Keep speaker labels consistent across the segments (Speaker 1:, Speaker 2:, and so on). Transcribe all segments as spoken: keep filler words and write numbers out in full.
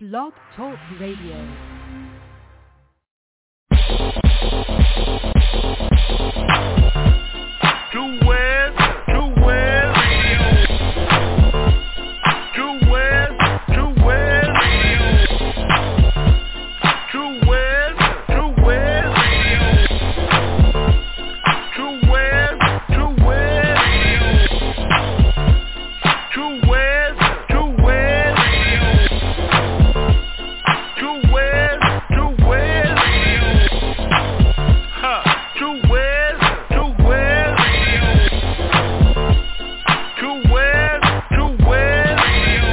Speaker 1: Blog Talk Radio.
Speaker 2: True West, True West Radio. True West, True West Radio. True West, True West Radio. True West, True West Radio. True West, True West Radio. True West, True West Radio. Huh, True West, True West Radio. True West, True West Radio.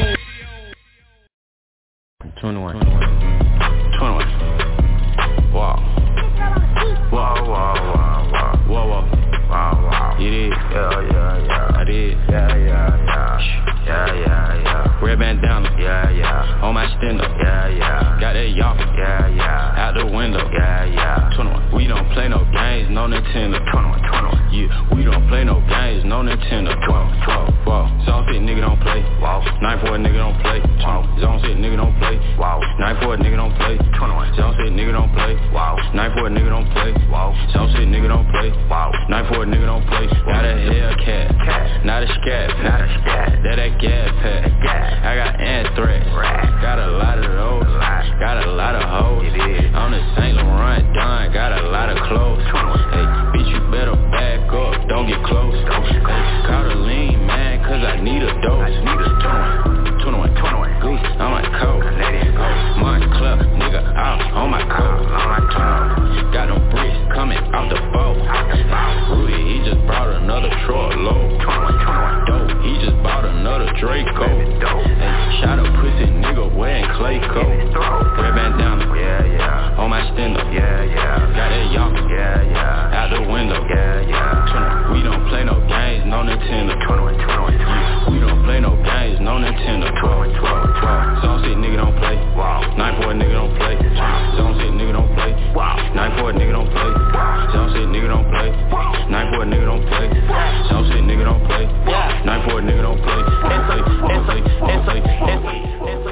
Speaker 3: twenty-one. twenty-one. Wow. Wow, wow, wow, wow. Wow, wow. Wow, wow. You did? Yeah, yeah, yeah. I did? Yeah, yeah, yeah. Yeah, yeah, yeah. Red bandana. Yeah, yeah. On my stand up. Yeah, yeah. Got that y'all. Yeah, yeah. Out the window. Yeah, yeah. twenty-one. We don't play no games, no Nintendo. twenty-one, twenty-one. Yeah, we don't play no games, no Nintendo. twelve, twelve. Wow. Zone sit, nigga don't play. Wow. nine four, nigga don't play. Wow. Zone sit, nigga don't play. Wow. nine four, nigga don't play. twenty-one. Zone sit, nigga don't play. Wow. nine four, nigga don't play. Wow. Zone sit, nigga don't play. Wow. nine four, nigga don't play. Not a Hellcat. Cat. Not a scat. Not a scat. That that gas pack. I got anthrax. Got a lot of those. Got a lot of hoes. On the Saint Laurent Don. Got a lot of clothes. Hey, bitch, you better back up. Don't get close. Hey, call the lean, man, cause I need a dose. twenty-one, twenty-one, goose on my coat. March Club, nigga, out on my coat. Got them bricks coming out the boat. Rudy, he just brought another truck load. Dope, he just bought another Draco. Hey, shot a pussy nigga wearing clay coat. Red bandana, yeah, yeah. On my stand up, yeah, yeah. Got that y'all, yeah, yeah. Out the window, yeah, yeah. We don't play no games, no Nintendo. Yeah, we don't play no games, no Nintendo. twelve, twelve, twelve. Zone sit, nigga don't play. nine four, nigga don't play. Zone sit, nigga don't play. nine four, nigga don't play. Zone sit, nigga don't play. nine four, nigga don't play. Zone sit, nigga don't play. nine four, nigga don't play. Don't play, don't play, don't play, don't play.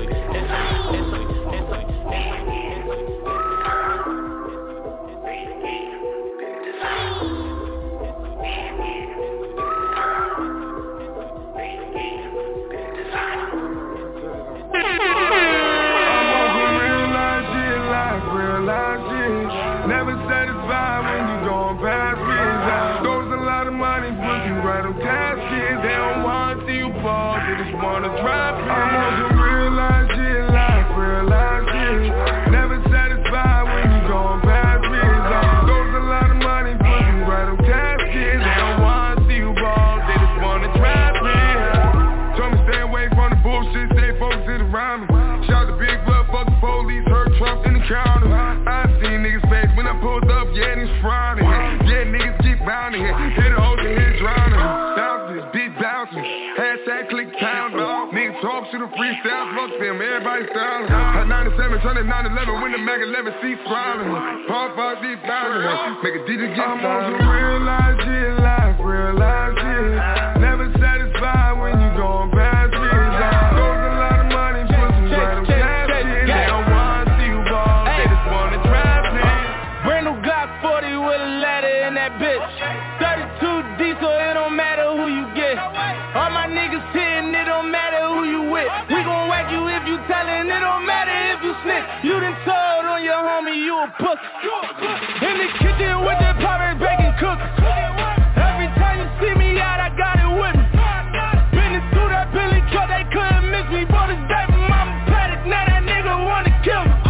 Speaker 2: Never satisfied when you going past me. Goes a lot of money, put you right on caskets. They don't want to see you fall, they just want to drop it. I'm on some real life shit, life, real life shit. Never satisfied when you going past me. Goes a lot of money, put you right on caskets. They don't want to see you fall, they just want to drop it. Told me stay away from the bullshit, stay focused around me. Shout the big blood, fuck the police, heard Trump in the counter. I seen niggas face when I pulled up, yeah, and he's frowning. Yeah, niggas keep bounding. Hit a hole to hit drowning. Bouncing, big bouncing. Hashtag click town, dog. Niggas talk to the freestyle, fuck them, everybody styling. At ninety-seven, turning nine eleven, when the Mac eleven seats smiling. Pump out deep bounding. Make a D J get I'm on some real life shit, life, real life shit. Never satisfied when you going past me. Goes a lot of money, put you right on cash shit. They don't want to see you ball, they just want to trap it.
Speaker 4: Brand new Glock forty with a ladder in that bitch. thirty-two D, so it don't matter who you get. All my niggas hitting, it don't matter who you with. We gon' whack you if you tellin', it don't matter if you snitch. You done told on your homie you a pussy. In the kitchen with the Pyrex bacon cookies. Every time you see me out, I got it with me. Been through that Billy truck, they couldn't miss me. Bought his day from Mama Paddock, now that nigga wanna kill me.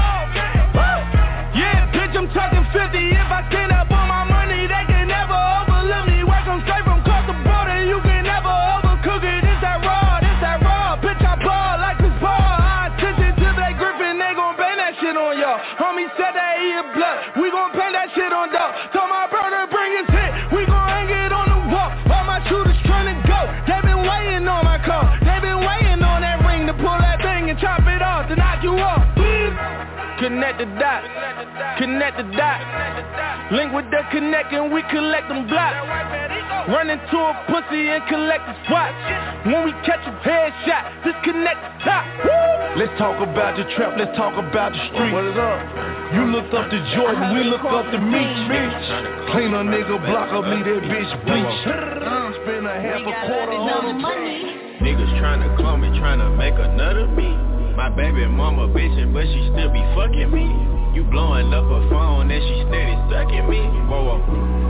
Speaker 4: Yeah, bitch, I'm talking fifty. If I stand up on my money, they can never overlook me. Work on straight from across the border, you can never overcook it. This that raw, this that raw. Bitch, I ball like this ball. I attention to that Griffin, they gon' bang that shit on y'all. Homie said that he a blood, we gon' Connect the dots, connect the dots. Link with the connect and we collect them blocks. Run into a pussy and collect the spots. When we catch a headshot, disconnect the top. Let's talk about the trap, let's talk about the street. What is up? You looked up to Jordan, we look up to Meech. Clean a nigga, block up me, that bitch bleach. Spend a half a quarter on a
Speaker 3: niggas tryna clone me, tryna make another me. My baby mama bitchin', but she still be fucking me. You blowing up her phone and she steady sucking me. Whoa,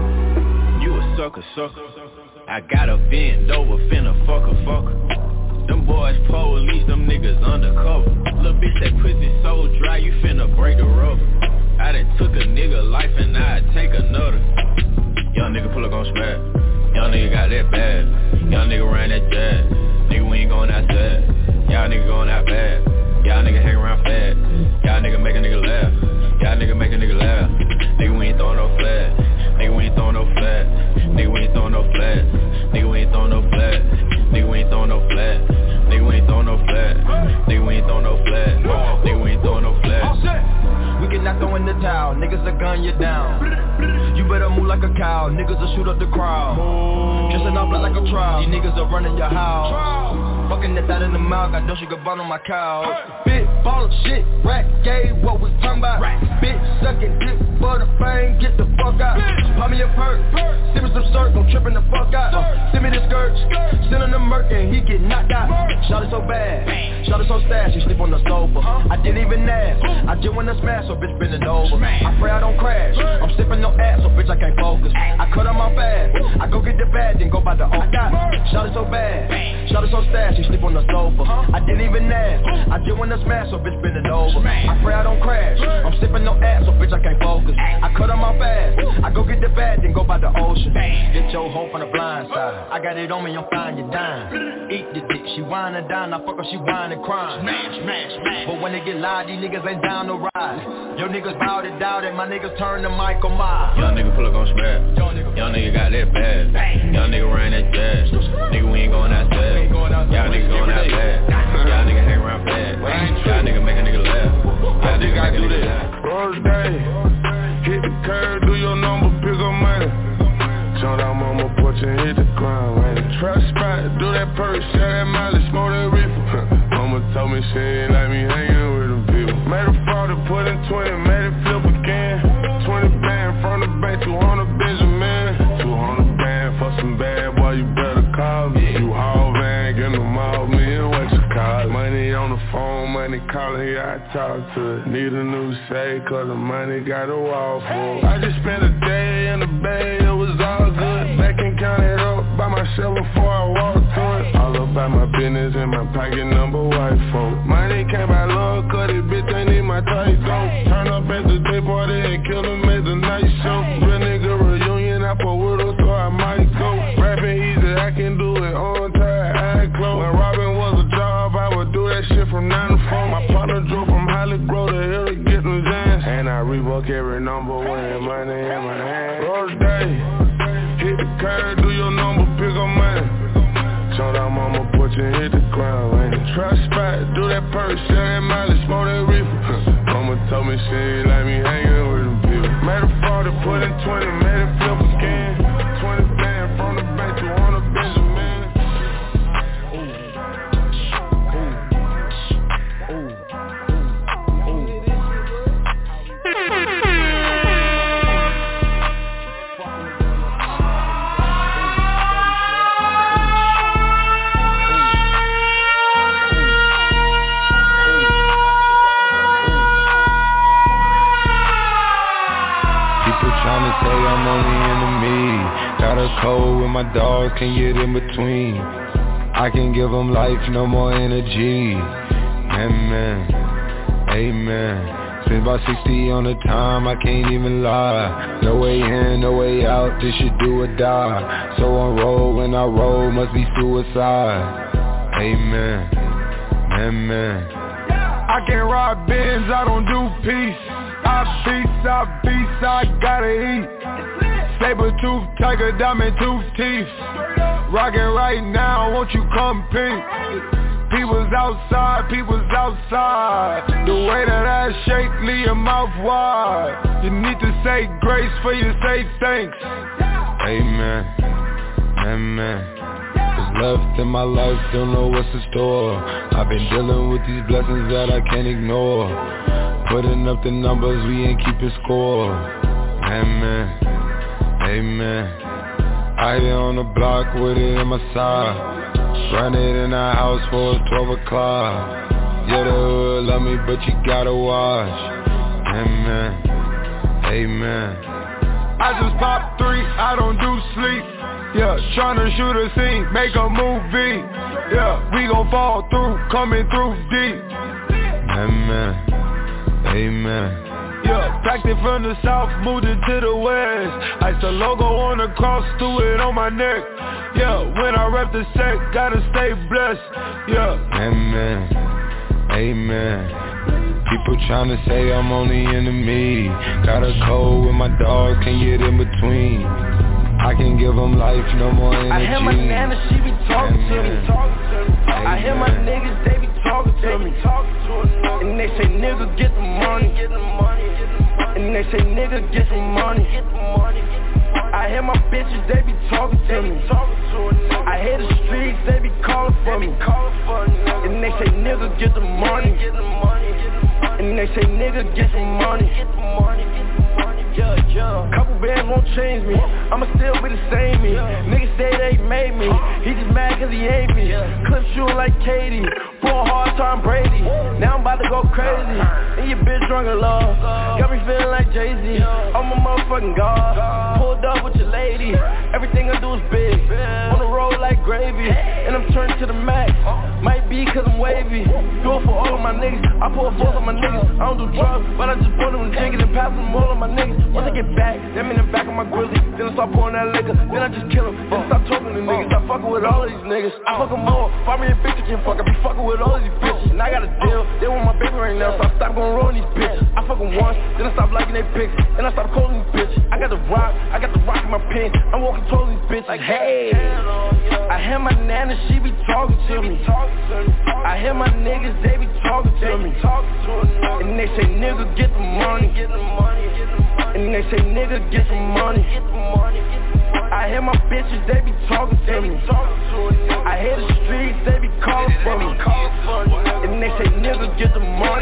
Speaker 3: whoa. You a sucker, sucker. I gotta bend over, finna fuck a fucker. Them boys police, them niggas undercover. Little bitch, that pussy so dry, you finna break the rubber. I done took a nigga life and I'd take another. Young nigga pull up on smack. Young nigga got that bad. Young nigga ran that jazz. Nigga, we ain't going outside. Y'all nigga going out bad. Y'all nigga hang around fat. Y'all nigga make a nigga laugh. Y'all nigga make a nigga laugh. Nigga, we ain't throwing no flat. Nigga, we ain't throwing no flat. Nigga, we ain't throwing no flat. Nigga, we ain't throwing no flat. Nigga, we ain't throwing no flat. Nigga, we ain't throwing no flat. Nigga, we ain't throwing no flat. Nigga, we ain't throwing no flat.
Speaker 5: We cannot throw in the towel, niggas will gun you down. You better move like a cow, niggas will shoot up the crowd. Dressing up like a trial, these niggas are running your house. Fucking that out in the mouth, got Dolce Gabbana on my couch. Big ball of shit, rat gay, what we talking about? Bitch sucking dick for the fame, get the fuck out. Pop me a perk, send me some syrup, I'm tripping the fuck out. uh, Send me the skirt, send him the murk and he get knocked out. Shot it so bad, shot it so stash, she sleep on the sofa. I didn't even ask, I just wanna smash, so bitch bend it over. I pray I don't crash, I'm sipping no ass, so bitch I can't focus. I cut on my fast, I go get the bag, then go by the old got. Shot it so bad, shot it so stash, she sleep on the sofa. I didn't even ask, I just wanna smash, so bitch bend it over. I pray I don't crash, I'm sipping no ass, so bitch I can't focus. I cut on my fast, I go get the bag, then go by the ocean. Get your hoe from the blind side, I got it on me, I'm fine, you dime. Eat the dick, she whine and dine, I fuck her, she whine and crying. Smash, smash, smash. But when they get loud, these niggas ain't down to ride. Your niggas bout it, doubt it, my niggas turn the mic on my.
Speaker 3: Young nigga pull up on smack. Young nigga got that bad. Young nigga ran that jazz. Nigga, we ain't going outside. Y'all niggas going out bad. Y'all nigga hang around bad. Y'all nigga make a nigga laugh. Y'all nigga make a nigga laugh.
Speaker 2: Rose day, hit the curb, do your number, pick up money. Jump out mama porch and hit the ground, man. Trap spot, do that perk, share that mileage, smoke that reefer. Mama told me she ain't like me hanging with them people. Made a forty, put in twenty, made it flip again. Twenty band from the bank, two hundred Benjamin. Two hundred band for some bad boy, you better call me. You haul van, get them all, me and what you call it. Money on the phone, money calling, yeah, I talk to it. Need a new shade, cause the money got a wall full. I just spent a day in the bay, it was all good. Back and count it up by myself before I walk to it. All about my business and my pocket number white folk. Money came by love, cause it bitch ain't need my tight though. Turn up at the day party and kill them at the night show. Real nigga reunion, I put with her, so I might go. Rapping easy, I can do it on time, I close. When robbing was a job, I would do that shit from nine to four. My partner drove from Holly Grove to Hill to get them jams. And I Reebok every number when money in my hand. Rose day, hit the curb, do your number, pick up money. Jump out mama porch and hit the ground, man. Trap spot, do that perk, share that mileage, smoke that reefer. Mama told me she ain't like me hanging with them people. Made a forty, put in twenty, made it flip again. Twenty band from the bank, two hundred Benjamin.
Speaker 6: Say I'm on the enemy. Got a code with my dogs, can get in between. I can give them life, no more energy. Amen, amen. Spent about sixty on the time, I can't even lie. No way in, no way out, this shit do or die. So on roll, when I roll, must be suicide. Amen, amen.
Speaker 2: I can't ride Benz, I don't do peace. I beast, I beast, I gotta eat. Saber tooth, tiger, diamond tooth teeth. Rockin' right now, won't you come peep? People's outside, people's outside. The way that I eyes shake, leave your mouth wide. You need to say grace for you say thanks.
Speaker 6: Amen, amen. What's left in my life, don't know what's in store. I've been dealing with these blessings that I can't ignore. Putting up the numbers, we ain't keeping score. Amen, amen. I here on the block with it in my side. Run it in the house for twelve o'clock. Yeah, the hood love me, but you gotta watch. Amen, amen.
Speaker 2: I just pop three, I don't do sleep. Yeah, tryna shoot a scene, make a movie. Yeah, we gon' fall through, coming through deep.
Speaker 6: Amen, amen.
Speaker 2: Yeah, packed it from the south, moved it to the west. Iced the logo on the cross, threw it on my neck. Yeah, when I rep the set, gotta stay blessed. Yeah,
Speaker 6: amen, amen. People tryna say I'm on the enemy. Got a cold with my dog, can't get in between. I can give them life, no more energy.
Speaker 4: I hear my nana, she be talking to me. I hear my niggas, they be talking to me. And they say, nigga, get the money. And they say, nigga, get some money. I hear my bitches, they be talking to me. I hear the streets, they be calling for me. And they say, nigga, get the money. And they say, nigga, get some money. Yeah, yeah. Couple bands won't change me, I'ma still be the same me. Niggas say they made me, he just mad cause he hate me. Clip shooting like Katie, pull hard Tom Brady. Now I'm about to go crazy, and your bitch drunk in love. Got me feeling like Jay-Z, I'm a motherfucking god. Pulled up with your lady, everything I do is big. On the road like gravy, and I'm turning to the max. Might be cause I'm wavy, do it for all of my niggas. I pull force on my niggas, I don't do drugs, but I just put them in drinking and pass them all of my niggas. Once I get back, them in the back of my grizzly. Then I start pouring that liquor, then I just kill them. Then I stop talking to niggas, stop fucking with all of these niggas. I fuck them all, find me a bitch that can fuck. I be fucking with all of these bitches, and I got a deal. They want my baby right now, so I stop going rolling these bitches. I fuck them once, then I stop liking their pics, then I stop calling these bitches. I got the rock, I got the rock in my pen. I'm walking towards these bitches like, hey. I hear my nana, she be talking to me. I hear my niggas, they be talking to me. And they say, nigga, get the money. And they say, nigga, get some money. I hear my bitches, they be talking to me. I hear the streets, they be calling for me. And they say, nigga, get the money.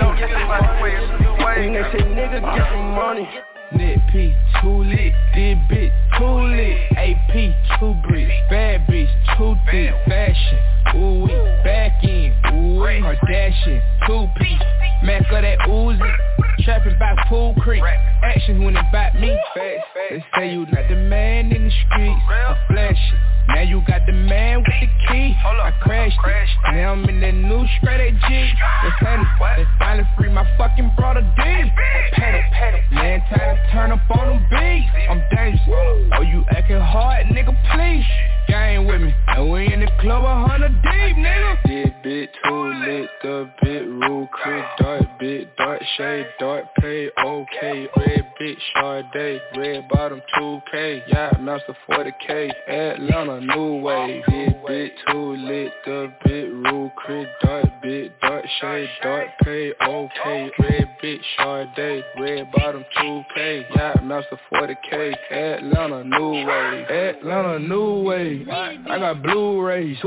Speaker 4: And they say, nigga, get some money. Nip P, too lit, this bitch, too lit. A P, two bricks, bad bitch, too thick. Fashion, ooh wee, back in, ooh wee. Kardashian, two piece, Mac of that Uzi. Trapping by Pool Creek, action when it bout me. Fast, they say you not the man in the streets, I flash it. Now you got the man with the key. I crashed it. Now I'm in that new straight A G. They panic, they finally free my fucking brother D. Panic, panic, man, time to turn up on them beats. I'm dangerous, oh you acting hard, nigga, please. Gang with me, and we in the club a hundred deep, nigga.
Speaker 6: This bit too lit, the bit rule, crib, dark bit, dark shade, dark pay, okay. Red bit, Sade, red bottom two K, yacht master forty K, Atlanta, new wave. This bit too lit, the bit rule, crib, dark bit, dark shade, dark pay, okay. Red bit, Sade, red bottom two K, yacht master forty K, Atlanta, new wave.
Speaker 4: Atlanta, new wave. I got Blu-rays,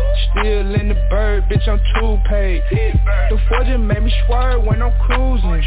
Speaker 4: still in the bird, bitch, I'm too paid. The fortune made me swerve when I'm cruising.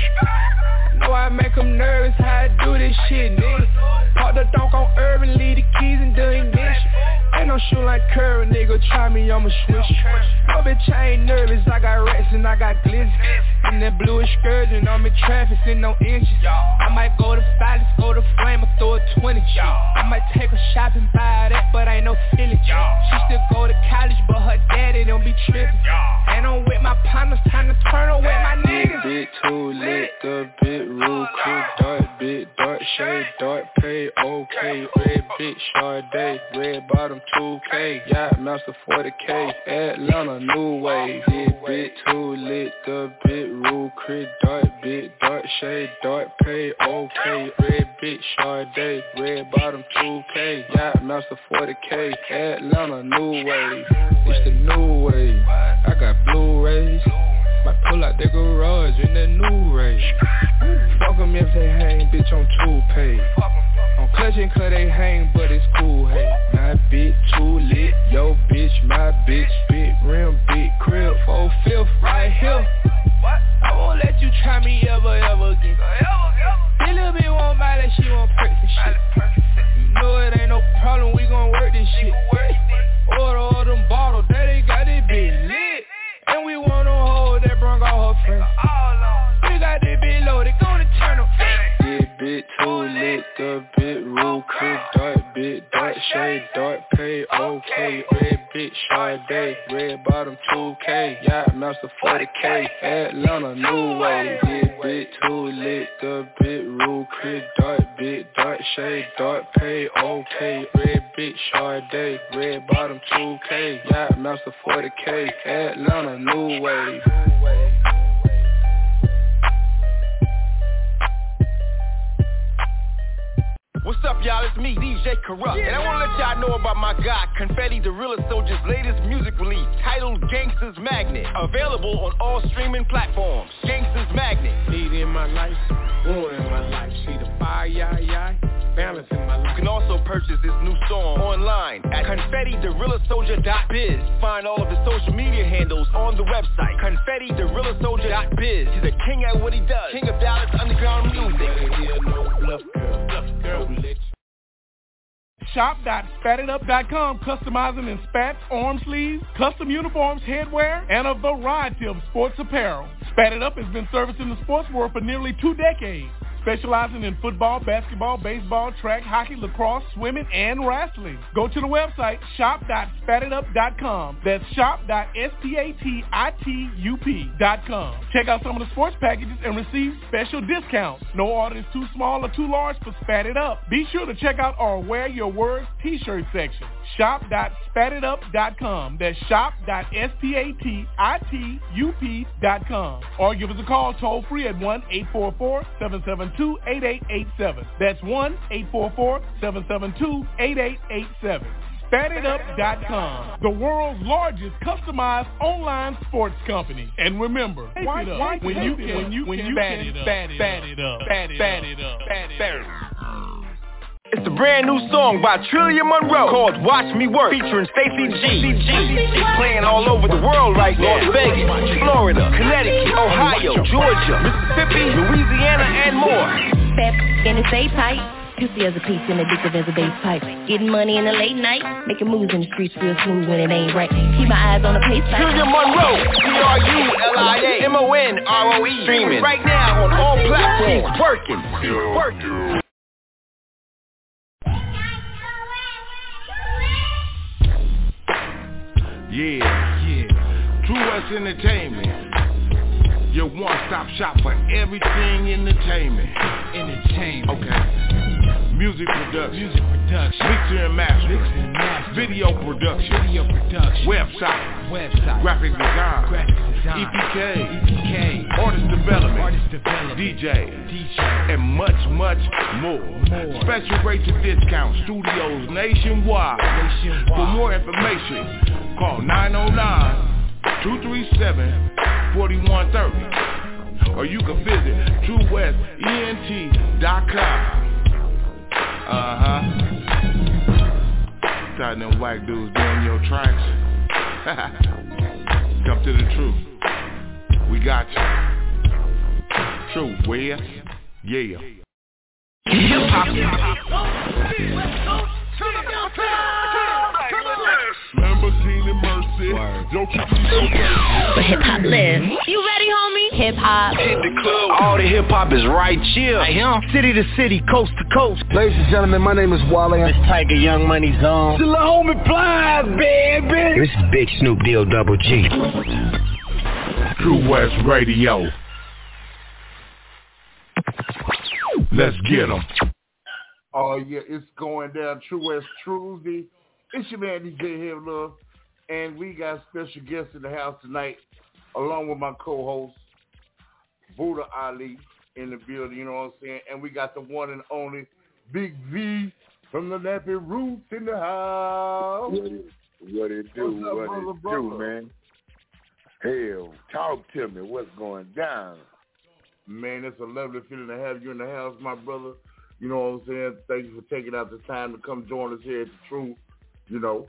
Speaker 4: Know I make them nervous how I do this shit, nigga. Park the donk on Urban, leave the keys and do ignition. Ain't no shoe like Curry, nigga, try me, I'ma switch. No bitch, I ain't nervous, I got rats and I got glizzy. In that blue excursion, I'm in traffic, in no inches. I might go to Phallus, go to Flame, or throw a twenty. I might take her shopping, buy that, but ain't no feeling. She still go to college, but her daddy don't be tripping. And I'm with my partners, time to turn away my niggas.
Speaker 6: Bit too lit, the bit rule, crew, dark bit, dark shade, dark pay, okay. Red bit, Sade, red bottom two K, yacht master forty K, Atlanta, new wave. This bit too lit, the bit rule, crew, dark bit, dark shade, dark pay, okay. Red bit, Sade, red bottom two K, yacht master forty K, Atlanta, new wave. It's the new wave. I got Blu-rays,
Speaker 7: Might pull out the garage in that new Ray. Fuck them if they hang, bitch, on two-pay. I'm clutching cause they hang, but it's cool, hey. My bitch too lit, yo bitch, my bitch. Big rim, big crib, four-fifth, right here. I won't let you try me ever, ever again. This little bitch won't buy that shit, won't perk for shit. You know it ain't no problem, we gon' work this shit. Order all them bottles, that they got this bitch lit. And we want no hoe that brung all her friends. We got this bitch loaded, gonna turn them. This bitch too lit, the bit rule, crib, dark, bit, dark shade, dark pay, okay. Red bitch, Sade, red bottom two K, yacht master forty K, Atlanta, new way. This bitch too lit, the bit rule, crib, dark, bit, dark shade, dark pay, okay. Red bitch, Sade, red bottom two K, yacht master forty K, Atlanta, new way.
Speaker 5: What's up, y'all? It's me, D J Corrupt. Yeah. And I wanna let y'all know about my guy, Confetti the Realest Soldier's latest music release, titled Gangsta's Magnet. Available on all streaming platforms. Gangsta's Magnet.
Speaker 7: Need in my life, war in my life. See the fire, yah, yah, balance in my life.
Speaker 5: You can also purchase this new song online at confetti the realest soldier dot biz. Find all of his social media handles on the website, confetti the realest soldier dot biz. He's a king at what he does. King of Dallas underground music.
Speaker 8: shop dot spat it up dot com, customizing in spats, arm sleeves, custom uniforms, headwear, and a variety of sports apparel. Spat It Up has been servicing the sports world for nearly two decades, specializing in football, basketball, baseball, track, hockey, lacrosse, swimming, and wrestling. Go to the website, shop dot spat it up dot com. That's shop dot spat it up dot com. Check out some of the sports packages and receive special discounts. No order is too small or too large for Spat It Up. Be sure to check out our Wear Your Words t-shirt section, shop dot spat it up dot com. That's shop dot spat it up dot com. Or give us a call toll free at one eight four four, seven seven two, eight eight eight seven. That's one eight four four, seven seven two, eight eight eight seven. spat it up dot com, the world's largest customized online sports company. And remember, why, why when you can, when you when you can spat it up, spat it up, spat it up.
Speaker 5: It's a brand new song by Trillia Monroe called Watch Me Work, featuring Stacey G. It's playing all over the world right now. Las Vegas, Florida, Connecticut, Ohio, Georgia, Mississippi, Louisiana, and more.
Speaker 9: Pep and it stay tight. Juicy as a piece and addictive as a bass pipe. Getting money in the late night, making moves in the streets real smooth when it ain't right. Keep my eyes on the pace.
Speaker 5: Trillia Monroe, T R U L I A M O N R O E. Streaming right now on all platforms. Working, working.
Speaker 2: Yeah, yeah. True West Entertainment. Your one-stop shop for everything entertainment.
Speaker 7: Entertainment.
Speaker 2: Okay. Music production.
Speaker 7: Music production.
Speaker 2: Mixer and mastering.
Speaker 7: Mixer and mastering.
Speaker 2: Video production.
Speaker 7: Video production.
Speaker 2: Website.
Speaker 7: Website.
Speaker 2: Graphic design.
Speaker 7: Graphic design.
Speaker 2: E P K.
Speaker 7: E P K.
Speaker 2: Artist development.
Speaker 7: Artist development.
Speaker 2: D J.
Speaker 7: D J.
Speaker 2: And much, much more.
Speaker 7: more.
Speaker 2: Special rates and discounts. Studios nationwide.
Speaker 7: Nationwide.
Speaker 2: For more information, call nine oh nine, two three seven, four one three zero. Or you can visit true west ent dot com. Uh-huh. Tired them white dudes doing your tracks. Come to the truth. We got you. True West. Yeah. Lamborghini Mercy. Yo,
Speaker 9: But hip hop lives. You ready, homie? Hip hop.
Speaker 5: Hit the club. All the hip hop is right here.
Speaker 9: Right here.
Speaker 10: City to city, coast to coast.
Speaker 11: Ladies and gentlemen, my name is Wale.
Speaker 10: It's Tiger Young Money Zone.
Speaker 11: The homie Plies, baby.
Speaker 10: This is Big Snoop Deal Double G.
Speaker 2: True West Radio. Let's get them.
Speaker 12: Oh yeah, it's going down. True West Tuesday. It's your man D J Heavy Love, and we got special guests in the house tonight, along with my co-host Buddha Ali in the building. You know what I'm saying? And we got the one and only Big V from the Nappy Roots in the house.
Speaker 13: What it do?
Speaker 12: What's up,
Speaker 13: what
Speaker 12: brother,
Speaker 13: it
Speaker 12: brother?
Speaker 13: do, man? Hell, talk to me. What's going down?
Speaker 12: Man, it's a lovely feeling to have you in the house, my brother. You know what I'm saying? Thank you for taking out the time to come join us here at the Truth, you know.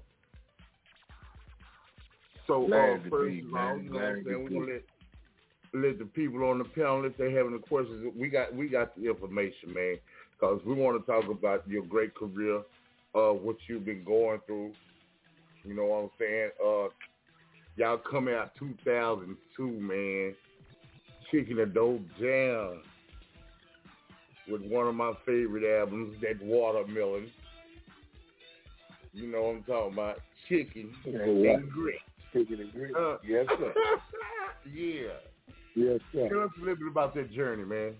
Speaker 12: So, uh, first of all, you know what I'm saying? We're going to let let the people on the panel, if they have any questions, we got we got the information, man, because we want to talk about your great career, uh, what you've been going through. You know what I'm saying? Uh, y'all coming out two thousand two, man, kicking the dope jam with one of my favorite albums, that Watermelon. You know what I'm talking about? Chicken
Speaker 13: yeah,
Speaker 12: and Grits.
Speaker 13: Chicken and Grits.
Speaker 12: Uh,
Speaker 13: yes, sir.
Speaker 12: yeah.
Speaker 13: Yes, sir.
Speaker 12: Tell us a little bit about that journey, man.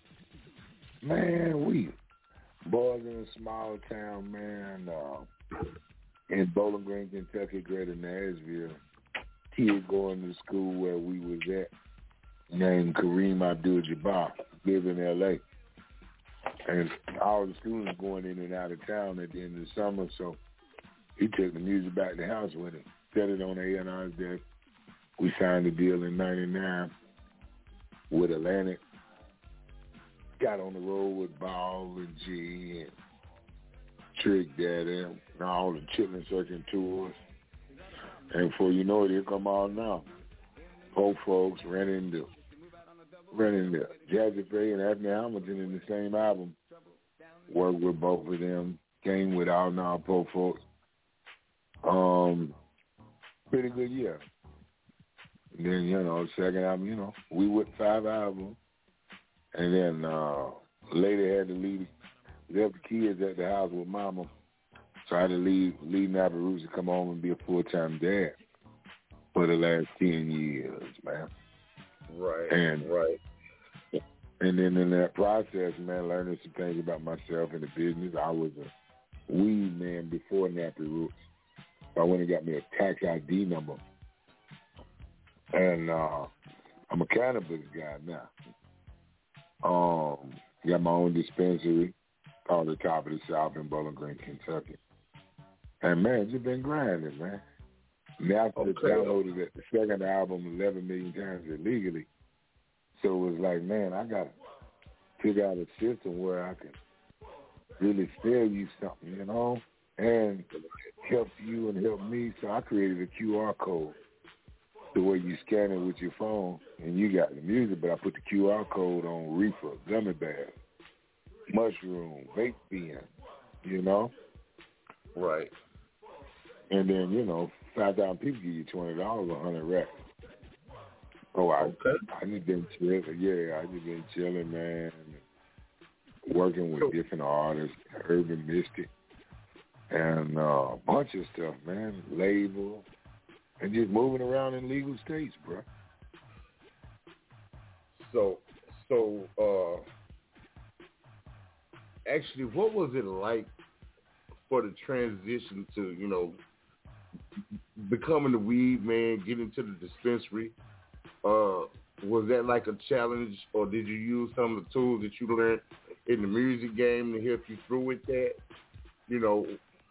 Speaker 13: Man, we boys in a small town, man, uh, in Bowling Green, Kentucky, Greater Nashville. Kid going to school where we was at, named Kareem Abdul-Jabbar, live in L A. And all the students going in and out of town at the end of the summer, so he took the music back to the house with him, set it on A and R's desk. We signed a deal in ninety-nine with Atlantic. Got on the road with Ball and G and Trick Daddy and all the Chitlin Searching tours. And before you know it, here come on now. Poor folks ran into ran into Jazzy Faye and Anthony Hamilton in the same album. Worked with both of them. Came with All Now Poor Folks. Um, pretty good year. And then, you know, second album, you know, we with five albums. And then uh lady had to leave, left the kids at the house with mama. So I had to leave, leave Nappy Roots to come home and be a full-time dad for the last ten years, man.
Speaker 12: Right,
Speaker 13: and,
Speaker 12: right.
Speaker 13: And then in that process, man, learning some things about myself and the business. I was a weed man before Nappy Roots. So I went and got me a tax I D number. And uh, I'm a cannabis guy now. Um, got my own dispensary called the Top of the South in Bowling Green, Kentucky. And, man, just been grinding, man. Now I okay. downloaded it, the second album eleven million times illegally. So it was like, man, I got to figure out a system where I can really sell you something, you know, and help you and help me. So I created a Q R code the way you scan it with your phone, and you got the music, but I put the Q R code on reefer, gummy bears, mushroom, vape pen, you know?
Speaker 12: Right.
Speaker 13: And then, you know, five thousand people give you twenty dollars, a hundred racks. Oh, I, okay. I just been chilling. Yeah, I just been chilling, man. Working with different artists, Urban Mystic, and uh, a bunch of stuff, man. Label, and just moving around in legal states, bro.
Speaker 12: So, so, uh, actually, what was it like for the transition to, you know, becoming the weed man, getting to the dispensary? Uh, was that like a challenge, or did you use some of the tools that you learned in the music game to help you through with that? You know,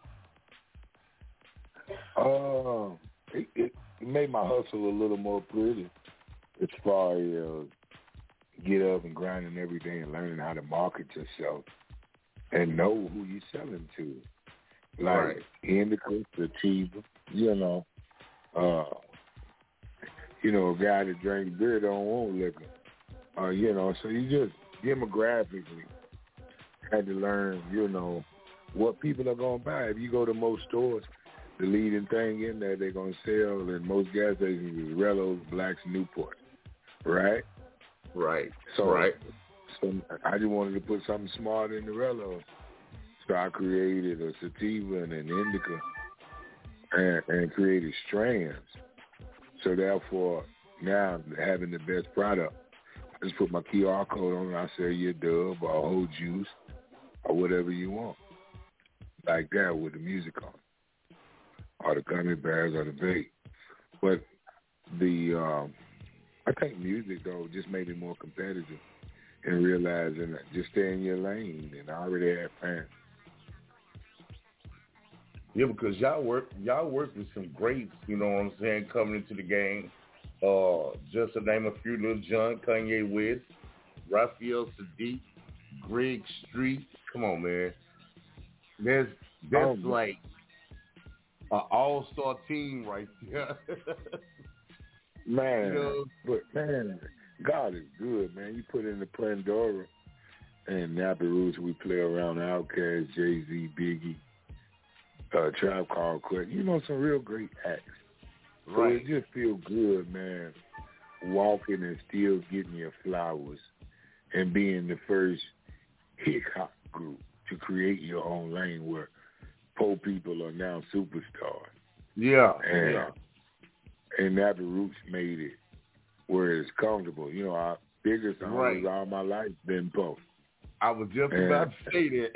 Speaker 13: uh, it, it made my hustle a little more pretty as far as uh, get up and grinding every day and learning how to market yourself and know who you're selling to. Like
Speaker 12: right.
Speaker 13: Indica, Sativa, you know, uh, you know, a guy that drinks beer don't want liquor. Uh, you know, so you just demographically had to learn, you know, what people are going to buy. If you go to most stores, the leading thing in there they're going to sell in most gas stations is Rellos, Blacks, Newport, right?
Speaker 12: Right.
Speaker 13: So,
Speaker 12: right.
Speaker 13: So I just wanted to put something smart in the Rellos. So I created a Sativa and an Indica and, and created strands. So therefore, now having the best product, I just put my Q R code on and I sell you a dub or a whole juice or whatever you want. Like that with the music on. Or the gummy bears or the vape. But the, um, I think music, though, just made it more competitive and realizing that just stay in your lane. And I already had fans.
Speaker 12: Yeah, because y'all work y'all work with some greats, you know what I'm saying, coming into the game. Uh, just to name a few, Lil Jon, Kanye West, Raphael Sadiq, Greg Street. Come on, man. That's that's oh, like an all-star team right there.
Speaker 13: Man,
Speaker 12: you know?
Speaker 13: But man, God is good, man. You put in the Pandora and Nappy Roots, we play around Outkast, Jay-Z, Biggie, uh, Tribe Called Quest. You know, some real great acts.
Speaker 12: Right.
Speaker 13: So it just feels good, man, walking and still getting your flowers and being the first hip-hop group to create your own lane where poor people are now superstars.
Speaker 12: Yeah,
Speaker 13: and,
Speaker 12: yeah.
Speaker 13: And Nappy Roots made it where it's comfortable. You know, our biggest song
Speaker 12: right.
Speaker 13: all my life been poor.
Speaker 12: I was just
Speaker 13: and,
Speaker 12: about to say that.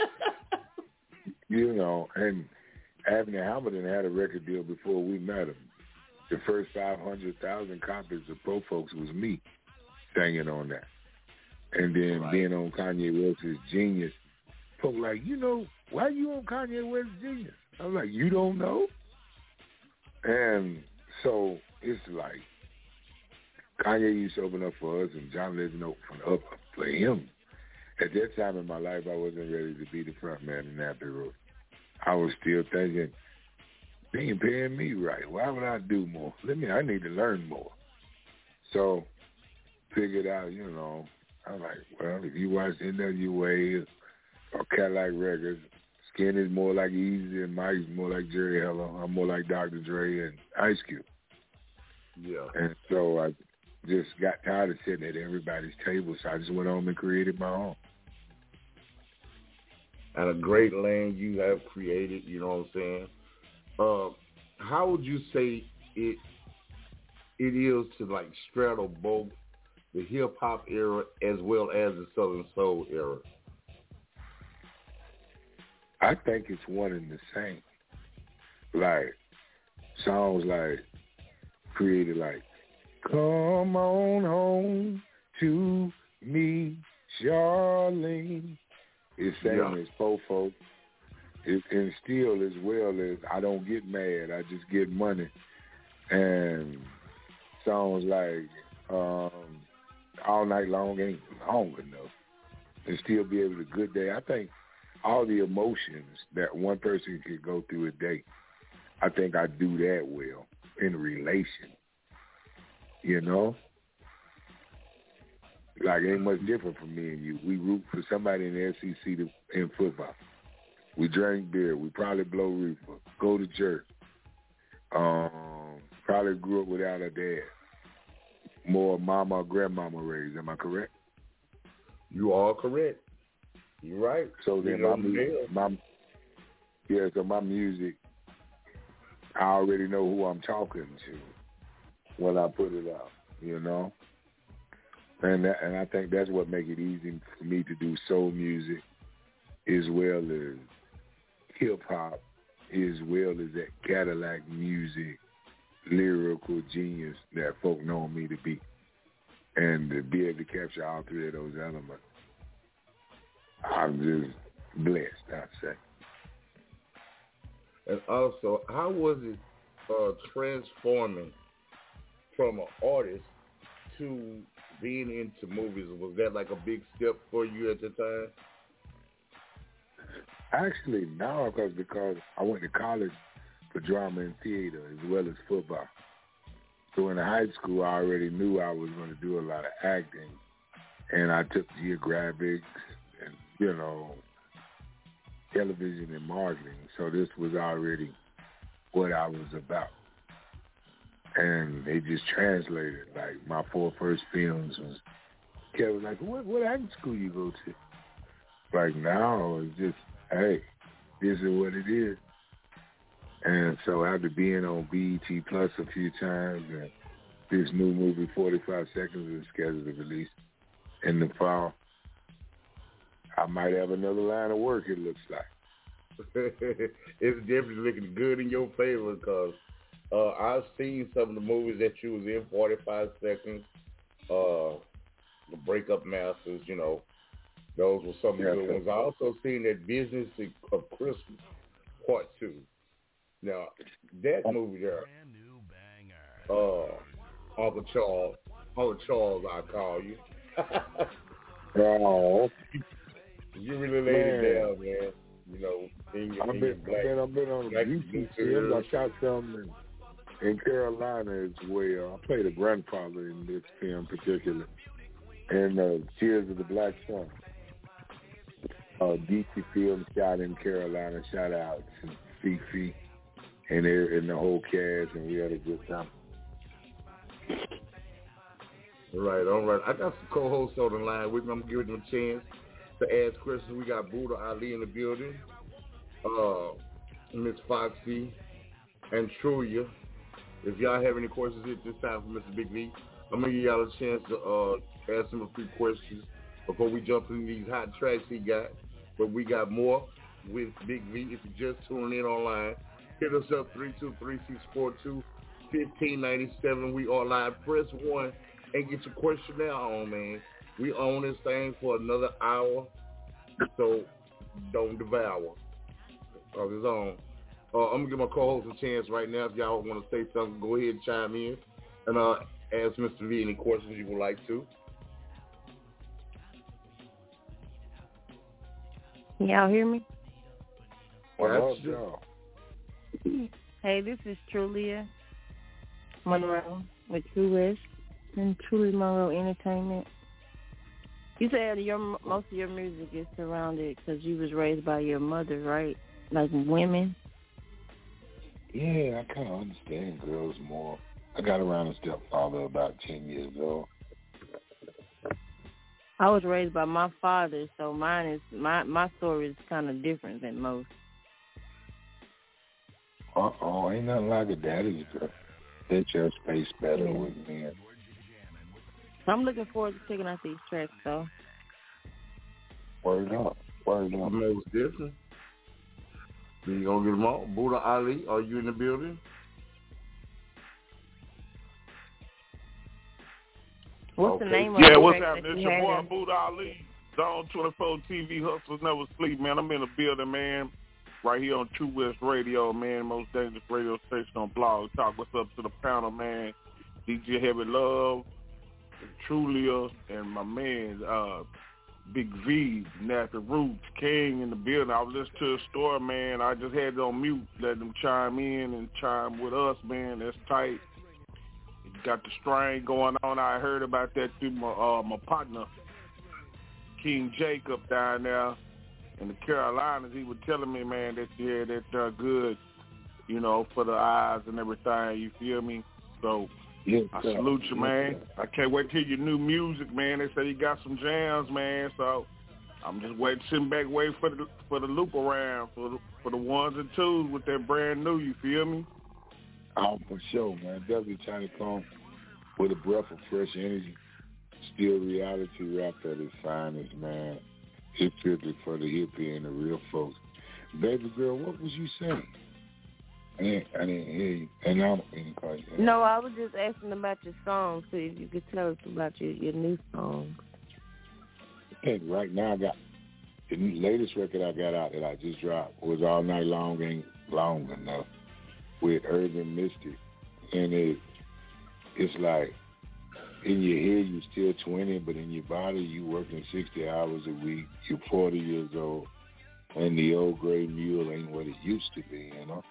Speaker 13: You know, and Abner Hamilton had a record deal before we met him. The first five hundred thousand copies of Poor Folks was me singing on that. And then
Speaker 12: right.
Speaker 13: being on Kanye West's Genius, folks like, you know, why you on Kanye West's Genius? I was like, you don't know? And so it's like Kanye used to open up for us and John Legend opened up for him. At that time in my life, I wasn't ready to be the front man in Nappy Roots. I was still thinking, they ain't paying me right. Why would I do more? Let me, I need to learn more. So, figured out, you know, I'm like, well, if you watch N W A or Cadillac Records, Skin is more like Easy and Mike's more like Jerry Heller. I'm more like Doctor Dre and Ice Cube.
Speaker 12: Yeah.
Speaker 13: And so I just got tired of sitting at everybody's table, so I just went home and created my own.
Speaker 12: And a great lane you have created, you know what I'm saying? Uh, how would you say it it is to like straddle both the hip hop era as well as the Southern Soul era?
Speaker 13: I think it's one and the same. Like songs like created like "Come on home to me, Charlene." It's same
Speaker 12: yeah.
Speaker 13: as Fofo. It, and still as well as I don't get mad, I just get money. And songs like um, All Night Long ain't long enough. And still be able to good day. I think all the emotions that one person could go through a day, I think I do that well in a relation. You know? Like, it ain't much different from me and you. We root for somebody in the S E C to, in football. We drink beer. We probably blow reefer. Go to church. Um, probably grew up without a dad. More mama or grandmama raised. Am I correct?
Speaker 12: You are correct. You're right.
Speaker 13: So then my, music, my yeah, so my music, I already know who I'm talking to when I put it out. You know. And that, and I think that's what makes it easy for me to do soul music as well as hip-hop, as well as that Cadillac music, lyrical genius that folk know me to be. And to be able to capture all three of those elements, I'm just blessed, I'd say.
Speaker 12: And also, how was it uh, transforming from an artist to being into movies? Was that like a big step for you at the time?
Speaker 13: Actually, no, because because I went to college for drama and theater as well as football. So in high school, I already knew I was going to do a lot of acting, and I took geographics and, you know, television and marketing. So this was already what I was about. And they just translated. Like, my four first films was, Kevin was like, what, what acting school you go to? Like, now it's just, hey, this is what it is. And so after being on B E T Plus a few times, and this new movie, forty-five seconds, is scheduled to release in the fall, I might have another line of work, it looks like.
Speaker 12: It's definitely looking good in your favor because uh, I've seen some of the movies that you was in, forty-five seconds, uh, The Breakup Masters, you know, those were some of the
Speaker 13: yeah,
Speaker 12: good ones. I also seen that Business of Christmas, Part two. Now, that movie there, uh, Uncle Charles. Uncle Charles, I call you.
Speaker 13: Oh.
Speaker 12: You really laid
Speaker 13: man.
Speaker 12: it down, man. You know, in your,
Speaker 13: I've
Speaker 12: in
Speaker 13: been,
Speaker 12: your black,
Speaker 13: I've been, I've been on a D C film. I shot some in, in Carolina as well. I played a grandfather in this film particularly. And uh, Tears of the Black Sun. Uh, D C film shot in Carolina. Shout out to Fifi and, and the whole cast, and we had a good time.
Speaker 12: All right, all right. I got some co-hosts on the line with me. I'm giving them a chance to ask questions. We got Buddha Ali in the building, uh, Miss Foxy, and Trulia. If y'all have any questions at this time for Mister Big V, I'm going to give y'all a chance to uh, ask him a few questions before we jump into these hot tracks he got. But we got more with Big V. If you're just tuning in online, hit us up three two three, six four two, one five nine seven. We are live. Press one and get your question now on, man. We own this thing for another hour, so don't devour. Cause it's on. Uh, I'm gonna give my co-host a chance right now. If y'all want to say something, go ahead and chime in and uh, ask Mister V any questions you would like to.
Speaker 14: Y'all hear me?
Speaker 12: Well,
Speaker 14: hey, this is Trulia Monroe with True West and Truly Monroe Entertainment. You said your most of your music is surrounded because you was raised by your mother, right? Like women.
Speaker 13: Yeah, I kind of understand girls more. I got around a stepfather about ten years old.
Speaker 14: I was raised by my father, so mine is my my story is kind of different than most.
Speaker 13: Uh oh, ain't nothing like a daddy's girl. That's your space better yeah. with men.
Speaker 14: I'm looking forward to checking out these tracks, though.
Speaker 13: Word up, word up.
Speaker 12: Most different. You gonna get them all? Buddha Ali, are you in the building?
Speaker 14: What's
Speaker 12: okay.
Speaker 14: the name of
Speaker 15: yeah,
Speaker 14: the
Speaker 15: what's
Speaker 14: track
Speaker 15: happening?
Speaker 14: that
Speaker 15: It's
Speaker 14: you
Speaker 15: your boy
Speaker 14: had?
Speaker 15: Buddha Ali. Zone twenty-four T V Hustlers Never Sleep, man. I'm in the building, man. Right here on True West Radio, man. Most dangerous radio station on Blog Talk. What's up to the panel, man? D J Heavy Love, Trulia, and my man, uh, Big V, Natural Roots, King in the building. I was listening to the story, man. I just had it on mute, let them chime in and chime with us, man. That's tight. Got the strain going on. I heard about that through my uh, my partner, King Jacob, down there in the Carolinas. He was telling me, man, that yeah, that uh, good, you know, for the eyes and everything. You feel me? So
Speaker 13: yes,
Speaker 15: I
Speaker 13: sir.
Speaker 15: salute you,
Speaker 13: yes,
Speaker 15: man.
Speaker 13: Sir.
Speaker 15: I can't wait to hear your new music, man. They say you got some jams, man. So I'm just waiting, sitting back, waiting for the for the loop around for the, for the ones and twos with that brand new. You feel me?
Speaker 13: Oh, for sure, man. Definitely trying to come with a breath of fresh energy. Still reality rap at its finest, man. Hip hippie for the hippie and the real folks. Baby girl, what was you saying? I didn't, I didn't hear you. And I'm in the
Speaker 14: No, I was just asking about your songs, so if you could tell us about your, your new songs.
Speaker 13: Okay, right now I got the latest record I got out that I just dropped was All Night Long Ain't Long Enough with Urban Mystic. And it it's like in your head you're still twenty, but in your body you working sixty hours a week. You're forty years old, and the old gray mule ain't what it used to be, you know.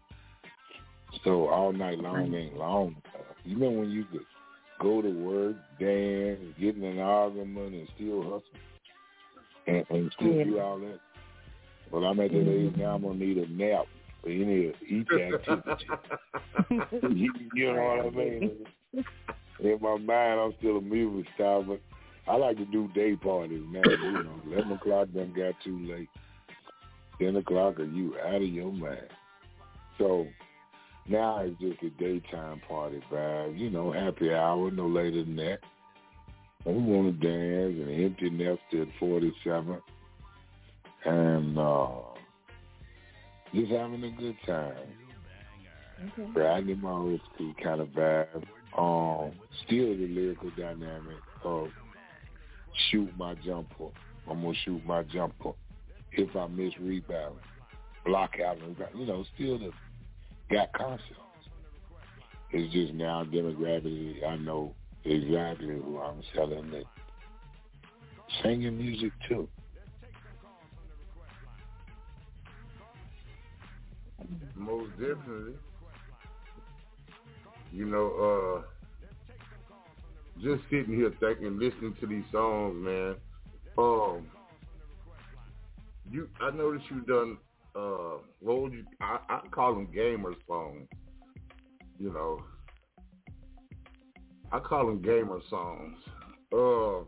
Speaker 13: So all night long ain't long enough. You know when you could go to work, dance, get in an argument, and still hustle, and, and still
Speaker 14: yeah.
Speaker 13: do all that. Well, I'm at that age now. I'm gonna need a nap. But you need to eat activity. you, you know what I mean? In my mind, I'm still a music star, but I like to do day parties now. You know, eleven o'clock done got too late. ten o'clock, are you out of your mind? So now it's just a daytime party vibe. You know, happy hour, no later than that. I want to dance and empty nest at forty-seven. And, uh, just having a good time. Okay. Riding my old school kind of vibe. Um, still the lyrical dynamic of shoot my jumper. I'm going to shoot my jumper. If I miss rebound, block out, and you know, still the got concepts. It's just now demographically, I know exactly who I'm selling it. Singing music too.
Speaker 12: Most definitely. You know, uh, just sitting here thinking, listening to these songs, man. Um, you, I noticed you done. Uh, what would you? I, I call them gamer songs. You know, I call them gamer songs. Uh,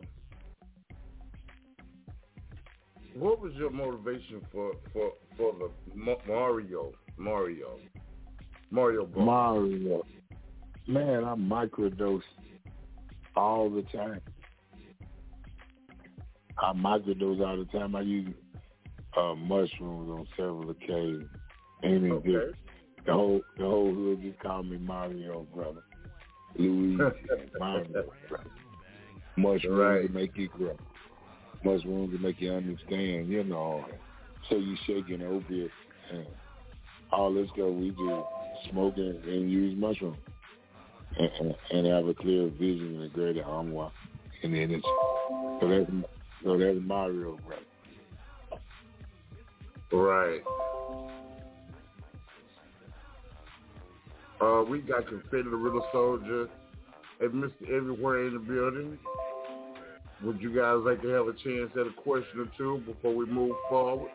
Speaker 12: what was your motivation for for for the Mario Mario Mario Bros?
Speaker 13: Mario, man, I microdose all the time. I microdose all the time. I use uh, mushrooms on several occasions. And it's
Speaker 12: Okay.
Speaker 13: just, the whole the whole hood just called me Mario, brother. Luigi, Mario, brother. Mushrooms
Speaker 12: Right.
Speaker 13: to make you grow. Mushrooms to make you understand, you know. So you shaking opiate and all this stuff we do, smoking and use mushrooms. And, and, and have a clear vision and a greater armor. And then it's so that's so that's Mario, brother.
Speaker 12: Right. Uh, we got Confetti the Riddle Soldier and Mister Everywhere in the building. Would you guys like to have a chance at a question or two before we move forward?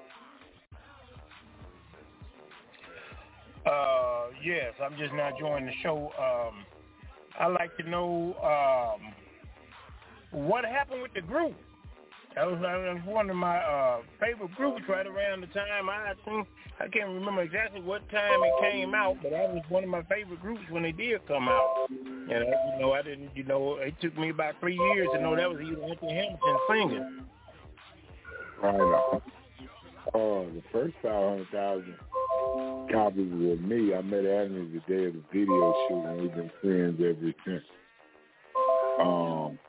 Speaker 16: Uh, yes, I'm just now joining the show. Um, I'd like to know um, what happened with the group. That was, that was one of my uh, favorite groups right around the time I think, I can't remember exactly what time it came out, but that was one of my favorite groups when they did come out. And, I, you know, I didn't, you know, it took me about three years to know that was either Anthony Hamilton singing.
Speaker 13: Right. Oh, the first five hundred thousand copies with me. I met Anthony the day of the video shoot, and we've been friends ever since. Um,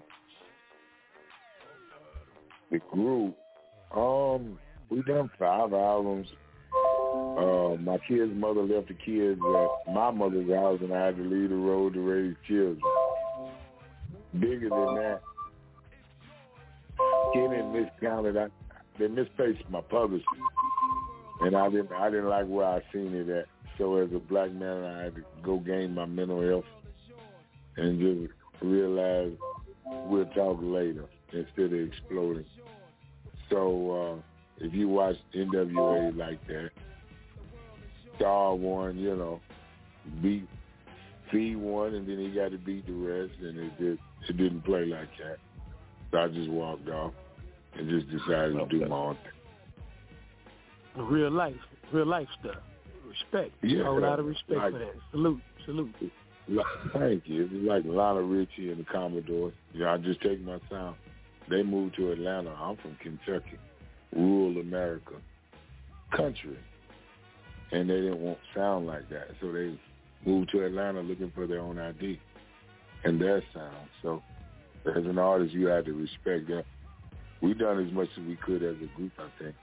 Speaker 13: the group, um, we done five albums. Uh, my kid's mother left the kids at my mother's house, and I had to leave the road to raise children. Bigger than that, Kenny miscounted. I, they misplaced my publishing, and I didn't. I didn't like where I seen it at. So as a black man, I had to go gain my mental health and just realize we'll talk later instead of exploding. So uh, if you watch N W A like that, Star won, you know, beat Fee won, and then he got to beat the rest, and it just it didn't play like that. So I just walked off and just decided to do my own thing.
Speaker 17: Real life, real life stuff. Respect.
Speaker 13: Yeah,
Speaker 17: a whole lot of respect
Speaker 13: like,
Speaker 17: for that. Salute, salute.
Speaker 13: Like, thank you. It's like Lionel Richie and the Commodores. You know, I just take my sound. They moved to Atlanta. I'm from Kentucky, rural America, country, and they didn't want sound like that, so they moved to Atlanta looking for their own I D and their sound. So as an artist, you had to respect that. We done as much as we could as a group, I think.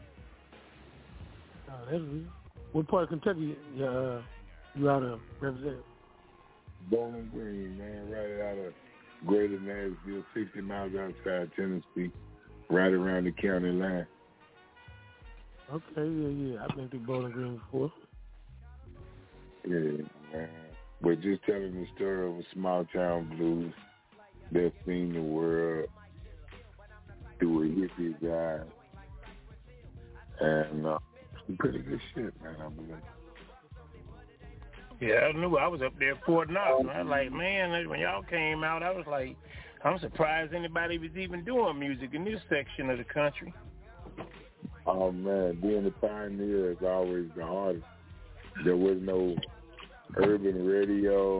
Speaker 17: Oh, that's real. What part of Kentucky uh, you out of represent?
Speaker 13: Bowling Green, man, right out of Greater Nashville, sixty miles outside Tennessee, right around the county line.
Speaker 17: Okay, yeah, yeah. I've been through Bowling Green before.
Speaker 13: Yeah, man. But just telling the story of a small town blues that's seen the world through a hippie guy. And uh, some pretty good shit, man, I believe.
Speaker 16: Yeah, I knew I was up there at Fort Knox, and I was like, man, when y'all came out, I was like, I'm surprised anybody was even doing music in this section of the country.
Speaker 13: Oh, man, being a pioneer is always the hardest. There was no urban radio,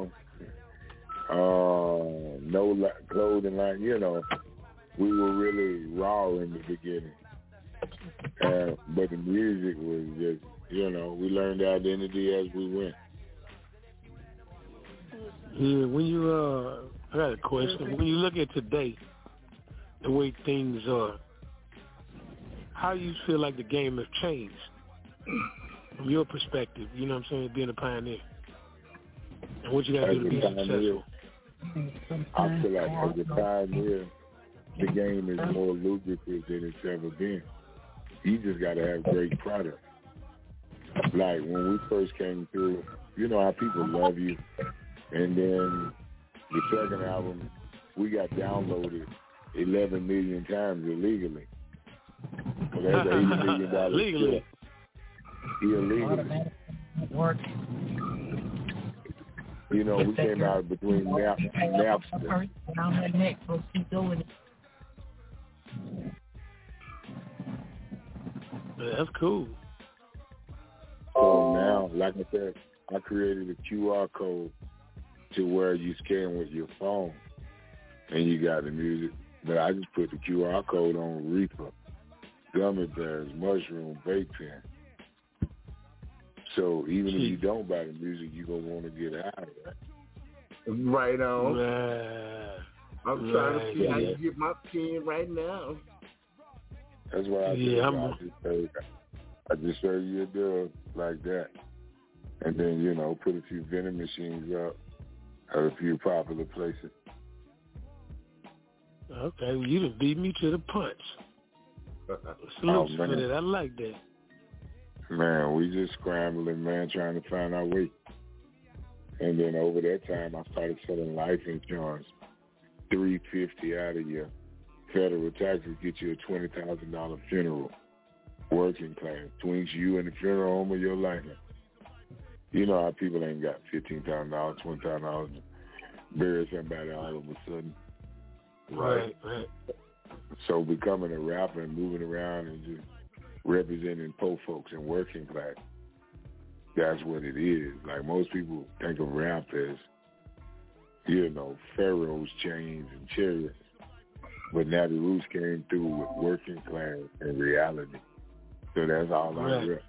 Speaker 13: uh, no li- clothing line, you know. We were really raw in the beginning. Uh, but the music was just, you know, we learned our identity as we went.
Speaker 17: Yeah, when you, uh, I got a question. When you look at today, the way things are, how do you feel like the game has changed from your perspective, you know what I'm saying, being a pioneer? And what you got to do to be successful?
Speaker 13: I feel like as a pioneer, the game is more lucrative than it's ever been. You just got to have great product. Like when we first came through, you know how people love you, and then the second album, we got downloaded eleven million times illegally. So that's eighty million dollars.
Speaker 17: Legally.
Speaker 13: Illegally. You know, we came out between Nap Napster.
Speaker 17: That's cool.
Speaker 13: So now, like I said, I created a Q R code to where you scan with your phone and you got the music. But I just put the Q R code on Reaper, gummy bears, mushroom, vape pen. So even if you don't buy the music, you're going to want to get out of it.
Speaker 12: Right on.
Speaker 17: Right.
Speaker 12: I'm trying
Speaker 17: right.
Speaker 12: to see how
Speaker 17: yeah.
Speaker 12: you get my pen right now.
Speaker 13: That's why I
Speaker 17: yeah,
Speaker 13: I just heard, I just heard you a dub like that. And then, you know, put a few vending machines up at a few popular places.
Speaker 17: Okay, well, you done beat me to the punch. Salute
Speaker 13: oh,
Speaker 17: for that. I like that.
Speaker 13: Man, we just scrambling, man, trying to find our way. And then over that time, I started selling life insurance. three hundred fifty dollars out of your federal taxes get you a twenty thousand dollars funeral. Working class. Between you and the funeral home of your life. You know how people ain't got fifteen thousand dollars, twenty thousand dollars to bury somebody all of a sudden.
Speaker 17: Right, right.
Speaker 13: So becoming a rapper and moving around and just representing poor folks and working class, that's what it is. Like most people think of rap as, you know, pharaohs, chains, and chariots. But now the roots came through with working class and reality. So that's all
Speaker 17: right.
Speaker 13: I rap.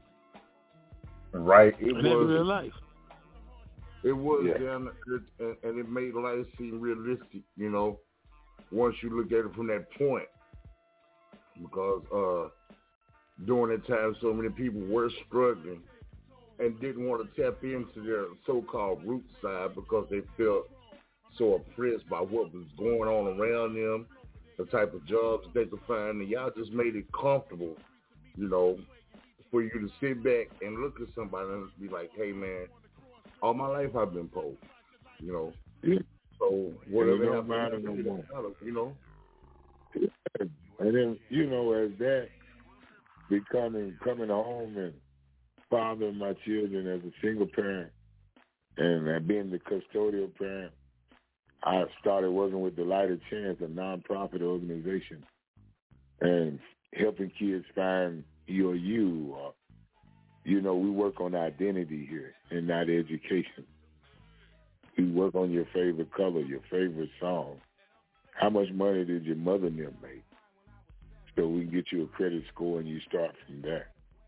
Speaker 12: Right. It
Speaker 17: and
Speaker 12: was
Speaker 17: real life.
Speaker 12: It was
Speaker 13: yeah.
Speaker 12: down, it, and it made life seem realistic, you know, once you look at it from that point. Because uh, during that time, so many people were struggling and didn't want to tap into their so-called root side because they felt so oppressed by what was going on around them, the type of jobs they could find, and y'all just made it comfortable, you know, for you to sit back and look at somebody and be like, hey, man, all my life I've been poor, you know.
Speaker 13: Yeah.
Speaker 12: So whatever
Speaker 13: don't matter no
Speaker 12: happens,
Speaker 13: more.
Speaker 12: you know.
Speaker 13: Yeah. And then, you know, as that becoming, coming home and fathering my children as a single parent and being the custodial parent, I started working with the Lighter Chance, a nonprofit organization, and helping kids find your you. Or, you know, we work on identity here and not education. We work on your favorite color, your favorite song. How much money did your mother and them make? So we can get you a credit score and you start from there.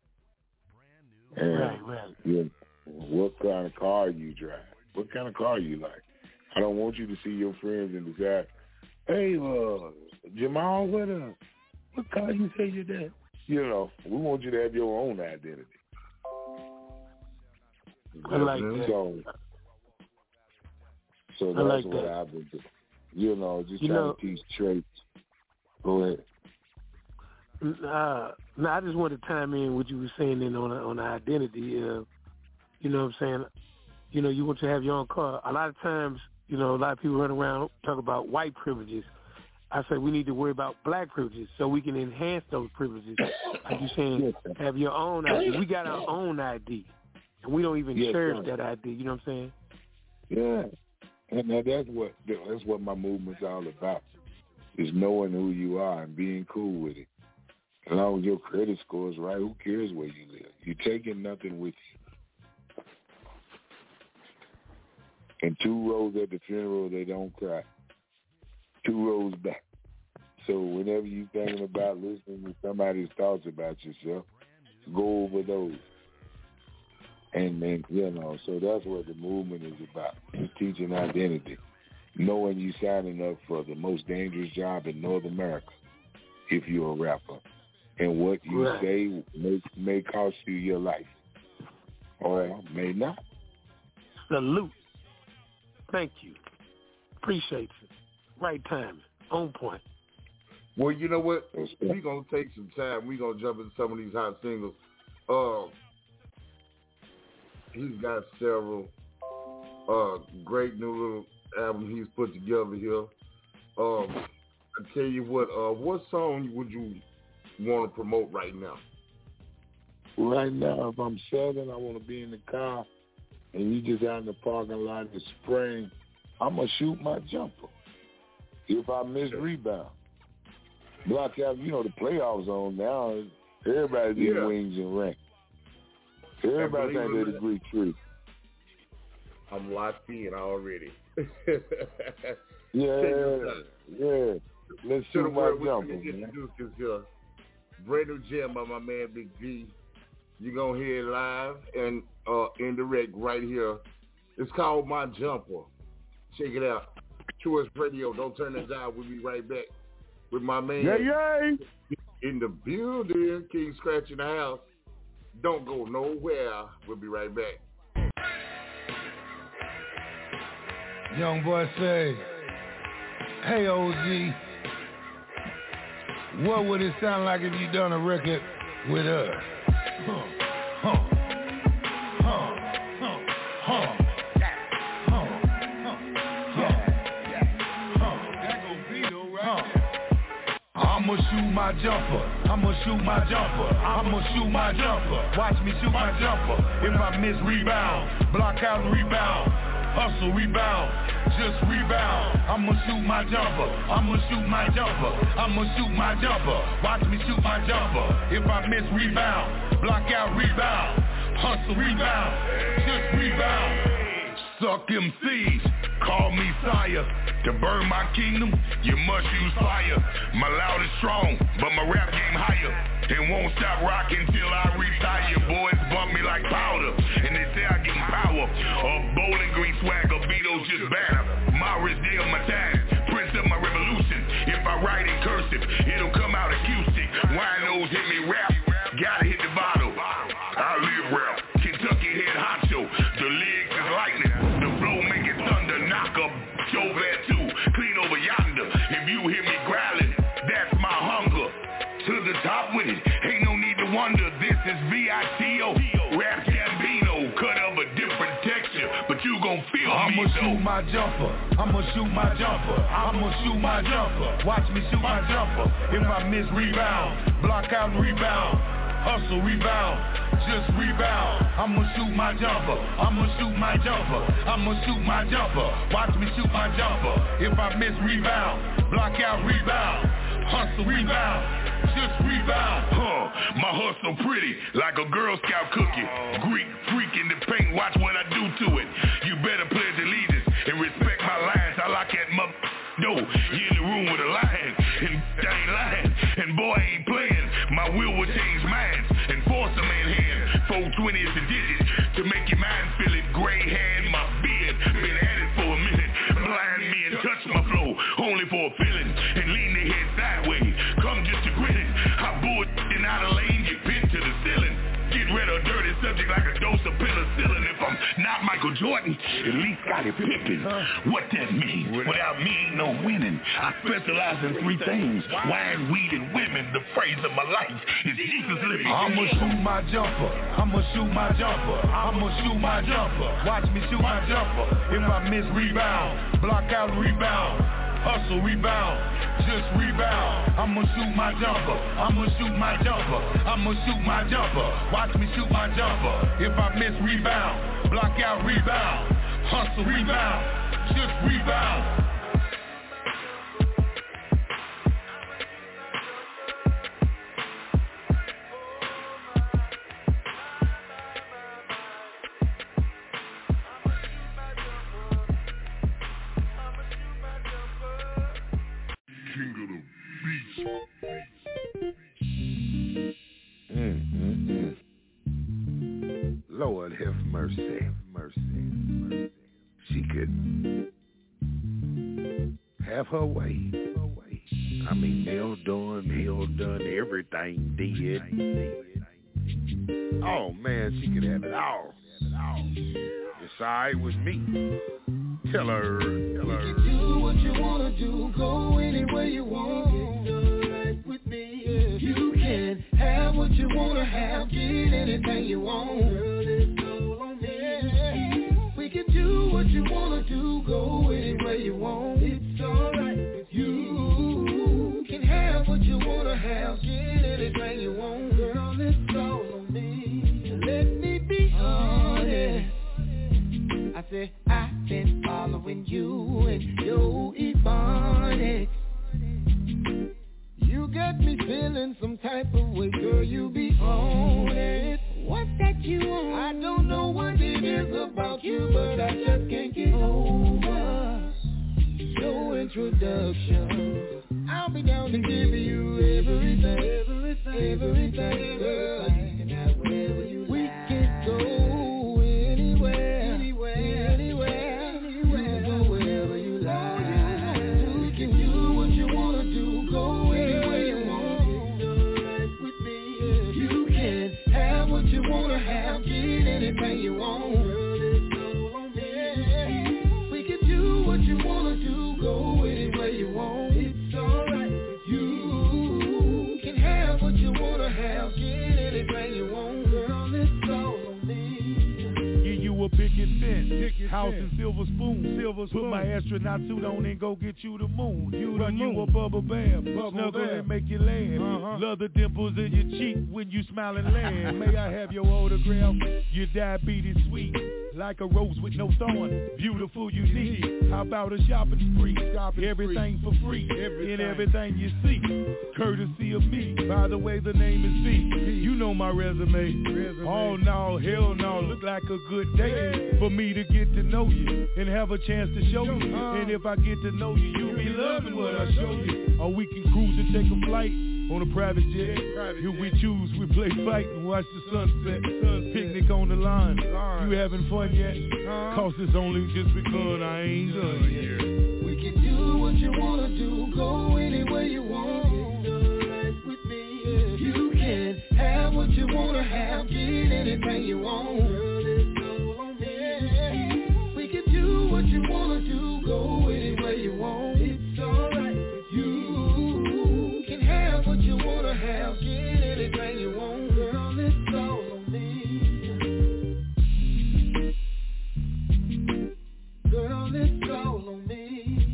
Speaker 13: And
Speaker 17: right, right.
Speaker 13: You know, what kind of car you drive? What kind of car you like? I don't want you to see your friends and decide, hey, uh, Jamal, what uh, what car you say you're that? You know, we want you to have your own identity.
Speaker 17: I like that.
Speaker 13: So, so that's
Speaker 17: I like
Speaker 13: what
Speaker 17: that.
Speaker 13: I've been doing. You know, just
Speaker 17: you
Speaker 13: trying
Speaker 17: know,
Speaker 13: to teach traits. Go ahead.
Speaker 17: Uh, no, I just wanted to chime in what you were saying in on on the identity. Uh, you know what I'm saying? You know, you want to have your own car. A lot of times, you know, a lot of people run around talk about white privileges. I say we need to worry about black privileges so we can enhance those privileges. Like you're saying, have your own I D. We got our own I D, and we don't even
Speaker 13: yes,
Speaker 17: cherish
Speaker 13: right.
Speaker 17: that I D. You know what I'm saying?
Speaker 13: Yeah, and that's what that's what my movement's all about. Is knowing who you are and being cool with it. As long as your credit score is right, who cares where you live? You're taking nothing with you. And two rows at the funeral, they don't cry. Two rows back. So whenever you're thinking about listening to somebody's thoughts about yourself, go over those. And then, you know, so that's what the movement is about. It's teaching identity. Knowing you signing up for the most dangerous job in North America if you're a rapper. And what you
Speaker 17: right.
Speaker 13: say may, may cost you your life. Or may not.
Speaker 17: Salute. Thank you. Appreciate you. Right timing. On point.
Speaker 12: Well, you know what? We're going to take some time. We're going to jump into some of these hot singles. Uh, he's got several uh, great new little albums he's put together here. Um, I tell you what, uh, what song would you want to promote right now?
Speaker 13: Right now, if I'm Southern, I want to be in the car, and you just out in the parking lot in spring, I'm going to shoot my jumper. If I miss rebound. Block out, you know, the playoffs on now. Everybody's yeah. in wings and rank. Everybody think they're the Greek tree.
Speaker 12: I'm locked in already.
Speaker 13: yeah, yeah. Let's shoot my jumper, man.
Speaker 12: This is a brand new gem by my man Big G. You're going to hear it live and uh, indirect right here. It's called My Jumper. Check it out. True West Radio. Don't turn that dial. We'll be right back with my man
Speaker 13: yeah, yeah.
Speaker 12: in the building. King Scratch in the house. Don't go nowhere. We'll be right back.
Speaker 18: Young boy say, hey O G, what would it sound like if you done a record with us? Huh, huh, huh, huh, huh. I'ma shoot my jumper, I'ma shoot my jumper, I'ma shoot my jumper, watch me shoot my jumper. If I miss rebound, block out and rebound, hustle rebound, just rebound. I'ma shoot my jumper, I'ma shoot my jumper, I'ma shoot my jumper, watch me shoot my jumper. If I miss rebound, block out rebound, hustle rebound, just rebound. Suck M Cs, call me sire. To burn my kingdom, you must use fire. My loud is strong, but my rap game higher. And won't stop rocking till I retire. Boys bump me like powder, and they say I give them power. A Bowling Green swagger, Beatles just banner. Maurice Dale, my time, prince of my revolution. If I write in cursive, it'll come out acoustic. Winos hit me rap, gotta hit the bottle. I live rap, Kentucky head honcho. The legs is lightning, the flow make it thunder. Knock up, show that too, clean over yonder. If you hear me growling, that's my hunger. To the top with it, ain't no need to wonder. This is V I T O, Rap Gambino, cut of a different texture, but you gon' feel I'ma me though. I'ma shoot my jumper, I'ma shoot my jumper, I'ma shoot my jumper, watch me shoot my jumper. If I miss rebound, block out and rebound, hustle rebound, just rebound. I'ma shoot my jumper, I'ma shoot my jumper, I'ma shoot my jumper, watch me shoot my jumper. If I miss rebound, block out rebound, hustle rebound, just rebound. Huh, my hustle pretty, like a Girl Scout cookie. Greek freak in the paint, watch what I do to it. You better pledge allegiance and respect my lines. I like that mother door. You in the room with a lion, and I ain't lying, and boy I ain't playing. My will will change minds, and force a man hand. four twenty is the digit, to make your mind feel it. Gray hand, my beard, been at it for a minute. Blind me and touch my flow, only for a feeling. And lean the head sideways, come just to grin it. I bull and out of lane, get pinned to the ceiling. Get rid of dirty subject like a dose of penicillin. If I'm not Michael Jordan, at least Scottie Pippen. What that mean? Without me ain't no winning. I specialize in three things: wine, weed, and women. The phrase of my life is Jesus living. I'ma shoot my jumper, I'ma shoot my jumper, I'ma shoot my jumper, watch me shoot my jumper. If I miss rebound, block out rebound, hustle rebound, just rebound. I'ma shoot my jumper, I'ma shoot my jumper, I'ma shoot my jumper, watch me shoot my jumper. If I miss rebound, block out rebound, hustle rebound, just rebound.
Speaker 13: Mm-hmm. Lord have mercy, mercy, mercy. She could have her way. I mean, Neil done, Hill done, everything did. Oh man, she could have it all. It's all right with me.
Speaker 18: Tell her. Tell her.
Speaker 19: You can do what you wanna do, go anywhere you want. It's alright with me. Yeah. You can have what you wanna have, get anything you want. Girl, it's all on me. We can do what you wanna do, go anywhere you want. It's alright with you. You can have what you wanna have, get anything you want. Girl, it's all on me. Let me be honest. I said I've been following you and your Ebonics. You got me feeling some type of way, girl, you be on it. What's that you on? I don't know what it is about you, but I just can't get over your introduction. I'll be down to give you everything, everything, everything, girl. You can have whatever you like. We can go anywhere, anywhere, anywhere, anywhere. You can go wherever you like. You can do what you wanna do, go anywhere you want. It's alright with me. You can have what you wanna have, get anything you want. Girl, it's all on me. We can do what you wanna do, go anywhere you want. It's alright with you. Can have what you wanna have, get anything you want. Girl, it's all on me.
Speaker 18: Give you a picket fence, house and silver spoon. Silver spoon. Put my astronaut suit on and go get you the moon. You Run you a bubble bath, bubble snuggle bath. And make you laugh. Uh-huh. Love the dimples in your cheek when you smile and laugh. May I have your autograph? Your diabetes sweet, like a rose with no thorn. Beautiful, unique. How about a shopping spree? Shopping everything free. For free. Everything. In everything you see, courtesy of me. By the way, the name is V. You know my resume. resume. Oh no, hell no. Look like a good day for me to get to know you and have a chance to show you. And if I get to know you, you'll be loving what I show you. Or we can cruise and take a flight on a private jet. If we choose, we play fight and watch the sunset. Picnic on the line. You having fun yet? Cause it's only just begun. I ain't done yet.
Speaker 19: We can do what you wanna do, go anywhere you want. It's alright with me. You can have what you wanna have, get anything you want. Girl, it's all on me. We can do what you wanna do, go anywhere you want. It's alright with you. Can have what you wanna have, get anything you want. Girl, it's all on me. Girl, it's all on me.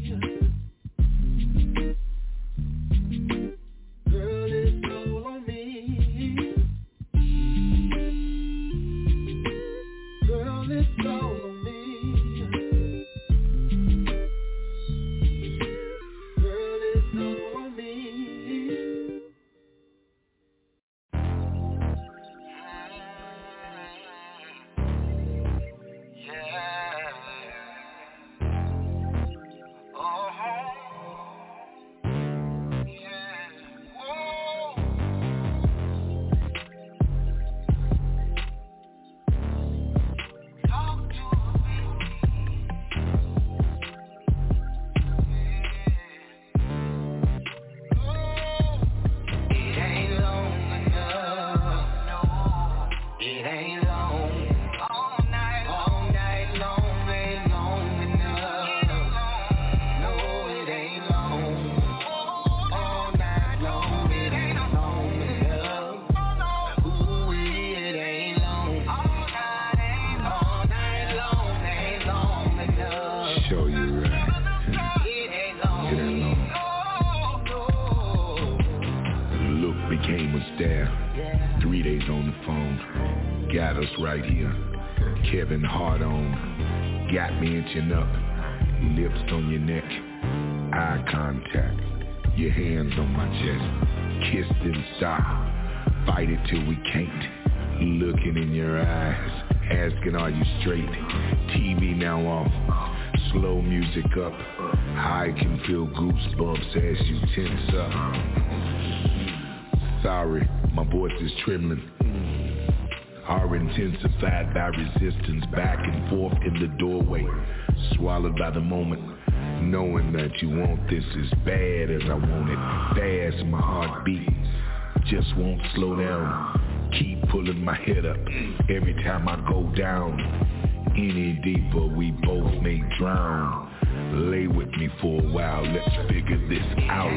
Speaker 19: Girl, it's all on me. Girl, it's all on me. Girl, it's all on me.
Speaker 18: Three days on the phone, got us right here. Kevin Hart on, got me itching up. Lips on your neck, eye contact, your hands on my chest. Kissed in style, fight it till we can't. Looking in your eyes, asking are you straight. T V now off, slow music up. I can feel goosebumps as you tense up. Sorry, my voice is trembling. Are intensified by resistance back and forth in the doorway. Swallowed by the moment, knowing that you want this as bad as I want it. Fast, my heartbeat just won't slow down. Keep pulling my head up every time I go down. Any deeper, we both may drown. Lay with me for a while, let's figure this out.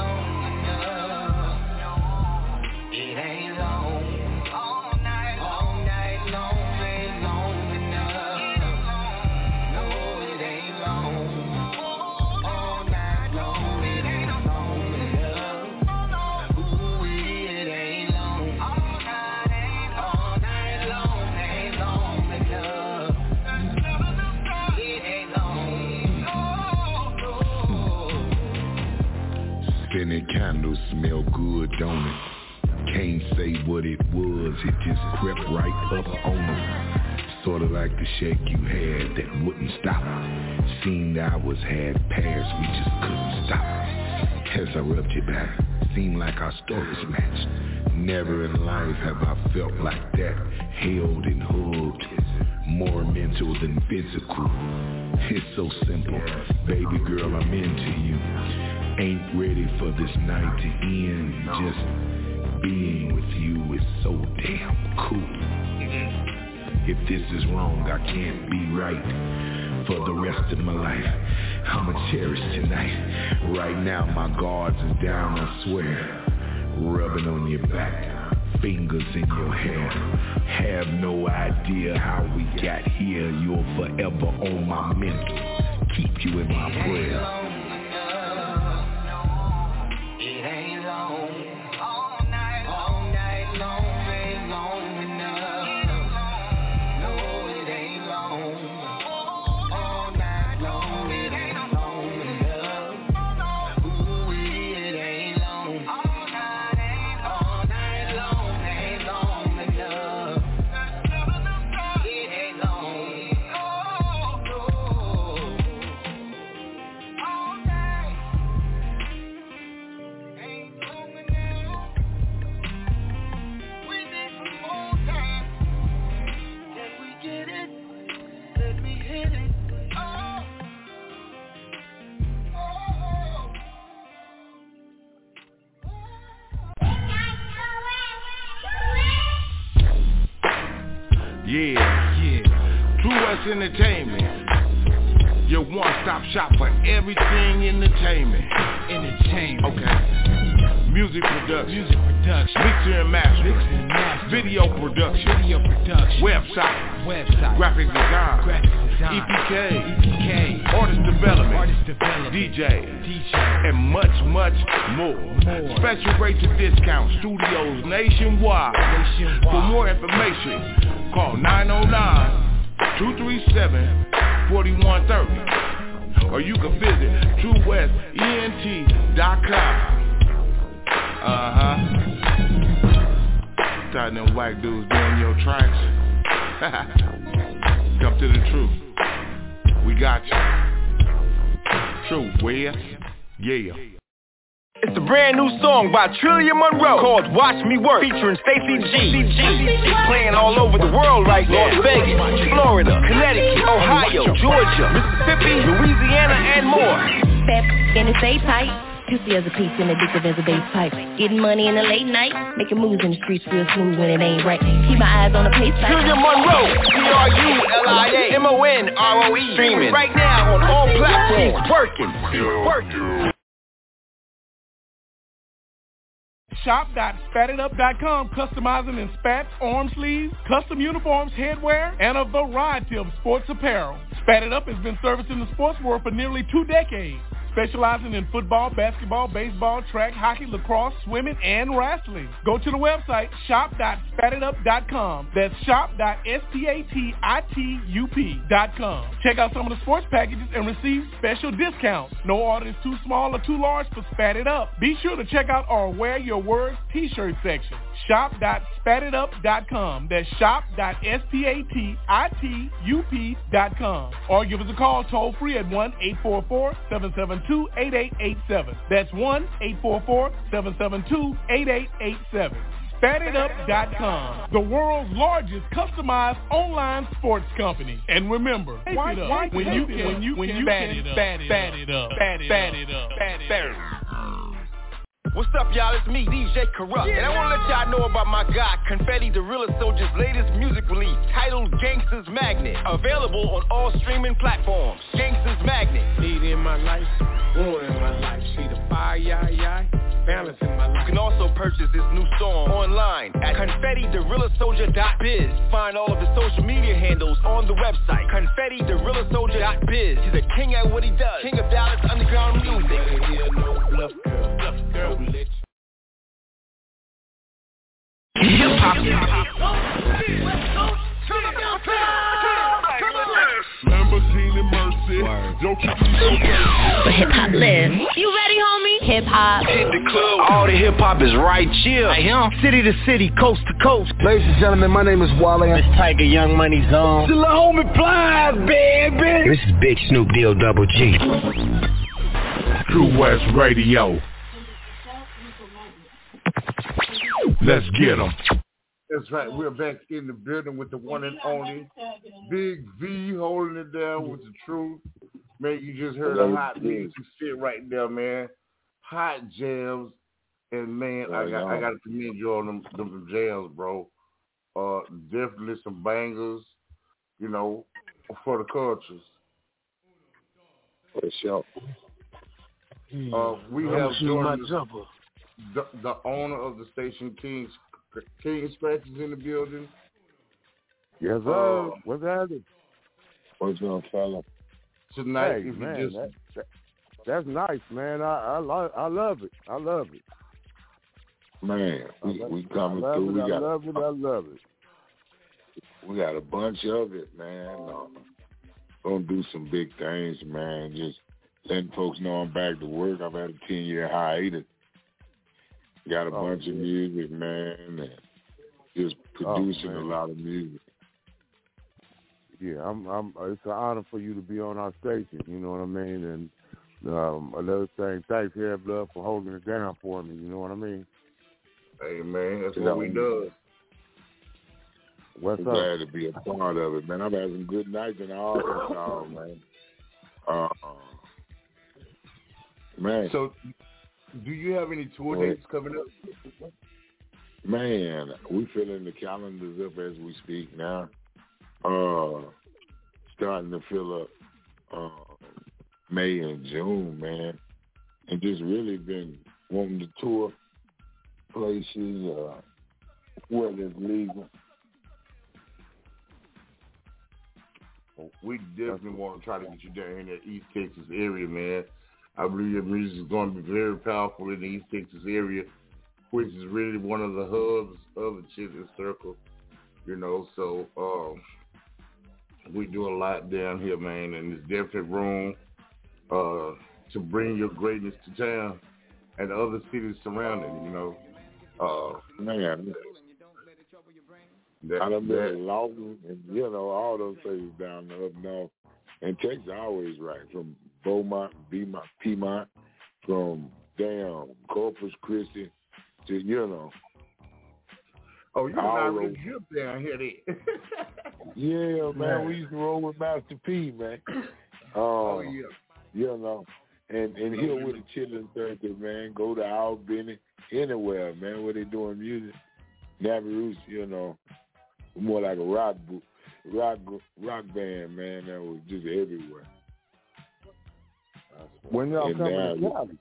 Speaker 19: It ain't long. All night, all night long, ain't long enough. No, it ain't long. All night long, it ain't long enough. Ooh, it ain't long. All night, ain't all night long, ain't long enough. It ain't long.
Speaker 18: Scented candles smell good, don't it? Can't say what it was, it just crept right up on us. Sorta like the shake you had that wouldn't stop. Seemed hours had passed, we just couldn't stop. As I rubbed you back, seemed like our stories matched. Never in life have I felt like that, held and hugged. More mental than physical. It's so simple, baby girl, I'm into you. Ain't ready for this night to end, just being with you is so damn cool. If this is wrong, I can't be right. For the rest of my life, I'ma cherish tonight. Right now my guards are down, I swear. Rubbing on your back, fingers in your hair. Have no idea how we got here. You're forever on my mental. Keep you in my prayer. Yeah, yeah. True West Entertainment, your one-stop shop for everything entertainment. Entertainment. Okay. Music production. Music production. Mixer and master. Mixer and master. Video production. Video production. Website. Website. Graphic design. Graphic design. E P K. E P K. Artist development. Artist development. D J. D J. And much, much more. more. Special rates and discounts. Studios nationwide. nationwide. For more information, call nine oh nine, two three seven, four one three zero. Or you can visit true west ent dot com. Uh-huh. Tired them white dudes doing your tracks. Come to the truth. We got you. True West. Yeah.
Speaker 20: It's a brand new song by Trillia Monroe called Watch Me Work, featuring Stacey G. Playing all over the world right now. Las Vegas, Florida, Connecticut, Ohio, Georgia, Mississippi, Louisiana, and more.
Speaker 9: Fat and it stay tight. Juicy as a piece and addictive as a bass pipe. Getting money in the late night, making moves in the streets real smooth when it ain't right. Keep my eyes on the pace.
Speaker 20: Trillia Monroe, T R U L I A M O N R O E. Streaming right now on all platforms. She's working. She's working.
Speaker 8: shop dot spat it up dot com, customizing in spats, arm sleeves, custom uniforms, headwear, and a variety of sports apparel. Spat It Up has been servicing the sports world for nearly two decades, specializing in football, basketball, baseball, track, hockey, lacrosse, swimming, and wrestling. Go to the website shop dot spat it up dot com. That's shop dot spat it up dot com. Check out some of the sports packages and receive special discounts. No order is too small or too large for Spat It Up. Be sure to check out our Wear Your Words t-shirt section. shop dot spat it up dot com. That's shop dot spat it up dot com. Or give us a call toll free at one eight four four, seven seven two, eight eight eight seven. That's one eight four four, seven seven two, eight eight eight seven. spat it up dot com, the world's largest customized online sports company. And remember, why, it up. Why when, you, it when you when you spat it up, spat it up, spat it up, spat it up, spat it up.
Speaker 20: What's up, y'all? It's me, D J Corrupt. And I want to let y'all know about my guy, Confetti the Realest Soldier's latest music release, titled Gangsta's Magnet. Available on all streaming platforms. Gangsta's Magnet.
Speaker 17: Need in my life, want in my life. See the fire, yai, yai, balance in my life.
Speaker 20: You can also purchase this new song online at confetti the realest soldier dot biz. Find all of the social media handles on the website, confetti the realest soldier dot biz. He's a king at what he does. King of Dallas underground music.
Speaker 17: Here, no bluff girl, bluff girl, let
Speaker 2: Lamborghini Mercy. Yo, keep me so
Speaker 9: But hip hop lives. You ready, homie? Hip hop.
Speaker 20: Hit the club. All the hip hop is right chill.
Speaker 10: I am. City to city, coast to coast.
Speaker 11: Ladies and gentlemen, my name is Wale.
Speaker 10: This Tiger Young Money Zone.
Speaker 11: The homie Plies, baby.
Speaker 10: This is Big Snoop Deal Double G.
Speaker 18: True West Radio. Let's get 'em.
Speaker 12: That's right. We're back in the building with the one and only Big V holding it down with the truth. Man, you just heard a hot music shit right there, man. Hot jams. And, man, I got I got to commend you on them, them jams, bro. Uh, definitely some bangers, you know, for the cultures.
Speaker 13: For sure.
Speaker 12: Uh, we
Speaker 17: I'm
Speaker 12: have
Speaker 17: my
Speaker 12: joined
Speaker 17: jumper.
Speaker 12: the, the owner of the station, King King Scratch, is in the building.
Speaker 21: Yes, sir.
Speaker 12: Uh,
Speaker 21: What's happening?
Speaker 13: What's up, fella?
Speaker 12: Tonight,
Speaker 21: Hey,
Speaker 12: if
Speaker 21: man,
Speaker 12: you just
Speaker 21: that, that, that's nice, man. I I, lo- I love it. I love it.
Speaker 13: Man, we, we coming
Speaker 21: I love
Speaker 13: through.
Speaker 21: it.
Speaker 13: We
Speaker 21: I
Speaker 13: got
Speaker 21: love it. I love it.
Speaker 13: we got a bunch of it, man. Uh, gonna do some big things, man. Just letting folks know I'm back to work. I've had a ten year hiatus. Got a
Speaker 21: Oh,
Speaker 13: bunch of
Speaker 21: yeah.
Speaker 13: music, man, and just producing
Speaker 21: man.
Speaker 13: a lot of music.
Speaker 21: Yeah, I'm. I'm. It's an honor for you to be on our station. You know what I mean? And um, another thing, thanks, Hair Blood, for holding it down for me. You know what I mean?
Speaker 12: Hey, man, that's
Speaker 13: You
Speaker 12: what
Speaker 13: know,
Speaker 12: we do.
Speaker 21: What's
Speaker 13: I'm
Speaker 21: up?
Speaker 13: glad to be a part of it, man. I've had some good nights in Arkansas, man. Uh, man.
Speaker 12: So, do you have any tour
Speaker 13: Well,
Speaker 12: dates coming up?
Speaker 13: Man, we filling the calendars up as we speak now. Uh, starting to fill up uh, May and June, man. And just really been wanting to tour places uh, where it's legal.
Speaker 12: We definitely want to try to get you down in that East Texas area, man. I believe your music is going to be very powerful in the East Texas area, which is really one of the hubs of the Chitlin Circle, you know. So um, we do a lot down here, man, and there's definitely room uh, to bring your greatness to town and the other cities surrounding, you know. Uh,
Speaker 13: Man,
Speaker 12: that,
Speaker 13: I done been
Speaker 12: that,
Speaker 13: in Lawton and, you know, all those places down there up north. And Texas always right, from Beaumont, Beaumont, Piedmont, from damn Corpus Christi to, you know.
Speaker 12: oh, you're
Speaker 13: all
Speaker 12: not really
Speaker 13: those-
Speaker 12: good down here, then.
Speaker 13: Yeah, man,
Speaker 12: Man.
Speaker 13: we used to roll with Master P, man. Uh,
Speaker 12: Oh, yeah.
Speaker 13: You know, and and here with the Chitlin Circuit, man, go to Albany, anywhere, man, where they doing music. Navaroo's, you know, more like a rock bo- rock rock band, man, that was just everywhere.
Speaker 21: When y'all
Speaker 13: And
Speaker 21: coming
Speaker 13: now-
Speaker 21: to Cali?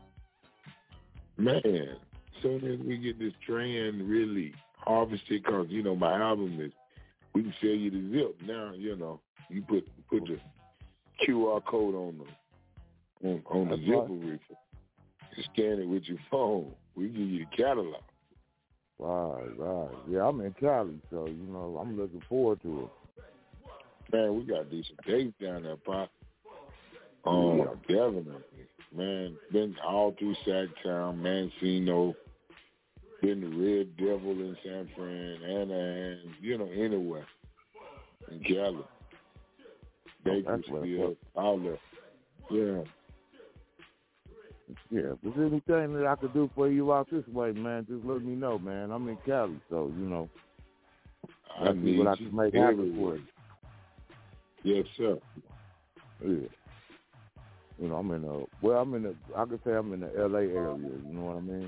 Speaker 13: Man, soon as we get this trend really harvested, because, you know, my album is, we can sell you the zip now, you know. You put put the Q R code on the on, on the
Speaker 21: That's
Speaker 13: zipper
Speaker 21: right.
Speaker 13: with you. You scan it with your phone. We give you the catalog.
Speaker 21: Right, right. Yeah, I'm in Cali, so, you know, I'm looking forward to it.
Speaker 13: Man, we got decent dates down there, Pop. Um,
Speaker 21: Yeah.
Speaker 13: definitely. Man, been all through Sacktown, Mancino, been the Red Devil in San Fran, Anaheim, you know, anywhere in Cali. Bakersfield, all that. Yeah.
Speaker 21: Yeah, if there's anything that I could do for you out this way, man, just let me know, man. I'm in Cali, so, you know,
Speaker 13: I
Speaker 21: let's see
Speaker 13: need
Speaker 21: what I
Speaker 13: you
Speaker 21: can make happen
Speaker 13: everywhere.
Speaker 21: for you.
Speaker 13: Yes, sir.
Speaker 21: Yeah. You know, I'm in a well, I'm in the I could say I'm in the L A area. You know what I mean?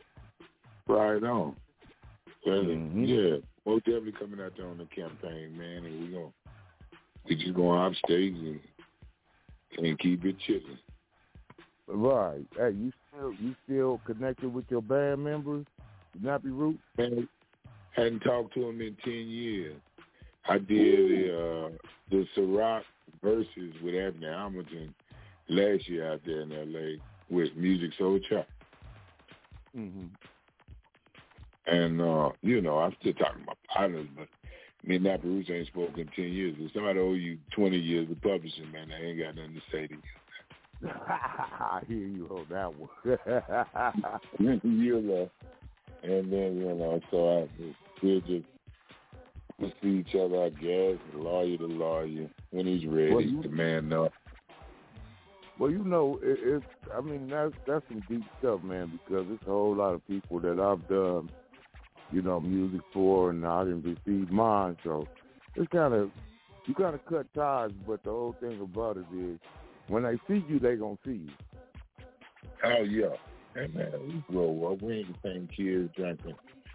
Speaker 13: Right on. Well,
Speaker 21: mm-hmm.
Speaker 13: Yeah, most definitely coming out there on the campaign, man, and we gonna we just going off stage and and keep it chilling.
Speaker 21: Right. Hey, you still you still connected with your band members, Nappy Roots?
Speaker 13: Man, hadn't talked to them in ten years. I did the uh, the Ciroc verses with Abner Hamilton last year out there in L A with Music Soul Child.
Speaker 21: Mm-hmm.
Speaker 13: And, uh, you know, I'm still talking about partners, but me and Nappy Roots ain't spoken in ten years. If somebody owe you twenty years of publishing, man, I ain't got nothing to say to you.
Speaker 21: I hear you on that one.
Speaker 13: You know. And then, you know, so I, we'll just we'll see each other, I guess, lawyer to lawyer. When he's ready, well, you, the man up.
Speaker 21: Well, you know, it, it's, I mean, that's, that's some deep stuff, man, because it's a whole lot of people that I've done, you know, music for, and I didn't receive mine, so it's kind of, you got to cut ties, but the whole thing about it is, when they see you, they going to see you.
Speaker 13: Oh, yeah. Hey, man, we grow up. We ain't the same kids drinking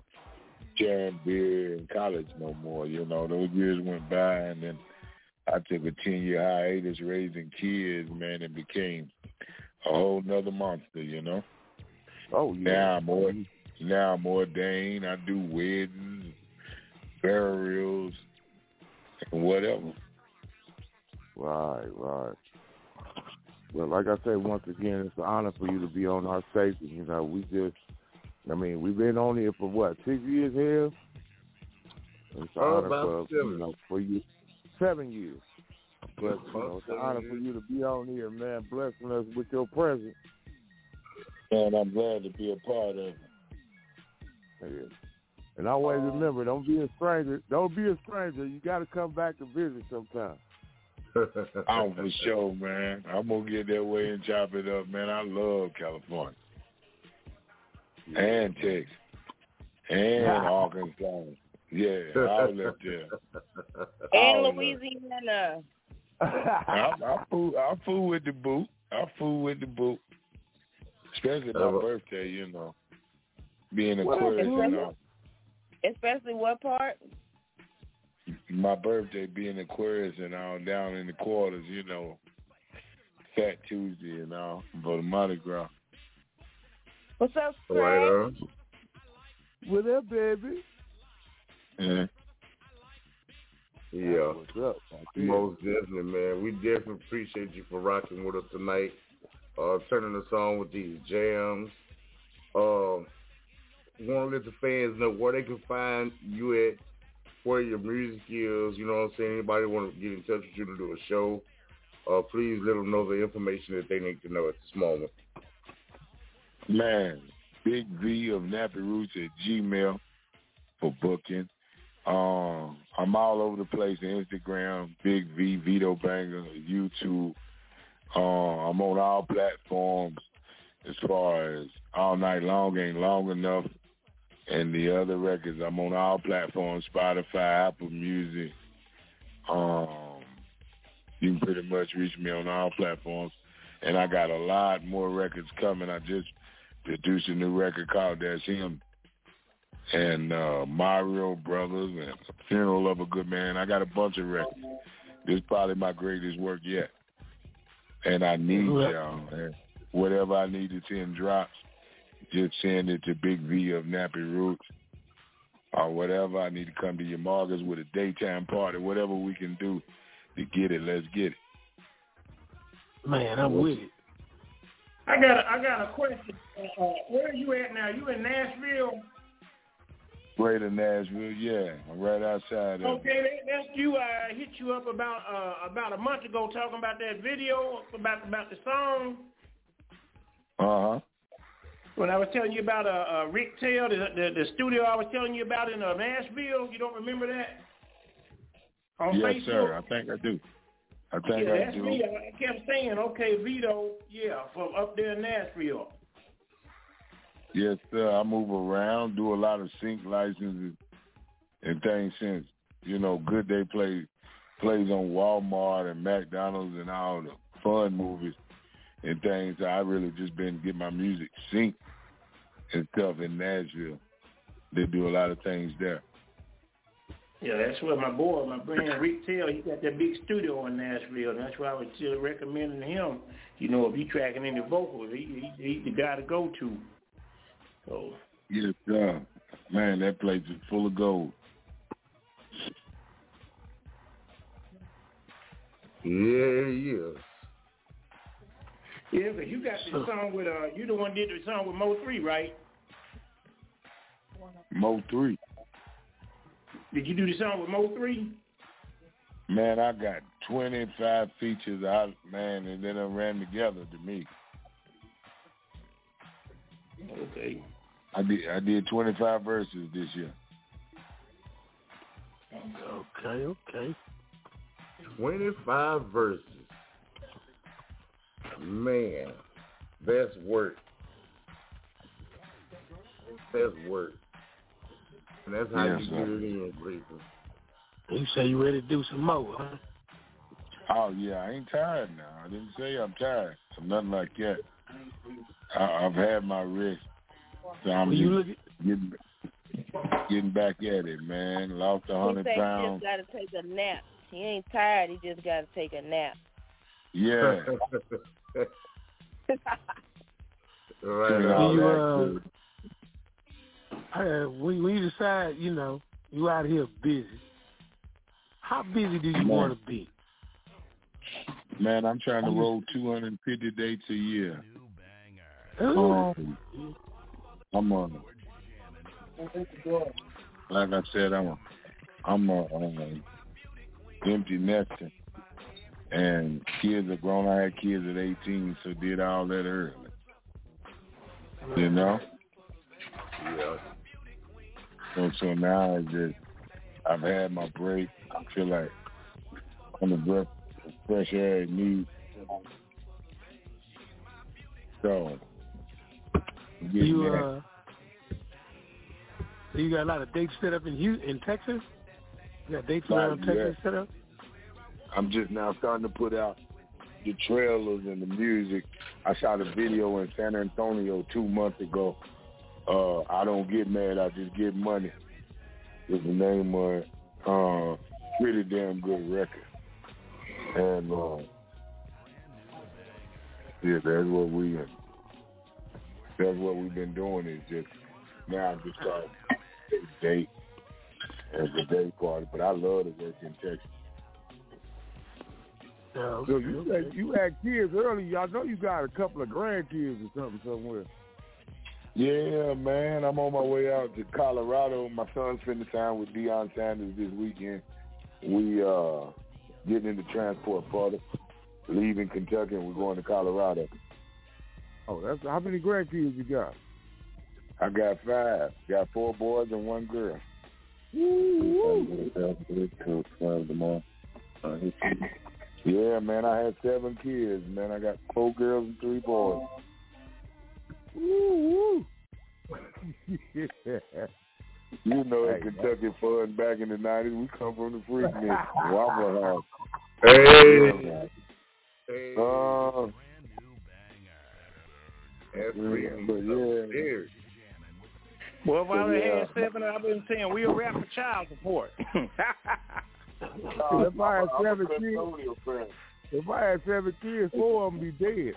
Speaker 13: jam beer in college no more. You know, those years went by, and then I took a ten-year hiatus raising kids, man, and became a whole nother monster, you know?
Speaker 21: Oh, yeah.
Speaker 13: Now I'm, or, now I'm ordained. I do weddings, burials, and whatever.
Speaker 21: Right, right. Well, like I said, once again, it's an honor for you to be on our station. You know, we just, I mean, we've been on here for, what, six years here? It's an
Speaker 12: oh,
Speaker 21: honor
Speaker 12: about
Speaker 21: for, you know, for you. Seven years. But, you know, it's an honor for you to be on here, man, blessing us with your presence.
Speaker 13: And I'm glad to be a part of it.
Speaker 21: Yeah. And always remember, don't be a stranger. Don't be a stranger. You got to come back and visit sometime.
Speaker 13: I'm for sure, man. I'm going to get that way and chop it up, man. I love California. Yeah. And Texas. And Arkansas. Yeah, all up there.
Speaker 14: And Louisiana.
Speaker 13: I, I, fool, I fool with the boot. I fool with the boot. Especially my uh, birthday, you know. Being Aquarius, you know.
Speaker 14: Especially what part?
Speaker 13: My birthday being Aquarius and all down in the quarters, you know. Fat Tuesday and all for the Mardi Gras.
Speaker 14: What's up, Craig?
Speaker 12: Right on.
Speaker 21: What up, baby?
Speaker 13: Yeah.
Speaker 12: Yeah.
Speaker 21: What's up?
Speaker 12: Most definitely, man. We definitely appreciate you for rocking with us tonight. Uh, turning us on with these jams. Uh, want to let the fans know where they can find you at, where your music is. You know what I'm saying? Anybody want to get in touch with you to do a show, uh, please let them know the information that they need to know at this moment.
Speaker 13: Man, Big V of Nappy Roots at Gmail for booking. Um, I'm all over the place on Instagram, Big V, Vito Banger, YouTube. Uh, I'm on all platforms as far as All Night Long Ain't Long Enough and the other records. I'm on all platforms, Spotify, Apple Music. Um, you can pretty much reach me on all platforms. And I got a lot more records coming. I just produced a new record called That's Him. And uh, Mario Brothers and Funeral of a Good Man. I got a bunch of records. This is probably my greatest work yet. And I need y'all. And whatever I need to send drops, just send it to Big V of Nappy Roots or whatever. I need to come to your Marcus with a daytime party. Whatever we can do to get it, let's get it.
Speaker 17: Man, I'm with it.
Speaker 16: I got a, I got a question. Uh, where are you at now? You in Nashville?
Speaker 13: Greater Nashville, yeah. I'm right outside of
Speaker 16: Okay, that, that's you. I uh, hit you up about uh, about a month ago talking about that video, about about the song.
Speaker 13: Uh-huh.
Speaker 16: When I was telling you about uh, uh, Rick Tell, the, the the studio I was telling you about in uh, Nashville, you don't remember that? On
Speaker 13: yes,
Speaker 16: Facebook?
Speaker 13: sir. I think I do. I think
Speaker 16: yeah,
Speaker 13: I
Speaker 16: that's
Speaker 13: do.
Speaker 16: me. I kept saying, okay, Vito, yeah, from up there in Nashville.
Speaker 13: Yes, sir. I move around, do a lot of sync licenses and things since, you know, Good Day play, plays on Walmart and McDonald's and all the fun movies. and things. I really just been getting my music synced and stuff in Nashville. They do a lot of things there.
Speaker 16: Yeah, that's where my boy, my friend Rick Tell, he got that big studio in Nashville, and that's why I was still recommending him. You know, if you tracking any vocals, he, he he's the guy to go to. So.
Speaker 13: Yes, sir. Man, that place is full of gold.
Speaker 12: Yeah, yeah.
Speaker 16: Yeah, but you got the song with uh, you the one did the song with Mo three, right?
Speaker 13: Mo three.
Speaker 16: Did you do the song with Mo three?
Speaker 13: Man, I got twenty-five features out, man, and then they ran together to me.
Speaker 16: Okay.
Speaker 13: I did I did twenty-five verses this year.
Speaker 17: Okay, okay.
Speaker 12: twenty-five verses. Man, that's work. That's work. And that's how
Speaker 13: yes,
Speaker 12: you
Speaker 13: sir.
Speaker 12: get it in, people.
Speaker 17: You say you ready to do some more, huh?
Speaker 13: Oh, yeah, I ain't tired now. I didn't say I'm tired. So nothing like that. I, I've had my rest. So I'm
Speaker 17: well, you look
Speaker 13: at- getting, getting back at it, man. Lost a hundred
Speaker 14: he
Speaker 13: pounds.
Speaker 14: He just got to take a nap. He ain't tired. He just got to take a nap.
Speaker 13: Yeah.
Speaker 12: Right.
Speaker 17: You, uh, uh, when, when you decide, you know, you out here busy, how busy do you want to be?
Speaker 13: Man, I'm trying to roll two hundred fifty dates a year.
Speaker 17: Um,
Speaker 13: I'm on. Like I said, I'm a, I'm a, I'm a empty nester, and kids are grown. I had kids at eighteen, so did all that early. You know.
Speaker 12: Yeah.
Speaker 13: So, so now it's just I've had my break. I feel like I'm a breath of fresh air in need. So
Speaker 17: you uh, so you got a lot of dates set up in Houston, in Texas. You got dates around
Speaker 13: Like,
Speaker 17: Texas
Speaker 13: yeah.
Speaker 17: set up.
Speaker 13: I'm just now starting to put out the trailers and the music. I shot a video in San Antonio two months ago. Uh, I don't get mad, I just get money. Is the name of it. Uh, pretty damn good record. And uh, yeah, that's what we that's what we've been doing is just now I just start a date as a day party. But I love to work in Texas.
Speaker 17: No,
Speaker 21: So you said you had kids early. I know you got a couple of grandkids or something somewhere.
Speaker 13: Yeah, man, I'm on my way out to Colorado. My son's spending time with Deion Sanders this weekend. We uh getting in the transport product, leaving Kentucky, and we're going to Colorado.
Speaker 21: Oh, that's how many grandkids you got?
Speaker 13: I got five. Got four boys and one girl. Yeah, man, I had seven kids, man. I got four girls and three boys.
Speaker 21: Woo, yeah.
Speaker 13: You know,
Speaker 21: Hey,
Speaker 13: Kentucky fun back in the nineties. We come from the Freaknik, Waffle House.
Speaker 12: Hey.
Speaker 13: Yeah.
Speaker 12: Hey.
Speaker 13: Uh,
Speaker 12: That's
Speaker 13: yeah, but yeah.
Speaker 16: Well, if I would have
Speaker 13: Yeah.
Speaker 16: had seven, I've been saying we'll rap for child support.
Speaker 21: If I had seven kids, if I had seven kids, four of them be dead.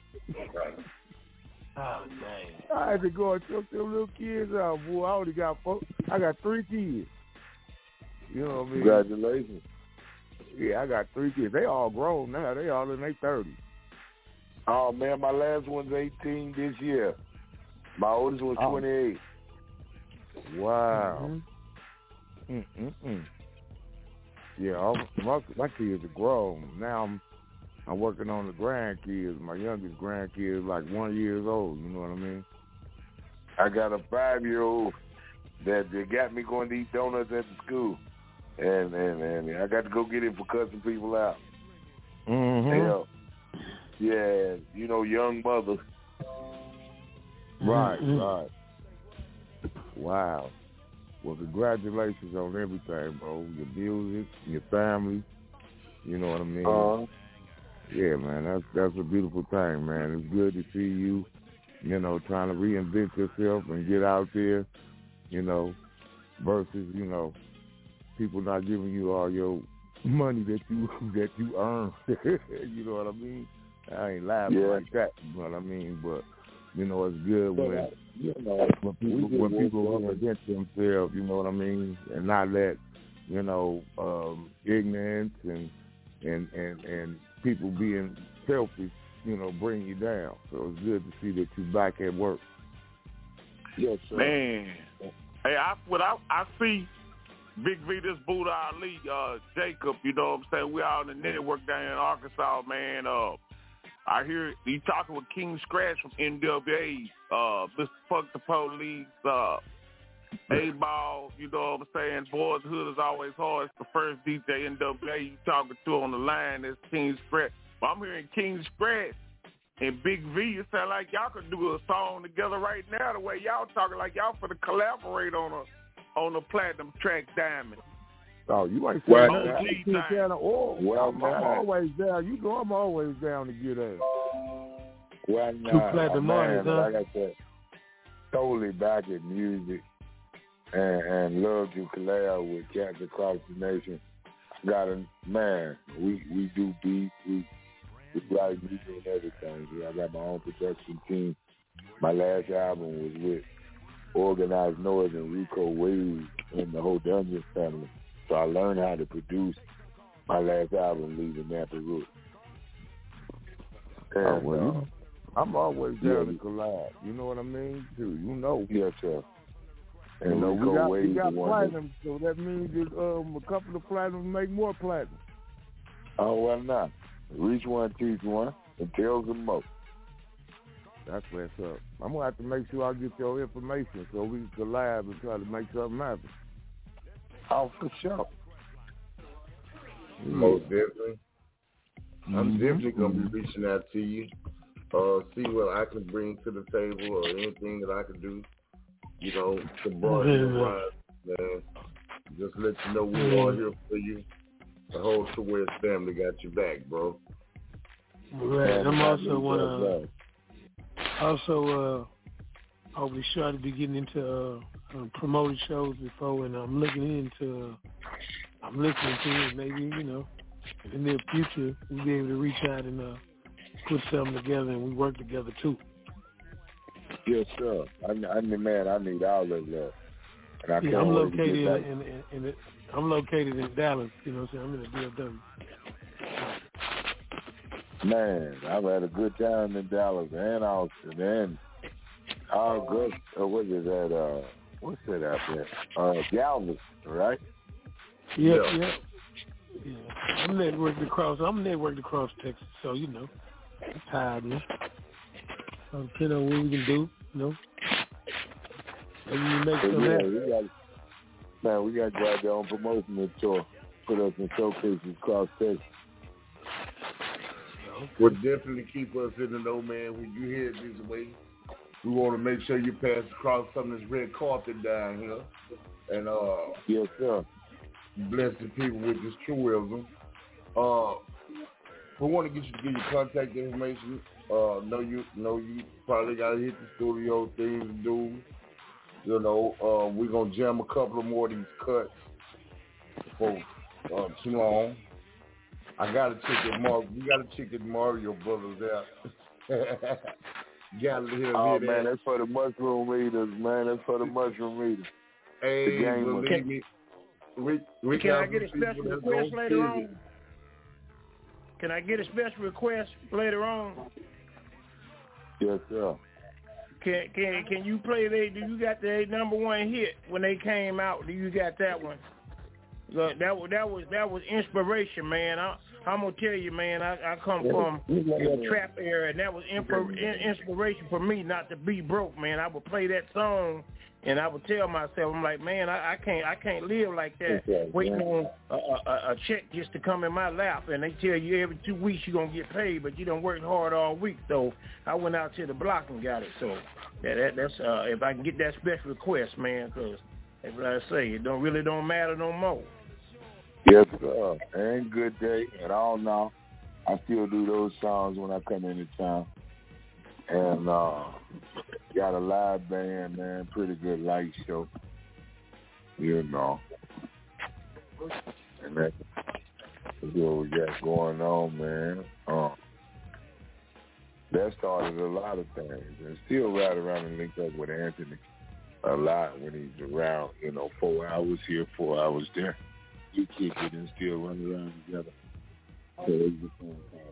Speaker 17: Oh, dang.
Speaker 21: I had to go and took them little kids out, boy. I only got four. I got three kids. You know what I mean?
Speaker 13: Congratulations.
Speaker 21: Yeah, I got three kids. They all grown now. They all in their thirties.
Speaker 13: Oh, man, my last one's eighteen this year. My oldest was
Speaker 21: Oh.
Speaker 13: twenty-eight.
Speaker 21: Wow. Mm-hmm. Mm-mm. Yeah, all, my my kids are grown now. I'm I'm working on the grandkids. My youngest grandkid is like one years old. You know what I mean?
Speaker 13: I got a five-year-old that, that got me going to eat donuts at the school, and and and I got to go get him for cussing people out.
Speaker 21: Mm-hmm.
Speaker 13: Yeah, yeah, you know, young mothers.
Speaker 21: Right,
Speaker 17: Mm-hmm.
Speaker 21: right. Wow. Well, congratulations on everything, bro. Your music, your family. You know what I mean?
Speaker 13: Uh,
Speaker 21: Yeah, man, that's that's a beautiful thing, man. It's good to see you, you know, trying to reinvent yourself and get out there, you know, versus, you know, people not giving you all your money that you that you earn. You know what I mean? I ain't laughing
Speaker 13: yeah.
Speaker 21: like that, you know what I mean? But you know, it's good
Speaker 13: but,
Speaker 21: when
Speaker 13: uh, you know,
Speaker 21: when people when people reinvent themselves. You know what I mean? And not let, you know, um, ignorance and and and and people being selfish, you know, bring you down. So it's good to see that you're back at work.
Speaker 13: Yes, sir.
Speaker 15: Man, hey, I what I I see. Big V, this Buddha Ali, uh, Jacob, you know what I'm saying? We all in the network down in Arkansas, man. Uh, I hear he talking with King Scratch from N W A, uh, Mister Fuck the Police, uh, A-Ball, you know what I'm saying? Boys Hood is always hard. It's the first D J N W A you talking to on the line is King Scratch. But I'm hearing King Scratch and Big V. It sound like y'all could do a song together right now the way y'all talking, like y'all for to collaborate on a on the platinum track Diamond.
Speaker 21: Oh, you ain't saying well, that. Oh, well, I'm, I'm always down. You know I'm always down to get at.
Speaker 13: Well, nah, uh, man, like I said, totally back at music and, and love to collab with cats across the nation. Got a man. We we do beats. We we write music and everything. Yeah, I got my own production team. My last album was with Organized Noise and Rico Wade and the whole Dungeon family. So I learned how to produce my last album, Leaving Napa Root. And,
Speaker 21: oh, well,
Speaker 13: uh,
Speaker 21: I'm always down
Speaker 13: yeah,
Speaker 21: to collab. You know what I mean? Too. You know.
Speaker 13: Yes, sir. And
Speaker 21: you know,
Speaker 13: Rico
Speaker 21: we got,
Speaker 13: Wade
Speaker 21: we got platinum,
Speaker 13: that,
Speaker 21: so that means that um, a couple of platinum make more platinum.
Speaker 13: Oh, well, not. Reach one, teach one, and tell them more.
Speaker 21: That's what's up. I'm going to have to make sure I get your information so we can collab and try to make something happen.
Speaker 13: Oh, for sure.
Speaker 12: Most definitely.
Speaker 21: Mm-hmm.
Speaker 12: I'm definitely going to be reaching out to you, uh, see what I can bring to the table or anything that I can do, you know, to broaden your rise, man. Just let you know we're all here for you. The whole True West family got your back, bro.
Speaker 17: Right. I'm also want to... Also, uh, I'll be sure to be getting into uh, uh, promoted shows before, and I'm looking into, uh, I'm listening to it. Maybe, you know, in the near future, we'll be able to reach out and uh, put something together, and we work together too.
Speaker 13: Yes, sir. I, I mean, man, I need all of that. And I
Speaker 17: yeah,
Speaker 13: can't
Speaker 17: I'm
Speaker 13: wait
Speaker 17: located
Speaker 13: to get back.
Speaker 17: in, in, in, in I'm located in Dallas. You know what I'm saying? I'm in the D F W.
Speaker 13: Man, I've had a good time in Dallas and Austin and all good. Uh, what is that? Uh, what's that out there? Uh, Galveston, right?
Speaker 17: Yeah, yeah, yeah. yeah. I'm networked across. I'm networked across Texas, so you know, I'm tired, man. So depending on what we can do, you know. Maybe we make some
Speaker 13: yeah,
Speaker 17: happen.
Speaker 13: we got, man, we got to go out there on promotional tour, put us in showcases across Texas.
Speaker 12: Will definitely keep us in the know, man. When you hear it this way, we want to make sure you pass across some of this red carpet down here. And, uh,
Speaker 13: yes, sir.
Speaker 12: Bless the people with this truism. Uh, we want to get you to give your contact information. Uh, know you, know you probably got to hit the studio things to do. You know, uh, we're going to jam a couple of more of these cuts for uh, too long. I got to check it, Mar- we got to check it Mario Brothers out. Got to hear
Speaker 13: Oh,
Speaker 12: that.
Speaker 13: man, that's for the mushroom eaters, man. That's for the mushroom eaters.
Speaker 12: Hey,
Speaker 13: the game
Speaker 12: believe me. We, we
Speaker 16: Can I get a special request later on?
Speaker 12: It.
Speaker 16: Can I get a special request later on?
Speaker 13: Yes, sir.
Speaker 16: Can can can you play they? Do you got the number one hit when they came out? Do you got that one? Look, that was that was that was inspiration, man. I, I'm gonna tell you, man. I, I come from the trap era, and that was info, inspiration for me not to be broke, man. I would play that song, and I would tell myself, I'm like, man, I, I can't I can't live like that,
Speaker 13: okay,
Speaker 16: waiting
Speaker 13: man.
Speaker 16: on a, a, a check just to come in my lap. And they tell you every two weeks you're gonna get paid, but you don't work hard all week. So I went out to the block and got it. So yeah, that, that's uh, if I can get that special request, man, because as I say, it don't really don't matter no more.
Speaker 13: Yes, sir. And good day. And all now, I still do those songs when I come into town. And uh, got a live band, man, pretty good light show. You know. And that's what we got going on, man. Uh, that started a lot of things. And still ride around and link up with Anthony a lot when he's around, you know, four hours here, four hours there. You kick it and still run around together. So it's the phone call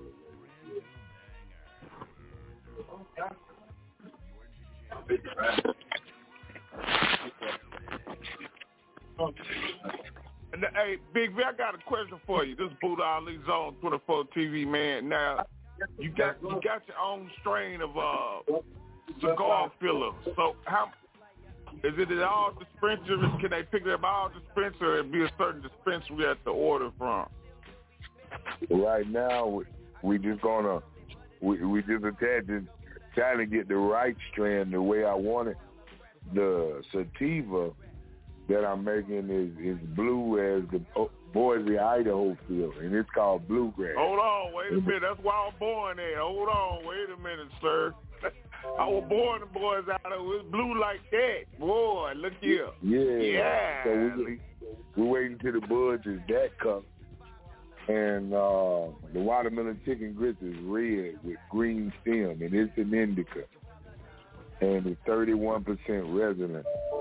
Speaker 15: And, hey, Big V, I got a question for you. This is Buddha Ali Zone twenty-four T V, man. Now, you got you got your own strain of uh, cigar filler. So how is it at all dispensaries? Can they pick it up all dispensaries, or it be a certain dispensary we have to order from?
Speaker 13: Right now, we, we just gonna we we just attached it, trying to get the right strain the way I want it. The sativa that I'm making is, is blue as the Boise, Idaho field, and it's called Bluegrass.
Speaker 15: Hold on, wait a minute. That's why I was born there. Hold on, wait a minute, sir. I was born in Boise, Idaho. It's blue like that. Boy, look here.
Speaker 13: Yeah.
Speaker 15: Yeah.
Speaker 13: So we, we're waiting till the buds is that cup. And uh, the watermelon chicken grits is red with green stem, and it's an indica. And it's thirty-one percent resident.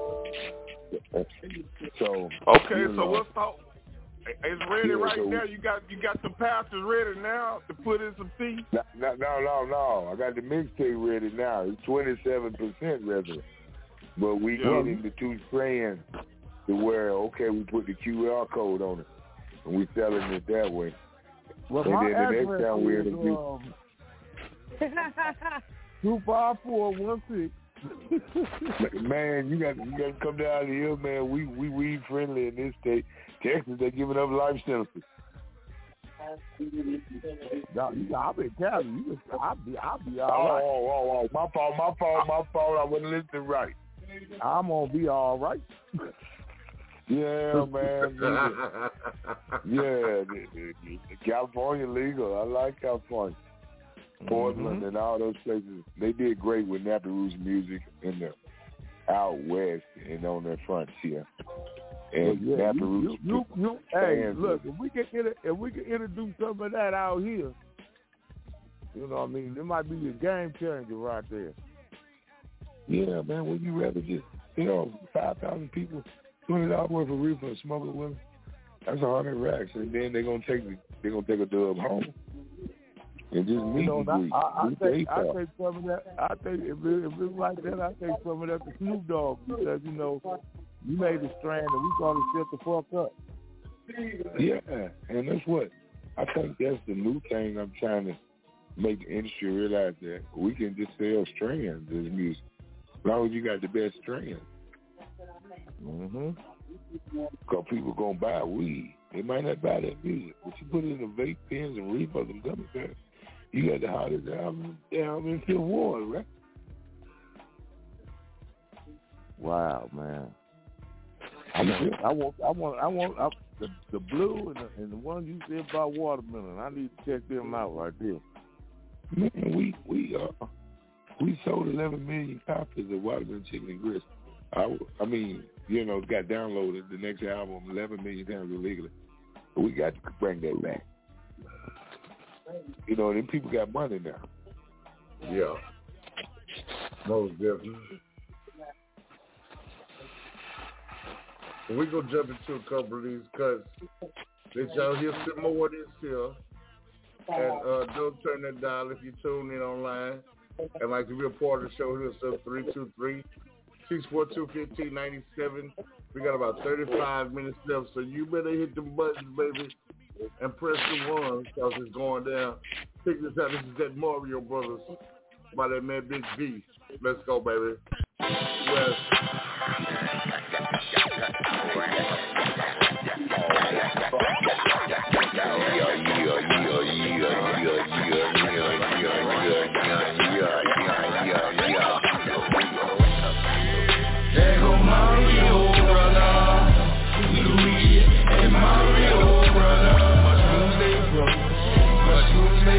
Speaker 13: So
Speaker 15: okay,
Speaker 13: you
Speaker 15: so
Speaker 13: know,
Speaker 15: what's up? It's ready
Speaker 13: yeah,
Speaker 15: right
Speaker 13: so
Speaker 15: now. You got you got the pouches ready now to put in some tea.
Speaker 13: No, no, no, no, no. I got the mixtape ready now. It's twenty-seven percent resident, but we
Speaker 15: yeah.
Speaker 13: getting the two strands to where okay, we put the Q R code on it, and we selling it that way.
Speaker 21: Well,
Speaker 13: and
Speaker 21: my
Speaker 13: then the next
Speaker 21: address
Speaker 13: time we're
Speaker 21: is,
Speaker 13: in the
Speaker 21: um, two five four one six.
Speaker 13: Man, you got you got to come down here, man. We we weed friendly in this state. Texas, they giving up life sentences.
Speaker 21: No, you know, I'll be telling you, I'll be I'll be all
Speaker 13: oh,
Speaker 21: right.
Speaker 13: Oh, oh, oh, my fault, my fault, my fault. I wasn't listening right.
Speaker 21: I'm gonna be all right.
Speaker 13: Yeah, man. Yeah, the, the, the California legal. I like California. Portland
Speaker 21: mm-hmm.
Speaker 13: and all those places, they did great with Nappy Roots music in the out west and on their frontier. And
Speaker 21: yeah,
Speaker 13: Nappy
Speaker 21: you,
Speaker 13: Roots.
Speaker 21: You, you, you, hey, look, if we can if we can introduce some of that out here, you know what I mean, it might be a game changer right there.
Speaker 13: Yeah, man. Would you rather just, you know, five thousand people, twenty dollars worth of reefer and smoke it with them? That's a hundred racks, and then they're gonna take they're gonna take a dub home. And just meet
Speaker 21: you know,
Speaker 13: and
Speaker 21: I, I, I, take, I
Speaker 13: take
Speaker 21: take some of that. I think if, it, if it's like that, I take some of that to Snoop Dogg because you know you made a strand and we gonna shut the fuck up.
Speaker 13: Yeah, and that's what I think that's the new thing I'm trying to make the industry realize that we can just sell strands as music as long as you got the best strand.
Speaker 21: Mm-hmm.
Speaker 13: Because people gonna buy weed, they might not buy that music, but you put it in the vape pens and reefers and gummy bears. You got the hottest album down in Fifth Ward, right?
Speaker 21: Wow, man. I want, I want, I want, I want I, the the blue and the, and the one you said about watermelon. I need to check them out right there.
Speaker 13: Man, we we uh we sold eleven million copies of Watermelon Chicken and Grits. I, I mean, you know, got downloaded the next album eleven million times illegally. But we got to bring that back. You know, them people got money now.
Speaker 12: Yeah. Most definitely. We're going to jump into a couple of these cuts. Let y'all hear some more of this here. And uh, don't turn that dial if you tune in online. And like to be a part of the show, here's up three two three, six four two, one five nine seven. We got about thirty-five minutes left, so you better hit them buttons, baby, and press the one because it's going down. Check this out. This is that Mario Brothers by that man Big V. Let's go, baby. Yes.
Speaker 19: There go Mario, brother. Luigi and Mario, brother. Mushrooms they grow, mushrooms they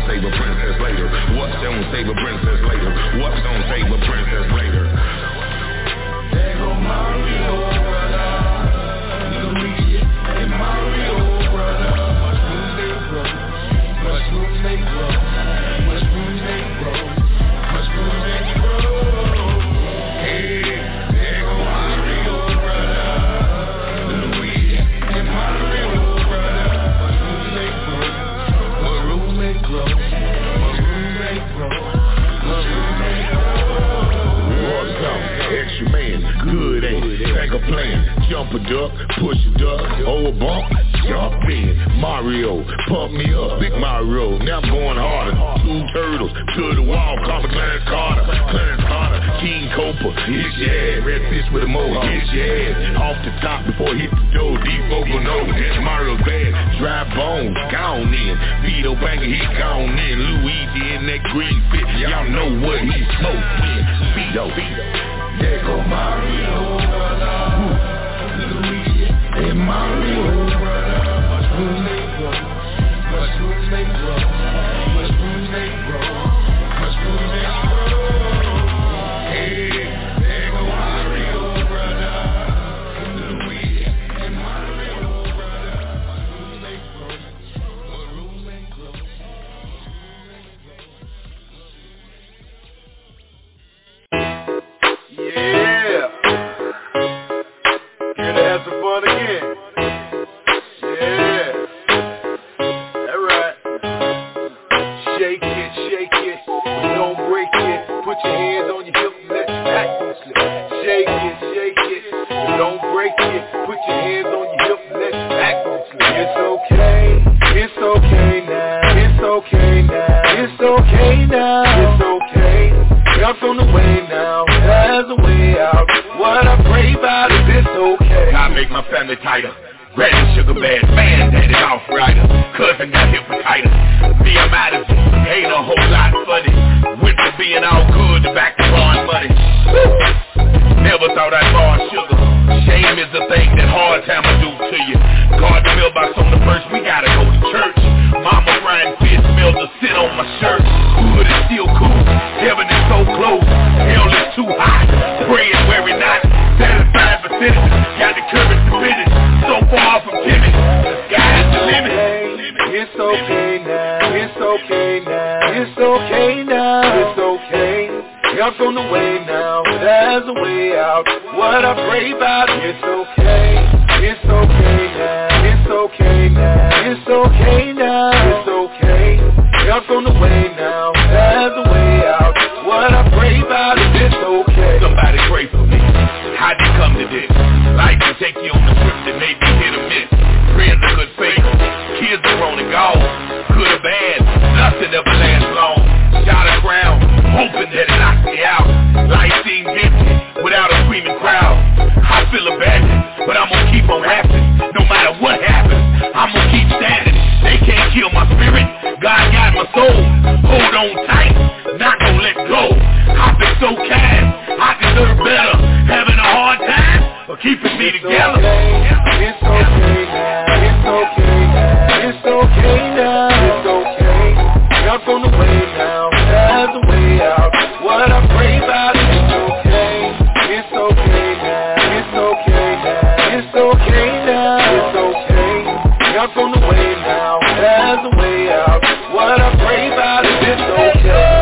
Speaker 18: save a princess later? What's gonna save a princess later? What's gonna save a princess later? There go Mario, brother. Luigi and Mario, brother. Mushrooms they grow. Mushrooms they grow. Mushrooms they grow. Hey, there go Mario, brother. Luigi and Mario, brother. Mushrooms they grow. Mushrooms they grow. Mushrooms they grow. Mushrooms they grow. What's up? Extra man, good ain't it? Take a plan, jump a duck, push a duck, over bump, jump in. Mario, pump me up, Big Mario, now I'm going harder. Two turtles, to the wall, call me Clarence Carter, Clarence Carter, King Cooper, hit your ass, red fish with a mohawk, hit your ass, off the top before he hit the door, deep vocal no, Mario's bad, dry bones, gone in, Vito Banger, he gone in, Luigi in that green fit, y'all know what he smoked in, Vito, Vito. There go Mario, brother. Luigi and Mario, brother. Mushrooms they grow. Mushrooms they grow. Mushrooms they grow. Mushrooms they grow. Hey, there go Mario, brother. Luigi and Mario, brother. Mushrooms they grow. Mushrooms they grow. Yeah. Here to have some fun again. Yeah. Alright. Shake it, shake it. Don't break it. Put your hands on your hips and let your back don't slip. Shake it, shake it. Don't break it. Put your hands on your hips and let your back don't slip. It's okay. It's okay now. It's okay now. It's okay now. It's okay. Help's on the way now, there's a way out. What I pray about is it's okay. I make my family tighter. Granny sugar bad, man, daddy off rider. Cousin got hepatitis. Me, I'm out of it. Ain't a whole lot funny. Went from being all good to back to borrowing money. Never thought I'd borrow sugar. Shame is the thing that hard time will do to you. God the mailbox on the first, we gotta go to church. Mama frying fish, smell the sit on my shirt. Hood is still cool, heaven is so close. Hell is too hot, praying where we not. Satisfied for citizens, got the courage to finish. So far from timid, the sky's the limit. It's okay now, it's okay now, it's okay now, it's okay. Help's on the way now, there's a way out. What I pray about, it's okay. It's okay now, it's okay now, it's okay now, it's okay. Help's on the way now, there's a way out. What I pray about is it's okay. Somebody pray for me. How'd you come to this? Life can take you on a trip that may be hit or miss. Friends are good faith, kids are grown and gone. Good or bad, nothing ever lasts long. Shot a crown, hoping that it knocks me out. Life seems empty without a screaming crowd. I feel abandoned, but I'm gonna keep on acting. No matter what happens, I'm gonna keep standing. They can't kill my spirit, God got my soul. Hold on tight, not gonna let go. I've been so kind, I deserve better. Having a hard time, but keeping me together. It's okay now, it's okay now, it's okay now, it's okay. Help's on the way now, there's a way out. What I pray about is it's okay. It's okay now, it's okay now, it's okay now, it's okay. Help's on the way now, there's a way out. What I pray about is it's okay.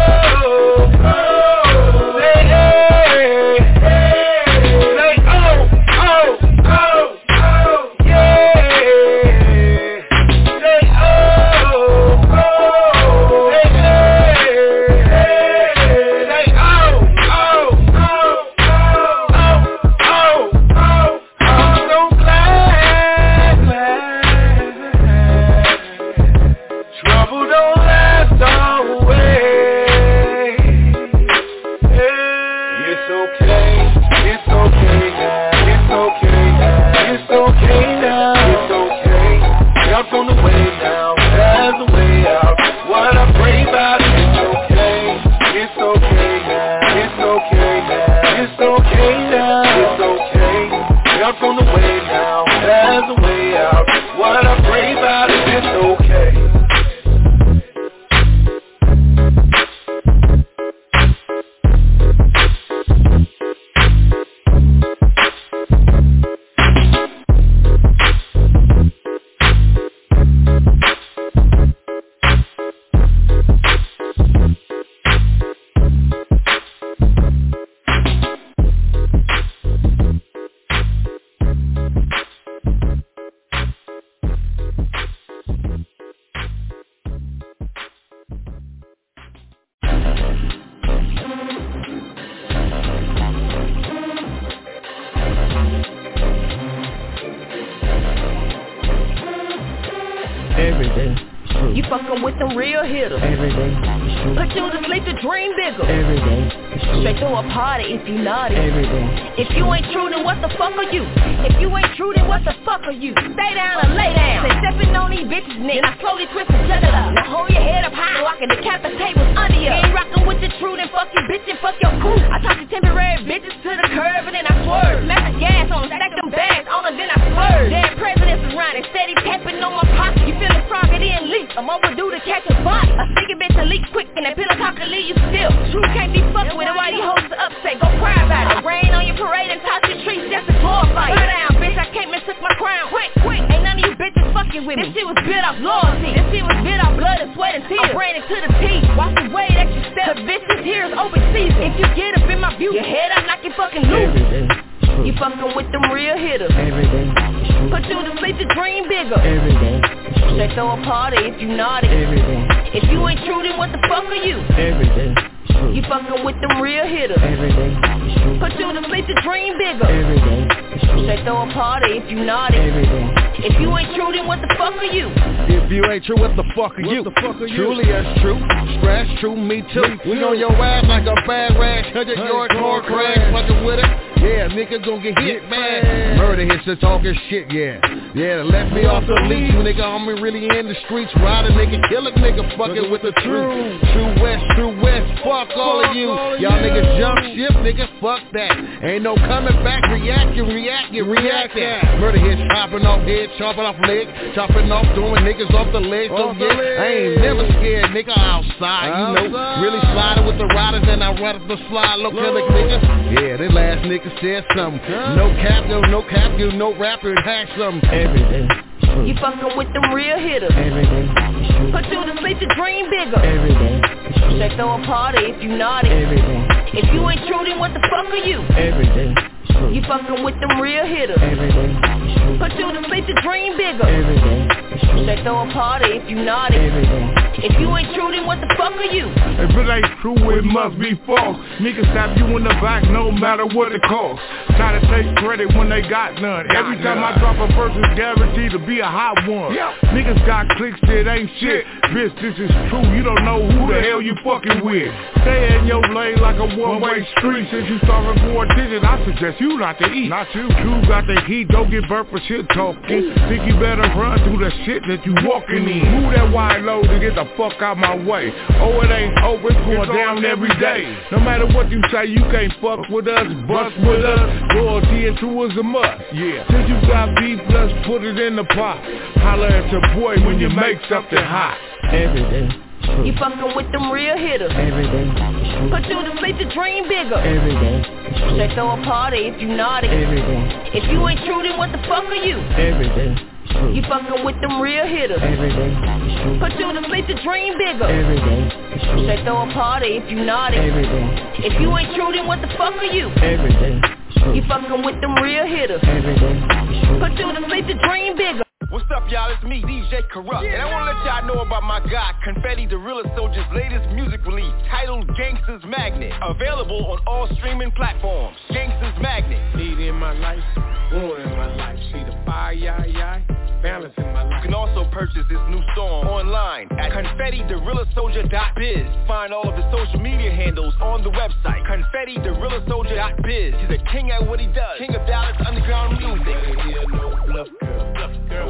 Speaker 1: every day.
Speaker 9: You fucking with them real hitters.
Speaker 1: Every day.
Speaker 9: Put you to sleep to dream bigger.
Speaker 1: Every day.
Speaker 9: Straight through a party if you naughty.
Speaker 1: Every day.
Speaker 9: If you ain't true, then what the fuck are you? If you ain't true, then what the fuck are you? Stay down or lay down. Say stepping on these bitches' necks. I slowly twist and shut it up. Now hold your head up high so I can decapitate what's under you. Ain't rockin' with the truth, then fuck your bitch and fuck your crew. I talk to temporary bitches to the curb and then I swerve. Smash the gas on them, stack them bags on them, then I swerve. Dead presidents surrounded, steady tapping on my pocket. You feelin' frog, it didn't leak. I'm overdue to catch a body. A sticky bitch to leak quick and that pillow talk can leave you still. True can't be fucked with it. Why these hoes are upset? Go cry about it. Rain on your parade and toss your trees just to glorify you. Burn down, bitch. I came and took my crown. Quick, quick. Ain't none of you bitches fucking with me. This shit was built off loyalty. This shit was built off blood and sweat and tears. I ran it to the teeth. Watch the way that you step. Cause this is here is open season. If you get up in my view, your head up, knock your fucking loose.
Speaker 1: Every day.
Speaker 9: You fucking with them real hitters.
Speaker 1: Every day.
Speaker 9: Put you to sleep to dream bigger.
Speaker 1: Every day.
Speaker 9: Straight throw a party if you naughty.
Speaker 1: Every day.
Speaker 9: If you ain't true, then what the fuck are you?
Speaker 1: Every day.
Speaker 9: You fucking with them real hitters.
Speaker 1: Every day.
Speaker 9: Put you to sleep to dream bigger.
Speaker 1: Every day.
Speaker 9: Straight throw a party if you naughty.
Speaker 1: Every day.
Speaker 9: If you ain't true, then what the fuck are you?
Speaker 22: If you ain't true, what the fuck are
Speaker 1: what
Speaker 22: you?
Speaker 1: The fuck are
Speaker 22: Truly
Speaker 1: you?
Speaker 22: that's true. Scratch true, me too. Me too. We on your ass like a bad rash. Hundred yard car crash. Fucking with it. Yeah, nigga gon' get hit, hit man. Murder hits the talking shit, yeah. Yeah, they left me off the leash, nigga. I'm really in the streets. Ride a nigga, kill a nigga, fucking with the truth. True West, True West, fuck all of you. Y'all niggas jump ship, nigga, fuck that. Ain't no coming back, reacting, reacting, reacting. Murder hits, chopping off heads, chopping off legs, chopping off, throwing niggas off the legs. So yeah, I ain't never scared, nigga, outside, you know. Really sliding with the riders and I run up the slide, low killer niggas. Yeah, that last nigga said something. No cap, no, no cap, you no rapper and hack something.
Speaker 1: Every day.
Speaker 9: You fucking with them real hitters.
Speaker 1: Every day.
Speaker 9: Put you to sleep to dream bigger.
Speaker 1: Every day.
Speaker 9: Straight throw a party if you naughty.
Speaker 1: Every day.
Speaker 9: If you ain't true, then what the fuck are you?
Speaker 1: Every day.
Speaker 9: You fucking with them real hitters.
Speaker 1: Every day.
Speaker 9: Put you to sleep to dream bigger.
Speaker 1: Every day.
Speaker 9: Straight throw a party if you naughty.
Speaker 1: Every day.
Speaker 9: If you ain't true, then what the fuck are you?
Speaker 2: If it ain't true, it must be false. Niggas stab you in the back no matter what it costs. Try to take credit when they got none. Every time I drop a verse, it's guaranteed to be a hot one. Niggas got clicks that ain't shit. Bitch, this is true. You don't know who the hell you fucking with. Stay in your lane like a one-way street. Since you started for a digit, I suggest you not to eat. Not you. True got the heat. Don't get burnt for shit talking. Think you better run through the shit that you walking in. Move that wide load to get the fuck out my way. Oh, it ain't over, it's going down every day. No matter what you say, you can't fuck with us, bust with us. Loyalty and true is a must. Yeah. Since you got beef, let's put it in the pot. Holla at your boy when you make something hot.
Speaker 1: Every day.
Speaker 9: You fucking with them real hitters.
Speaker 1: Every day.
Speaker 9: Put you to sleep to dream bigger.
Speaker 1: Every day.
Speaker 9: Straight throw a party if you naughty.
Speaker 1: Every day.
Speaker 9: If you ain't true, then what the fuck are you?
Speaker 1: Every day.
Speaker 9: You fucking with them real hitters.
Speaker 1: Every day.
Speaker 9: Put you to sleep to dream bigger.
Speaker 1: Every day.
Speaker 9: Straight throw a party if you naughty.
Speaker 1: Every day.
Speaker 9: If you ain't true, then what the fuck are you?
Speaker 1: Every day.
Speaker 9: You fucking with them real hitters.
Speaker 1: Every day.
Speaker 9: Put you to sleep to dream bigger.
Speaker 20: What's up, y'all? It's me, D J Corrupt. Yeah. And I want to let y'all know about my guy, Confetti the Realest Soldier's latest music release, titled Gangsta's Magnet. Available on all streaming platforms. Gangsta's Magnet.
Speaker 17: Need in my life, want in my life. See the fire, yai, yai, balance in my life.
Speaker 20: You can also purchase this new song online at confetti the realest soldier dot biz. Find all of the social media handles on the website, confetti the realest soldier dot biz. He's a king at what he does. King of Dallas underground music.
Speaker 17: Hear no bluff girl, bluff girl.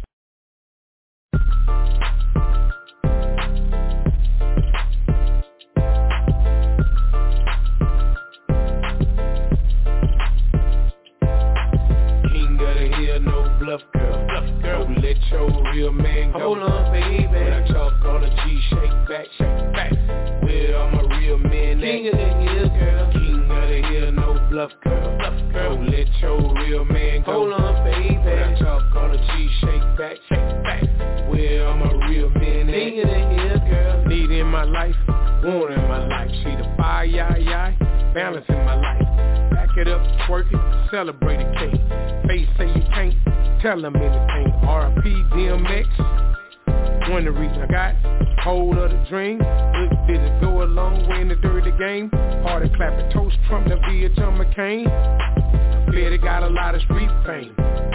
Speaker 17: Bluff girl, bluff girl, don't let your real man go. Hold on, baby. When I talk on a G, shake back, shake back. Where are my real men? King of the hill, girl. King of the hill, no bluff girl, bluff girl. Don't let your real man go. Hold on, baby. When I talk on a G, shake back, shake back. Where are my real men? King of the hill, girl. Need in my life, want in my life. See the fire, yai, yai, balance in my life. Back it up, twerk it, celebrate a cake. Face say you can't. Tell them anything, R I P D M X. One the reason I got hold of the dream. Look, did it go a long way in the dirty game? Party clapping, toast, Trump, the V H on McCain. Clear they got a lot of street fame.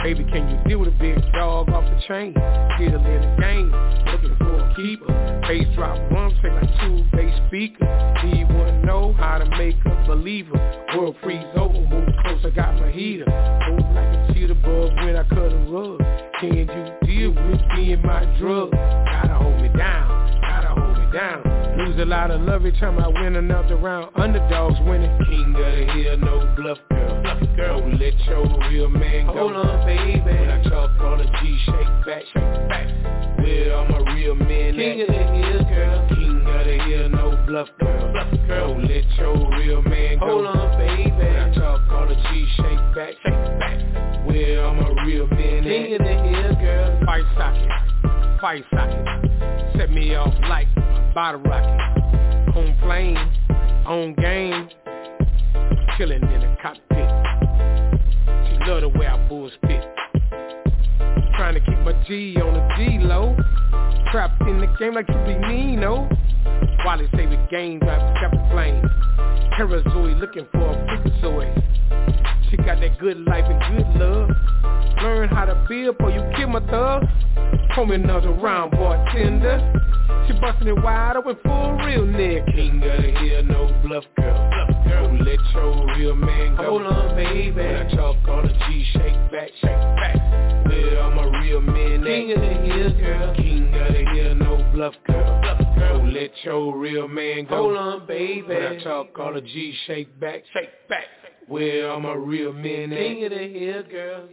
Speaker 17: Baby, can you deal with a big dog off the chain? Still in the game, looking for a keeper. Bass drop one, play like two bass speakers. Do you wanna know how to make a believer? World freeze over, move close, I got my heater. Move like a cheetah bug when I cut a rug. Can you deal with me and my drug? Gotta hold me down, gotta hold me down. Lose a lot of love every time I win another round. Underdogs winning. King of the hill, no bluff, girl. Bluff, girl. Don't let your real man go. Hold on, baby. When I talk on a G, shake back, shake back. Where all my real men King at? Of the hill, girl. King of the hill, no bluff, girl. Bluff, girl. Don't let your real man go. Hold on, baby. When I talk on a G, shake back, shake back. Where all my real men King at? King of the hill, girl. Fight socket, fight socket. Set me off like bottle rocket. On plane, on game, chillin' in the cockpit. She love the way I bull spit. Trying to keep my G on the G-low. Trapped in the game like you be Nino. Wally say we game drive, got the flame. Terrazoi looking for a freakazoid. She got that good life and good love. Learn how to build before you kill my thug. Pour me another round, bartender. She bustin' it wide open for a real nigga. King of the hill, no bluff, girl. Bluff, girl. Don't let your real man go. Hold on, baby. When I talk on a G, shake back, shake back. Where all my real men at? King of the hill, girl. King of the hill, no bluff, girl. Bluff, girl. Don't let your real man go. Hold on, baby. When I talk on a G, shake back, shake back. Where all my real men at? King of the hill, girl.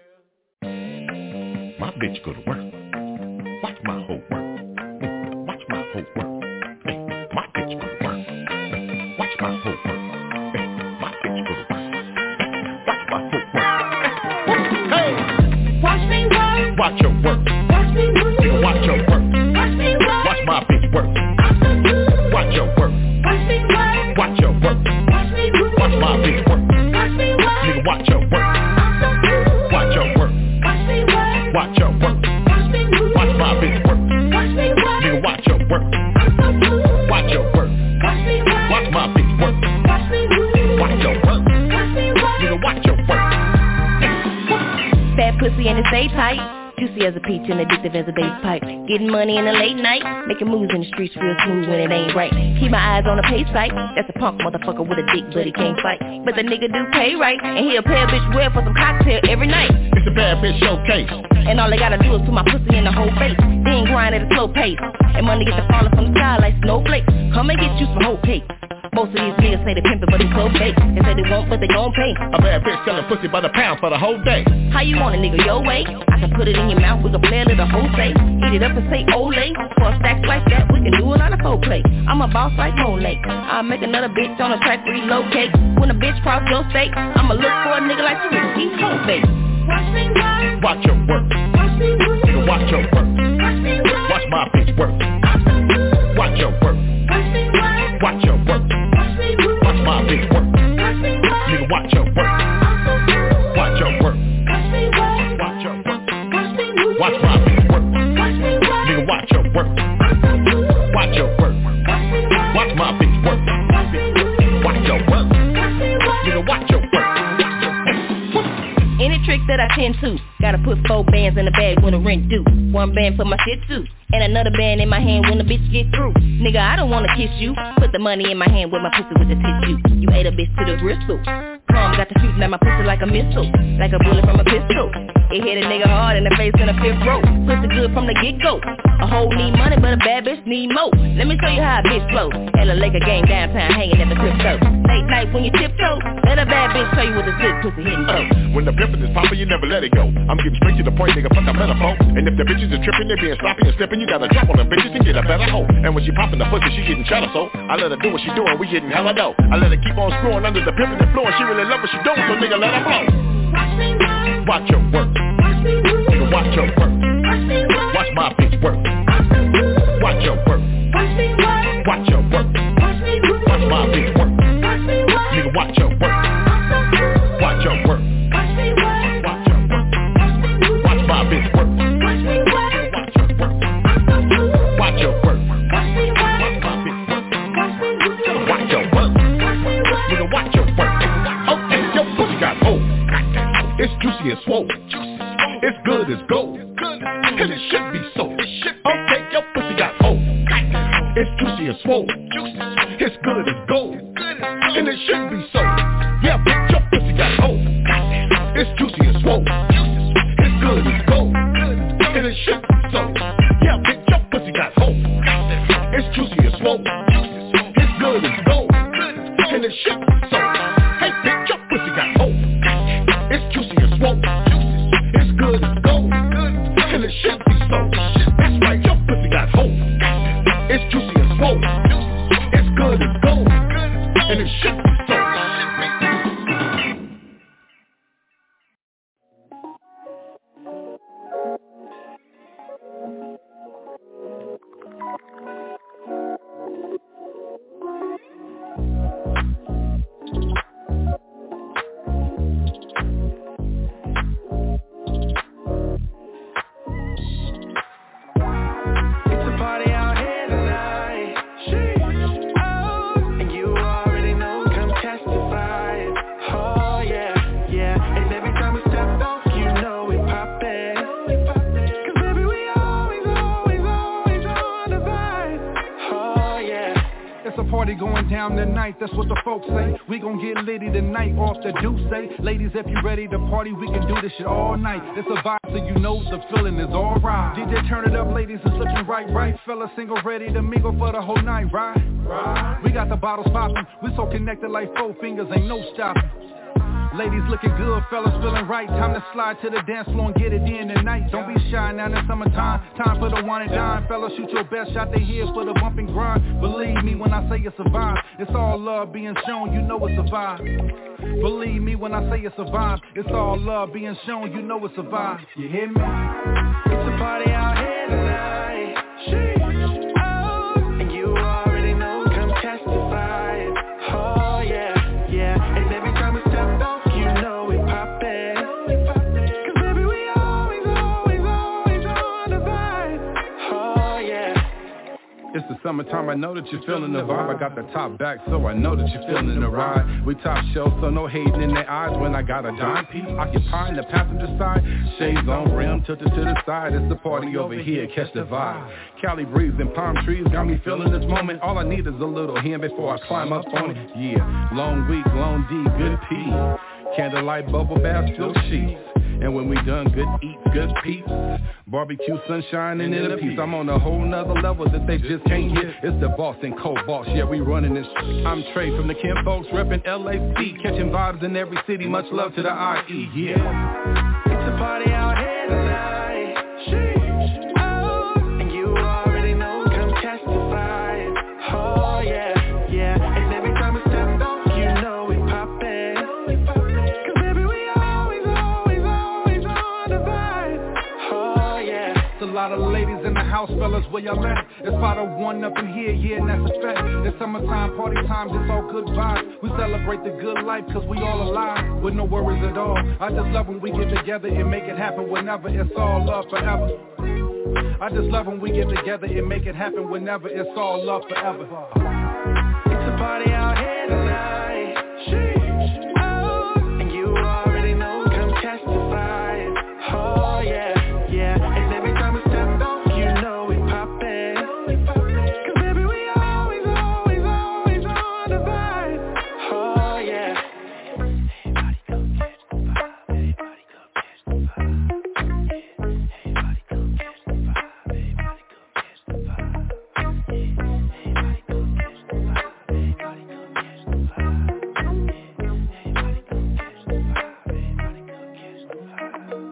Speaker 1: My bitch go to work. Watch my whole work. Watch my whole work. Hey, my bitch go to work. Watch my whole work. Hey, my bitch go to work. Watch my whole work. Hey, watch me work. Watch your work. Watch me move. You watch your work. Watch me work. Watch my bitch work. I'm so good. Watch your work. Watch me work. Watch your work. Watch me move. Watch my bitch work. Watch me work. Nigga, watch your work. I'm so good. Watch your work. Watch me work. Watch your work. Watch me move. Watch my bitch work. Watch me work. Nigga, watch your work. I'm so good. Watch your work. Watch me work. Watch my bitch work. Watch me move. Watch your work. Watch me work. Nigga, watch your work.
Speaker 9: Fat pussy and it stay tight. Juicy as a peach and addictive as a bass pipe. Getting money in the late night, making moves in the streets real smooth when it ain't right. Keep my eyes on the pay site. That's a punk motherfucker with a dick, but he can't fight. But the nigga do pay right, and he'll pay a bitch well for some cocktail every night.
Speaker 1: It's a bad bitch showcase.
Speaker 9: And all they gotta do is put my pussy in the whole face. Then grind at a slow pace. And money get to falling from the sky like snowflakes. Come and get you some whole cake. Most of these niggas say they pimpin', but it's so fake. They say they won't, but they gon' pay.
Speaker 1: A bad bitch selling pussy by the pound for the whole day.
Speaker 9: How you want it, nigga, your way? I can put it in your mouth, we can play a little whole say. Eat it up and say Olay. For a stack like that, we can do it on a full plate. I'm a boss like Monet. I'll make another bitch on a track relocate. When a bitch cross your state, I'ma look for a nigga like you and eat whole bait. Watch me work.
Speaker 1: Watch your work.
Speaker 9: Watch me work.
Speaker 1: Nigga, watch your work.
Speaker 9: Watch me work.
Speaker 1: Watch my bitch work.
Speaker 9: I'm so good.
Speaker 1: Watch your work.
Speaker 9: Watch me work.
Speaker 1: Watch your work.
Speaker 9: Watch me work.
Speaker 1: Watch my bitch work.
Speaker 9: Watch me work.
Speaker 1: Nigga, watch your work.
Speaker 9: I'm so good.
Speaker 1: Watch your work.
Speaker 9: Watch me work.
Speaker 1: Watch your work.
Speaker 9: Watch me move.
Speaker 1: Watch my bitch work.
Speaker 9: Watch me work.
Speaker 1: Nigga, watch your work.
Speaker 9: I'm so good.
Speaker 1: Watch your work.
Speaker 9: Watch me work.
Speaker 1: Watch my bitch work.
Speaker 9: Watch me move.
Speaker 1: Watch your work.
Speaker 9: Watch me work.
Speaker 1: Nigga, watch your work.
Speaker 9: Any trick that I tend to, gotta put four bands in the bag when the rent due. One band for my shit too, and another band in my hand when the bitch get through. Nigga, I don't wanna kiss you. Put the money in my hand with my pussy with the tissue. You ate a bitch to the gristle. Plum got the shooting at my pussy like a missile, like a bullet from a pistol. It hit a nigga hard in the face in the fifth row. Pussy good from the get-go. A hoe need money, but a bad bitch need more. Let me show you how a bitch flow. Hella Laker game downtown hanging at the crypto. Late night when you tiptoe, let a bad bitch show you what the good pussy hitting for.
Speaker 1: When the pimpin' is poppin', you never let it go. I'm getting straight to the point, nigga, fuck a metaphor. And if the bitches are trippin', they being sloppy and steppin', you gotta drop on them bitches and get a better hoe. And when she poppin' the pussy, she getting cheddar, so I let her do what she doing, we getting hella dough. I let her keep on screwing under the pimpin' and flowing, she really love what she doing, so nigga let her blow.
Speaker 9: Watch me work.
Speaker 1: Watch your work.
Speaker 9: Watch me move.
Speaker 1: Nigga, watch your work.
Speaker 9: Watch me work.
Speaker 1: Watch my bitch work.
Speaker 9: I'm so good.
Speaker 1: Watch your work.
Speaker 9: Watch me work.
Speaker 1: Watch your work.
Speaker 9: Watch me move.
Speaker 1: Watch my bitch work.
Speaker 9: Watch me work.
Speaker 1: Nigga, watch your work.
Speaker 9: I'm so good.
Speaker 1: Watch your work.
Speaker 9: Watch me work.
Speaker 1: Watch your work.
Speaker 9: Watch me move.
Speaker 1: Watch my bitch work.
Speaker 9: Watch me work.
Speaker 1: Watch your work.
Speaker 9: I'm so good.
Speaker 1: Watch your work.
Speaker 9: Watch me work.
Speaker 1: Watch my bitch work.
Speaker 9: Watch me move.
Speaker 1: Watch your work.
Speaker 9: Watch me work.
Speaker 1: Nigga, watch your work. Oh, and your pussy got old. It's juicy and swole. good as gold, and it should be so. Okay, your pussy got hope. It's juicy as swole. It's good as gold, and it should be so. Yeah, bitch, your pussy got hope. It's juicy as swole. It's good as gold, and it should be so. Yeah, bitch, your pussy got hope. It's juicy as swole. It's good as gold, and it should be so. Hey, bitch, your pussy got hope. It's juicy as swole. It's good as gold, and it should be so. That's right, your pussy got hope. It's juicy as swole. It's good as gold, and it should be so.
Speaker 3: Going down tonight, that's what the folks say. We gon' get litty tonight off the deuce say. Ladies, if you ready to party, we can do this shit all night. It's a vibe, so you know the feeling is alright. D J turn it up, ladies, it's looking right, right. Fellas single, ready to mingle for the whole night, right? Right. We got the bottles popping, we so connected like four fingers, ain't no stopping. Ladies looking good, fellas feeling right. Time to slide to the dance floor and get it in tonight. Don't be shy now in the summertime. Time for the one and dime. Fellas, shoot your best shot. They here for the bump and grind. Believe me when I say it's a vibe. It's all love being shown. You know it's a vibe. Believe me when I say it's a vibe. It's all love being shown. You know it's a vibe. You hear me? It's a party out here tonight. Sheesh. Oh, and you already know. Come testify. Oh yeah, yeah. And every time we step out. It's the summertime, I know that you're feeling the vibe. I got the top back, so I know that you're feeling the ride. We top shelf, so no hating in their eyes. When I got a dime piece occupying the passenger side. Shades on rim, tilted to the side. It's the party over here, catch the vibe. Cali breeze and palm trees got me feeling this moment. All I need is a little hand before I climb up on it. Yeah, long week, long D, good P. Candlelight, bubble bath, silk sheets. And when we done, good eats, good peeps. Barbecue, sunshine, and in a piece. I'm on a whole nother level that they just can't get. It's the Boston Cold Boss, yeah, we running this shit. I'm Trey from the Kim folks, reppin' L A C. Catching vibes in every city, much love to the I E, yeah. It's a party out here tonight. Sheesh. Oh, and you already know, come testify. Oh, yeah, yeah. And every time we step off, you know we poppin'. A lot of ladies in the house, fellas, where y'all at? It's part of one up in here, yeah, and that's a fact. It's summertime, party time, it's all good vibes. We celebrate the good life, cause we all alive, with no worries at all. I just love when we get together and make it happen whenever. It's all love forever. I just love when we get together and make it happen whenever. It's all love forever. It's a party out here tonight. Sheesh. Oh, and you already know, come testify. Oh, yeah. Yeah, and every time we step off, you know we poppin'. Cause baby, we always, always, always on the vibe. Oh yeah. Everybody come catch the vibe. Everybody come catch the vibe. Everybody come catch the vibe. Everybody come catch the vibe. Everybody come catch the vibe. Everybody come catch the vibe. Everybody come catch the vibe. Everybody come catch the vibe.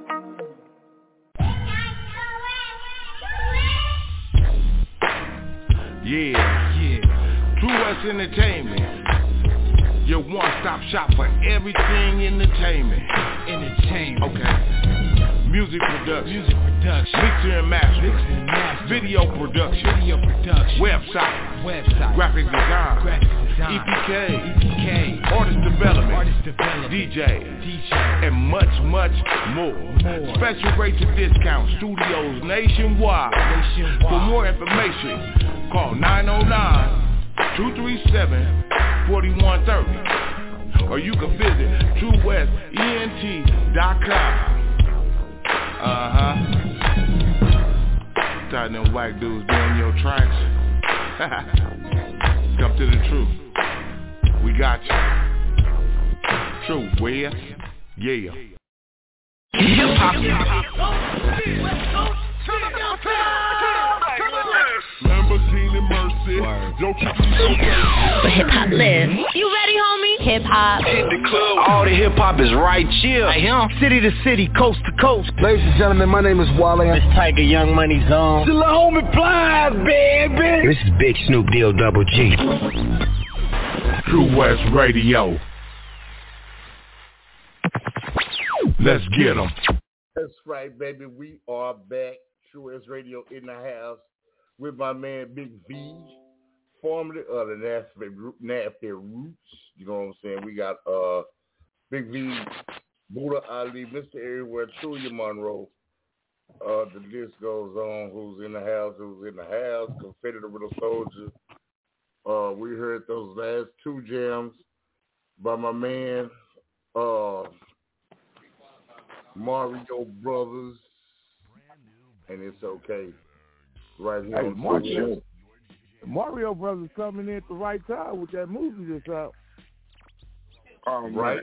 Speaker 18: Yeah, yeah. True West Entertainment. Your one-stop shop for everything entertainment. Entertainment. Okay. Music production. Music production. Mixer and master. Mixer and master. Video production. Video production. Website. Website. Graphic design. Graphic design. E P K. E P K. Artist development. Artist development. D J. D J. And much, much more. more. Special rates and discounts. Studios nationwide. nationwide. For more information, call nine oh nine, two three seven, four one three zero. Or you can visit true west E N T dot com. Uh-huh. tired of them whack dudes doing your tracks? Come to the truth. We got you. True, where? Yeah. Lamborghini Mercy. Don't you be so
Speaker 9: But hip hop lives. You ready, homie? Hip hop.
Speaker 20: Hit the club. All the hip hop is right here. Right here. City to city, coast to coast.
Speaker 11: Ladies and gentlemen, my name is Wally.
Speaker 10: It's Tiger Young Money Zone.
Speaker 11: The homie Plies, baby.
Speaker 10: This is Big Snoop Deal Double G.
Speaker 18: True West Radio. Let's get 'em.
Speaker 12: That's right, baby. We are back. True West Radio in the house with my man Big V, formerly of the Nasty Roots. You know what I'm saying? We got uh Big V, Buddha Ali, Mister Everywhere, Trulia Monroe. Uh, the list goes on. Who's in the house? Who's in the house? Confederate Little Soldier. Uh, we heard those last two jams by my man uh, Mario Brothers, and It's Okay. Right here
Speaker 21: Hey,
Speaker 12: on
Speaker 21: Mario, Mario Brothers coming in at the right time with that movie that's out.
Speaker 13: Oh,
Speaker 12: right.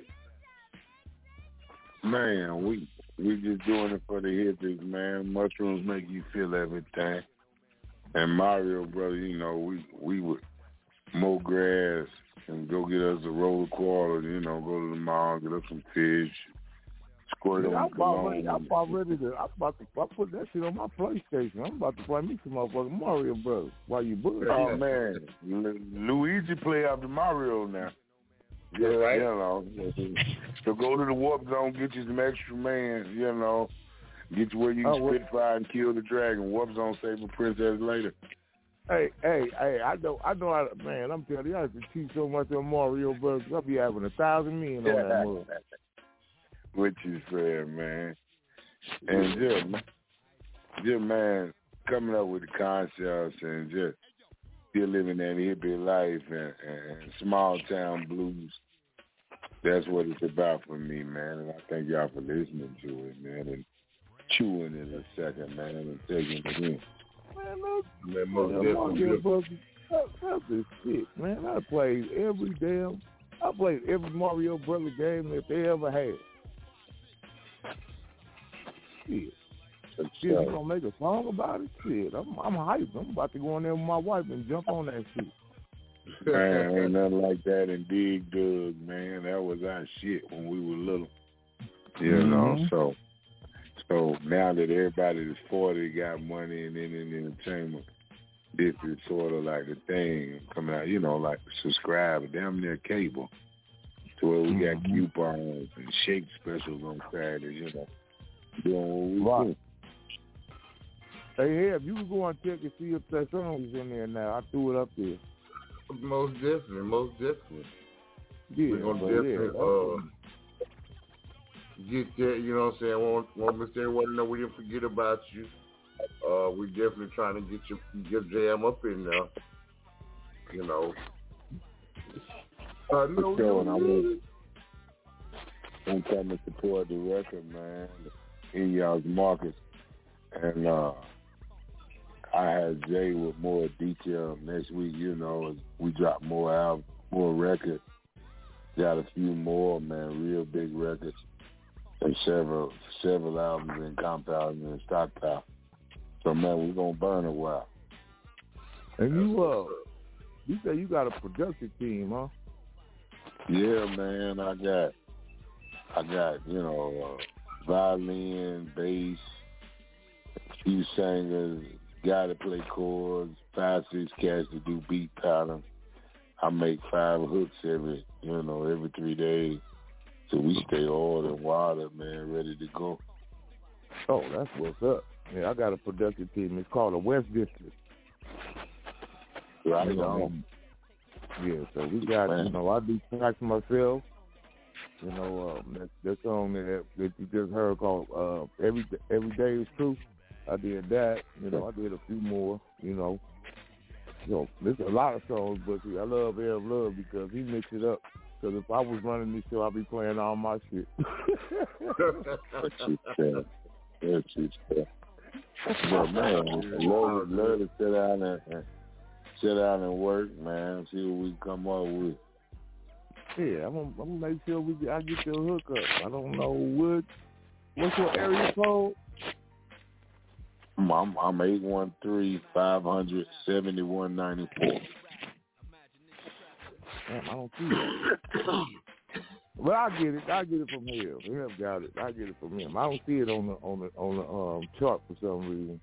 Speaker 13: Man, we we just doing it for the hippies, man. Mushrooms make you feel everything. And Mario Brothers, you know, we we would mow grass and go get us a roll of quarters, you know, go to the mall, get us some fish, squirt
Speaker 21: Yeah,
Speaker 13: on
Speaker 21: I'm about ready. I'm about ready to. I'm about to. I put that shit on my PlayStation. I'm about to play me some motherfucking Mario Brothers while you bullshit.
Speaker 13: Oh man, Lu- Luigi play after Mario now.
Speaker 12: Yeah, right.
Speaker 13: You know, so go to the warp zone, get you some extra man. You know, get you where you can
Speaker 21: Oh, well-
Speaker 13: spit fire and kill the dragon. Warp zone save the princess later.
Speaker 21: Hey, hey, hey! I know, I know. I, man, I'm telling you, I have to teach so much on Mario Brothers. I'll be having a thousand million on that move.
Speaker 13: Which is fair, man. And just, just man, coming up with the concepts and just still living that hippie life and, and small town blues. That's what it's about for me, man. And I thank y'all for listening to it, man, and chewing it a second, man, and taking it in.
Speaker 21: Man, look,
Speaker 12: Man, most
Speaker 21: man,
Speaker 12: definitely.
Speaker 21: Mario Brothers, that, that's the shit, man. I played every damn, I played every Mario Brothers game that they ever had. Shit. Shit, you gonna make a song about it? Shit, I'm, I'm hyped. I'm about to go in there with my wife and jump on that shit.
Speaker 13: Man, ain't nothing like that in Dig Dug, man. That was our shit when we were little. You
Speaker 21: Mm-hmm.
Speaker 13: know, so so now that everybody is forty, got money and in, in entertainment, this is sort of like a thing coming out, you know, like subscribe, damn near cable, to where we got
Speaker 21: Mm-hmm.
Speaker 13: coupons and shake specials on Saturdays, you know, doing what we do.
Speaker 21: Hey, Heb, you can go and check and see if that song is in there now. I threw it up there.
Speaker 12: Most definitely, most definitely.
Speaker 21: Yeah,
Speaker 12: We're gonna
Speaker 21: but
Speaker 12: definitely
Speaker 21: yeah,
Speaker 12: uh, get that. You know what I'm saying? Want want Mister Everyone to know we didn't forget about you. Uh, we definitely trying to get your your jam up in there. You know. Uh, no,
Speaker 13: So,
Speaker 12: no,
Speaker 13: and I want to come and support the record, man, in y'all's markets. And uh, I had Jay with more detail next week, you know, as we drop more albums, more records. Got a few more, man, real big records. And several several albums in compound and stockpile. So, man, we're going to burn a while.
Speaker 21: And you, uh, you say you got a production team, huh?
Speaker 13: Yeah, man, I got, I got, you know, uh, violin, bass, a few singers, guy to play chords, five, six cats to do beat pattern. I make five hooks every, you know, every three days. So we stay oiled and watered, man, ready to go.
Speaker 21: Oh, that's what's up. Yeah, I got a production team. It's called the West District.
Speaker 13: Right
Speaker 21: you know,
Speaker 13: on.
Speaker 21: Yeah, so we got, man. you know, I do tracks myself. You know, um, that, that song that, that you just heard called uh, Every Every Day Is True. I did that. You know, I did a few more, you know. You know, there's a lot of songs, but see, I love Ev Love because he mixed it up. Because if I was running this show, I'd be playing all my shit.
Speaker 13: That's just fair. That's just fair. But man, love, love to sit down and, and sit down and work, man. See what we come up with.
Speaker 21: Yeah, I'm gonna, I'm gonna make sure we get, I get your hookup. I don't know what what's your area code.
Speaker 13: I'm I'm eight one three five hundred seventy one ninety four.
Speaker 21: Damn, I don't see it. Well, I get it. I get it from him. Him got it. I get it from him. I don't see it on the on the on the um chart for some reason.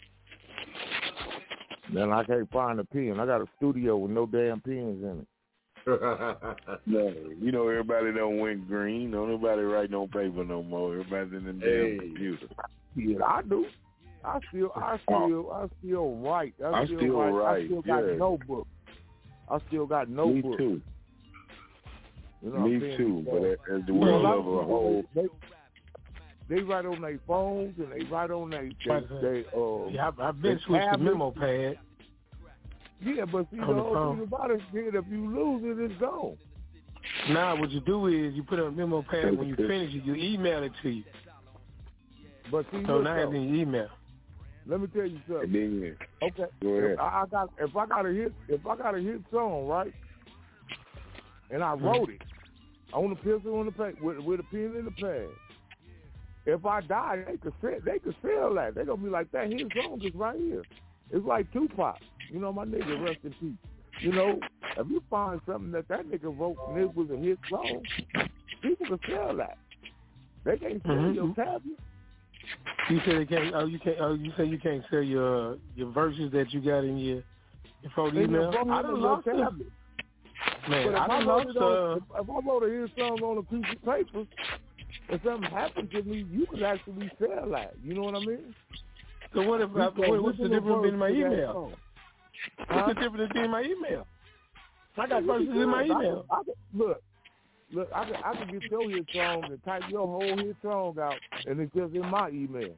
Speaker 21: Then I can't find a pen. I got a studio with no damn pens in it.
Speaker 13: No, you know everybody don't went green. Don't nobody write no paper no more. Everybody's in the damn
Speaker 21: Hey.
Speaker 13: computer.
Speaker 21: Yeah, I do. I still, I still, I still write. I
Speaker 13: I
Speaker 21: still,
Speaker 13: still
Speaker 21: write.
Speaker 13: write,
Speaker 21: I still got
Speaker 13: yeah.
Speaker 21: notebook. I still got
Speaker 13: Me
Speaker 21: notebook.
Speaker 13: too.
Speaker 21: You know
Speaker 13: Me
Speaker 21: what I'm
Speaker 13: too.
Speaker 21: saying?
Speaker 13: But as the
Speaker 21: You know, a
Speaker 13: world
Speaker 21: lot
Speaker 13: of
Speaker 21: of
Speaker 13: a
Speaker 21: people,
Speaker 13: whole,
Speaker 21: They, they write on their phones and they write on their, they, they, uh,
Speaker 17: Yeah, I've, I've been
Speaker 21: they
Speaker 17: switched to
Speaker 21: tablets.
Speaker 17: memo pad.
Speaker 21: Yeah, but see, the
Speaker 17: On the
Speaker 21: whole
Speaker 17: phone.
Speaker 21: thing about it is if you lose it, it's gone.
Speaker 17: Now what you do is you put it on a memo pad. When you finish it, you email it to you.
Speaker 21: But see,
Speaker 17: So
Speaker 21: look,
Speaker 17: now it's
Speaker 21: though,
Speaker 17: in your email.
Speaker 21: let me tell you something.
Speaker 13: and then
Speaker 21: Okay.
Speaker 13: Go ahead.
Speaker 21: If I, I got if I got a hit if I got a hit song, right? And I wrote it on the pencil on the pad with with a pen in the pad. If I die, they could sell they could sell that. They gonna be like, that hit song is right here. It's like Tupac. You know, my nigga, rest in peace. You know, if you find something that that nigga wrote and it was a hit song, people can sell that. They can't sell
Speaker 17: Mhm.
Speaker 21: your tablet.
Speaker 17: You say they can't. Oh, you can't. Oh, you say you can't sell your your verses that you got in your your phone
Speaker 21: They
Speaker 17: email.
Speaker 21: just wrote
Speaker 17: I
Speaker 21: it
Speaker 17: done
Speaker 21: on your
Speaker 17: lost them.
Speaker 21: tablet.
Speaker 17: Man,
Speaker 21: But if
Speaker 17: I
Speaker 21: I,
Speaker 17: done
Speaker 21: wrote
Speaker 17: lost.
Speaker 21: it on,
Speaker 17: Uh,
Speaker 21: if, if I wrote a hit song on a piece of paper, if something happened to me, you could actually sell that. You know what I mean?
Speaker 17: so what if? I, what, what's the difference in my email? What's
Speaker 21: Huh?
Speaker 17: the difference in my email? I got verses in my email.
Speaker 21: I, I, I, look, look, I can, I can get your hit song and type your whole hit song out, and it's just in my email.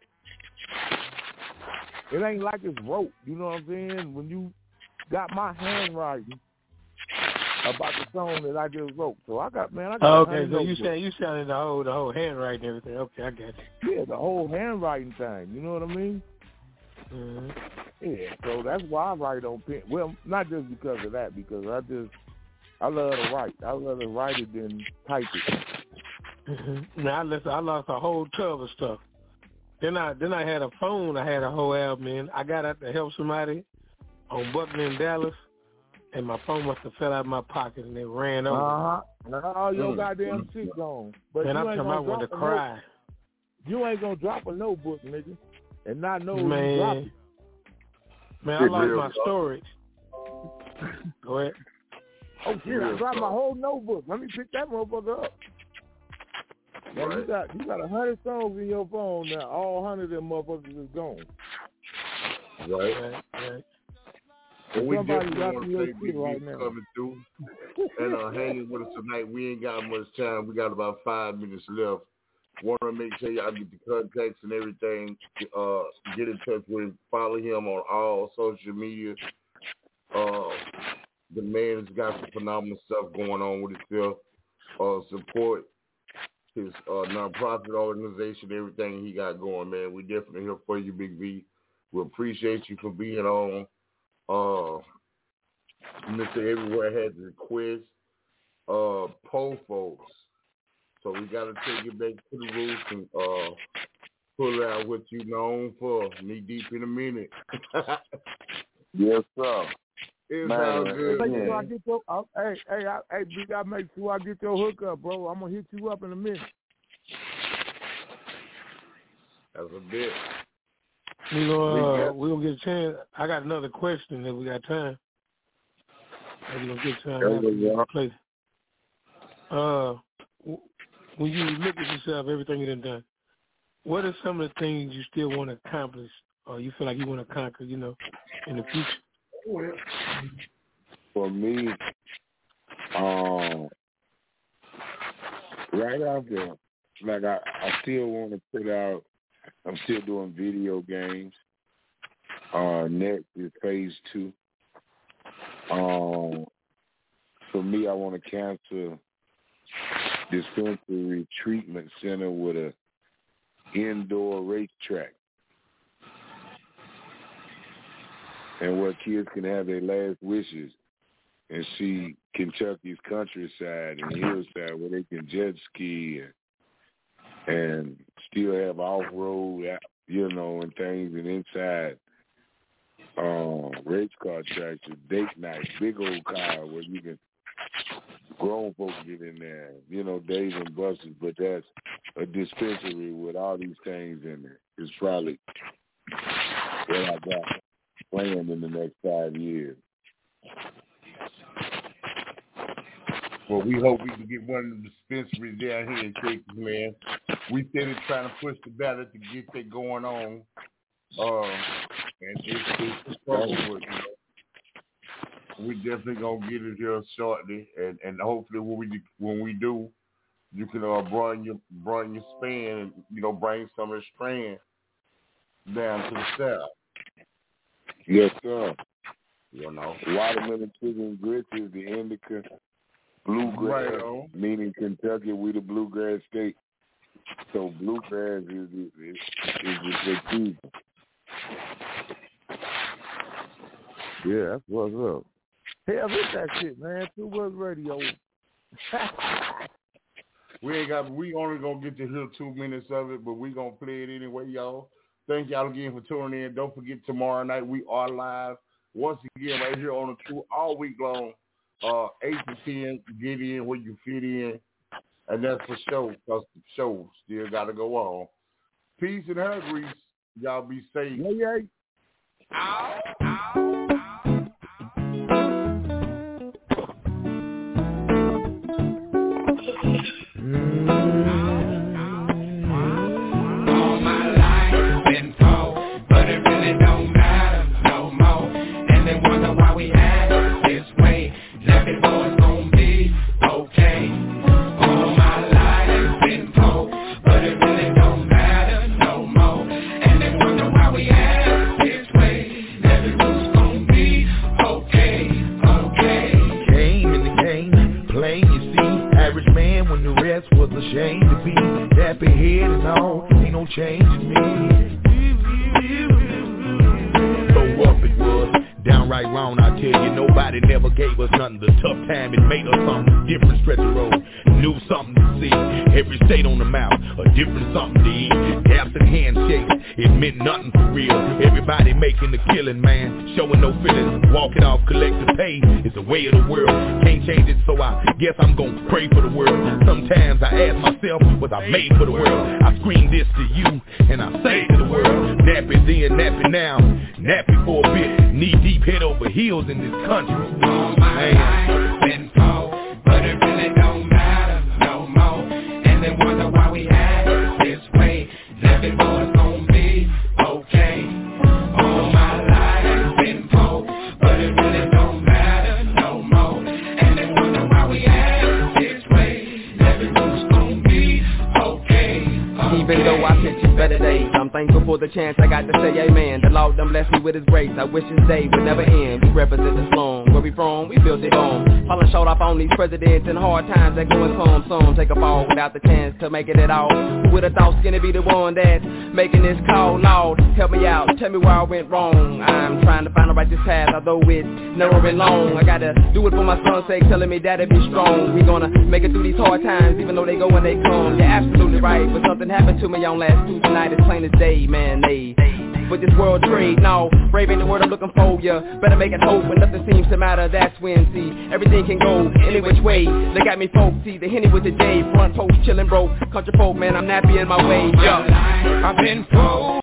Speaker 21: It ain't like it's wrote. You know what I'm saying? When you got my handwriting about the song that I just wrote, so I got man, I got.
Speaker 17: Oh,
Speaker 21: a
Speaker 17: okay,
Speaker 21: hundred
Speaker 17: so you
Speaker 21: notebooks.
Speaker 17: saying you sounding the whole the whole handwriting and everything. Okay, I got you.
Speaker 21: Yeah, the whole handwriting thing. You know what I mean?
Speaker 17: Mm-hmm.
Speaker 21: Yeah, so that's why I write on pen. Well, not just because of that, because I just I love to write. I love to write it than type it.
Speaker 17: Mm-hmm. Now I lost I lost a whole tub of stuff. Then I then I had a phone. I had a whole album in. I got out to help somebody on Buckner in Dallas, and my phone must have fell out of my pocket and it ran over.
Speaker 21: Uh huh. All your
Speaker 17: Mm.
Speaker 21: goddamn shit gone. But
Speaker 17: Man,
Speaker 21: you
Speaker 17: I'm
Speaker 21: ain't
Speaker 17: talking
Speaker 21: gonna
Speaker 17: about wanted to
Speaker 21: drop a
Speaker 17: cry.
Speaker 21: note. You ain't gonna drop a notebook, nigga, and not know
Speaker 17: Man.
Speaker 21: you dropped it.
Speaker 17: Man, I lost my storage. Go ahead.
Speaker 21: Oh shit! I dropped my whole notebook. Let me pick that motherfucker up. Now you got you got a hundred songs in your phone now. All hundred of them motherfuckers is gone.
Speaker 12: Right.
Speaker 17: Right, right.
Speaker 12: Well, we
Speaker 21: Somebody
Speaker 12: definitely
Speaker 21: dropping
Speaker 12: want to
Speaker 21: your
Speaker 12: say
Speaker 21: shit
Speaker 12: Big
Speaker 21: right
Speaker 12: B
Speaker 21: now.
Speaker 12: coming through and uh, hanging with us tonight. We ain't got much time. We got about five minutes left. Want to make sure y'all get the contacts and everything. Uh, get in touch with him. Follow him on all social media. Uh, the man has got some phenomenal stuff going on with himself. Uh, support his uh, nonprofit organization, everything he got going, man. We definitely here for you, Big V. We appreciate you for being on. Uh, Mister Everywhere had the quiz. Uh, poll folks. So we got to take it back to the roots and uh, pull out what you known for. Knee deep in a minute.
Speaker 13: Yes, sir.
Speaker 12: It's
Speaker 13: Man,
Speaker 12: all good,
Speaker 21: Make
Speaker 12: man.
Speaker 21: sure I get your, uh, hey, hey, I, hey, we gotta make sure I get your hookup, bro. I'm gonna hit you up in a minute.
Speaker 12: That's a bit.
Speaker 17: We gonna,
Speaker 12: We
Speaker 17: uh,
Speaker 12: got-
Speaker 17: we gonna get a chance. I got another question if we got time. Maybe we'll get time
Speaker 13: There
Speaker 17: after
Speaker 13: we go.
Speaker 17: we play. Uh, w- when you look at yourself, everything you done done, what are some of the things you still want to accomplish, or you feel like you want to conquer, you know, in the future?
Speaker 13: For me, um, right out there, like I, I still want to put out. I'm still doing video games. Uh, next is phase two. Um, for me, I want a cancer dispensary treatment center with a indoor racetrack. and where kids can have their last wishes and see Kentucky's countryside and hillside where they can jet ski and, and still have off-road, you know, and things, and inside um, race car tracks, date nights, big old car where you can, grown folks get in there, you know, Dave and Buster's, but that's a dispensary with all these things in it. It's probably what I got planned in the next five years.
Speaker 12: Well, we hope we can get one of the dispensaries down here in Texas, man. We started trying to push the ballot to get that going on. Uh, and it's, it's a struggle, but, you know, we definitely gonna get it here shortly, and, and hopefully when we when we do, you can uh, broaden your broaden your span and, you know, bring some of the strand down to the south.
Speaker 13: Yes, sir.
Speaker 12: You know,
Speaker 13: watermelon chicken grits is the indica. Bluegrass, right, meaning Kentucky, we the bluegrass state. So bluegrass is is is, is the key.
Speaker 21: Yeah, that's what's up. Hell, it's that shit, man. True West Radio.
Speaker 12: we ain't got. We only gonna get to hear two minutes of it, but we gonna play it anyway, y'all. Thank y'all again for tuning in. Don't forget, tomorrow night we are live once again right here on the True all week long. Uh, eight to ten, get in where you fit in, and that's for show, because the show still got to go on. Peace and hair grease. Y'all be safe.
Speaker 21: Yeah, yeah.
Speaker 12: Ow, ow.
Speaker 4: Chance I got to say amen. The Lord done bless me with his grace. I wish his day would never end. We represent the slum. Where we from, we built it on. Falling short up on these presidents and hard times that go and come. Some take a fall without the chance to make it at all. Who would have thought Skinny be the one that's making this call? Lord, help me out. Tell me where I went wrong. I'm trying to find a righteous path, although it's narrow and long. I gotta do it for my son's sake, telling me dad'll be strong. We gonna make it through these hard times, even though they go when they come. You're absolutely right, but something happened to me on last Tuesday night. It's plain as day, man. They with this world trade, no, brave ain't the word I'm looking for, ya. Better make it hope when nothing seems to matter. That's when, see, everything can go any which way. They got me folks, see, the Henny with the J, front post chillin' broke. Country folk, man, I'm nappy in my way, yeah.
Speaker 6: I've been told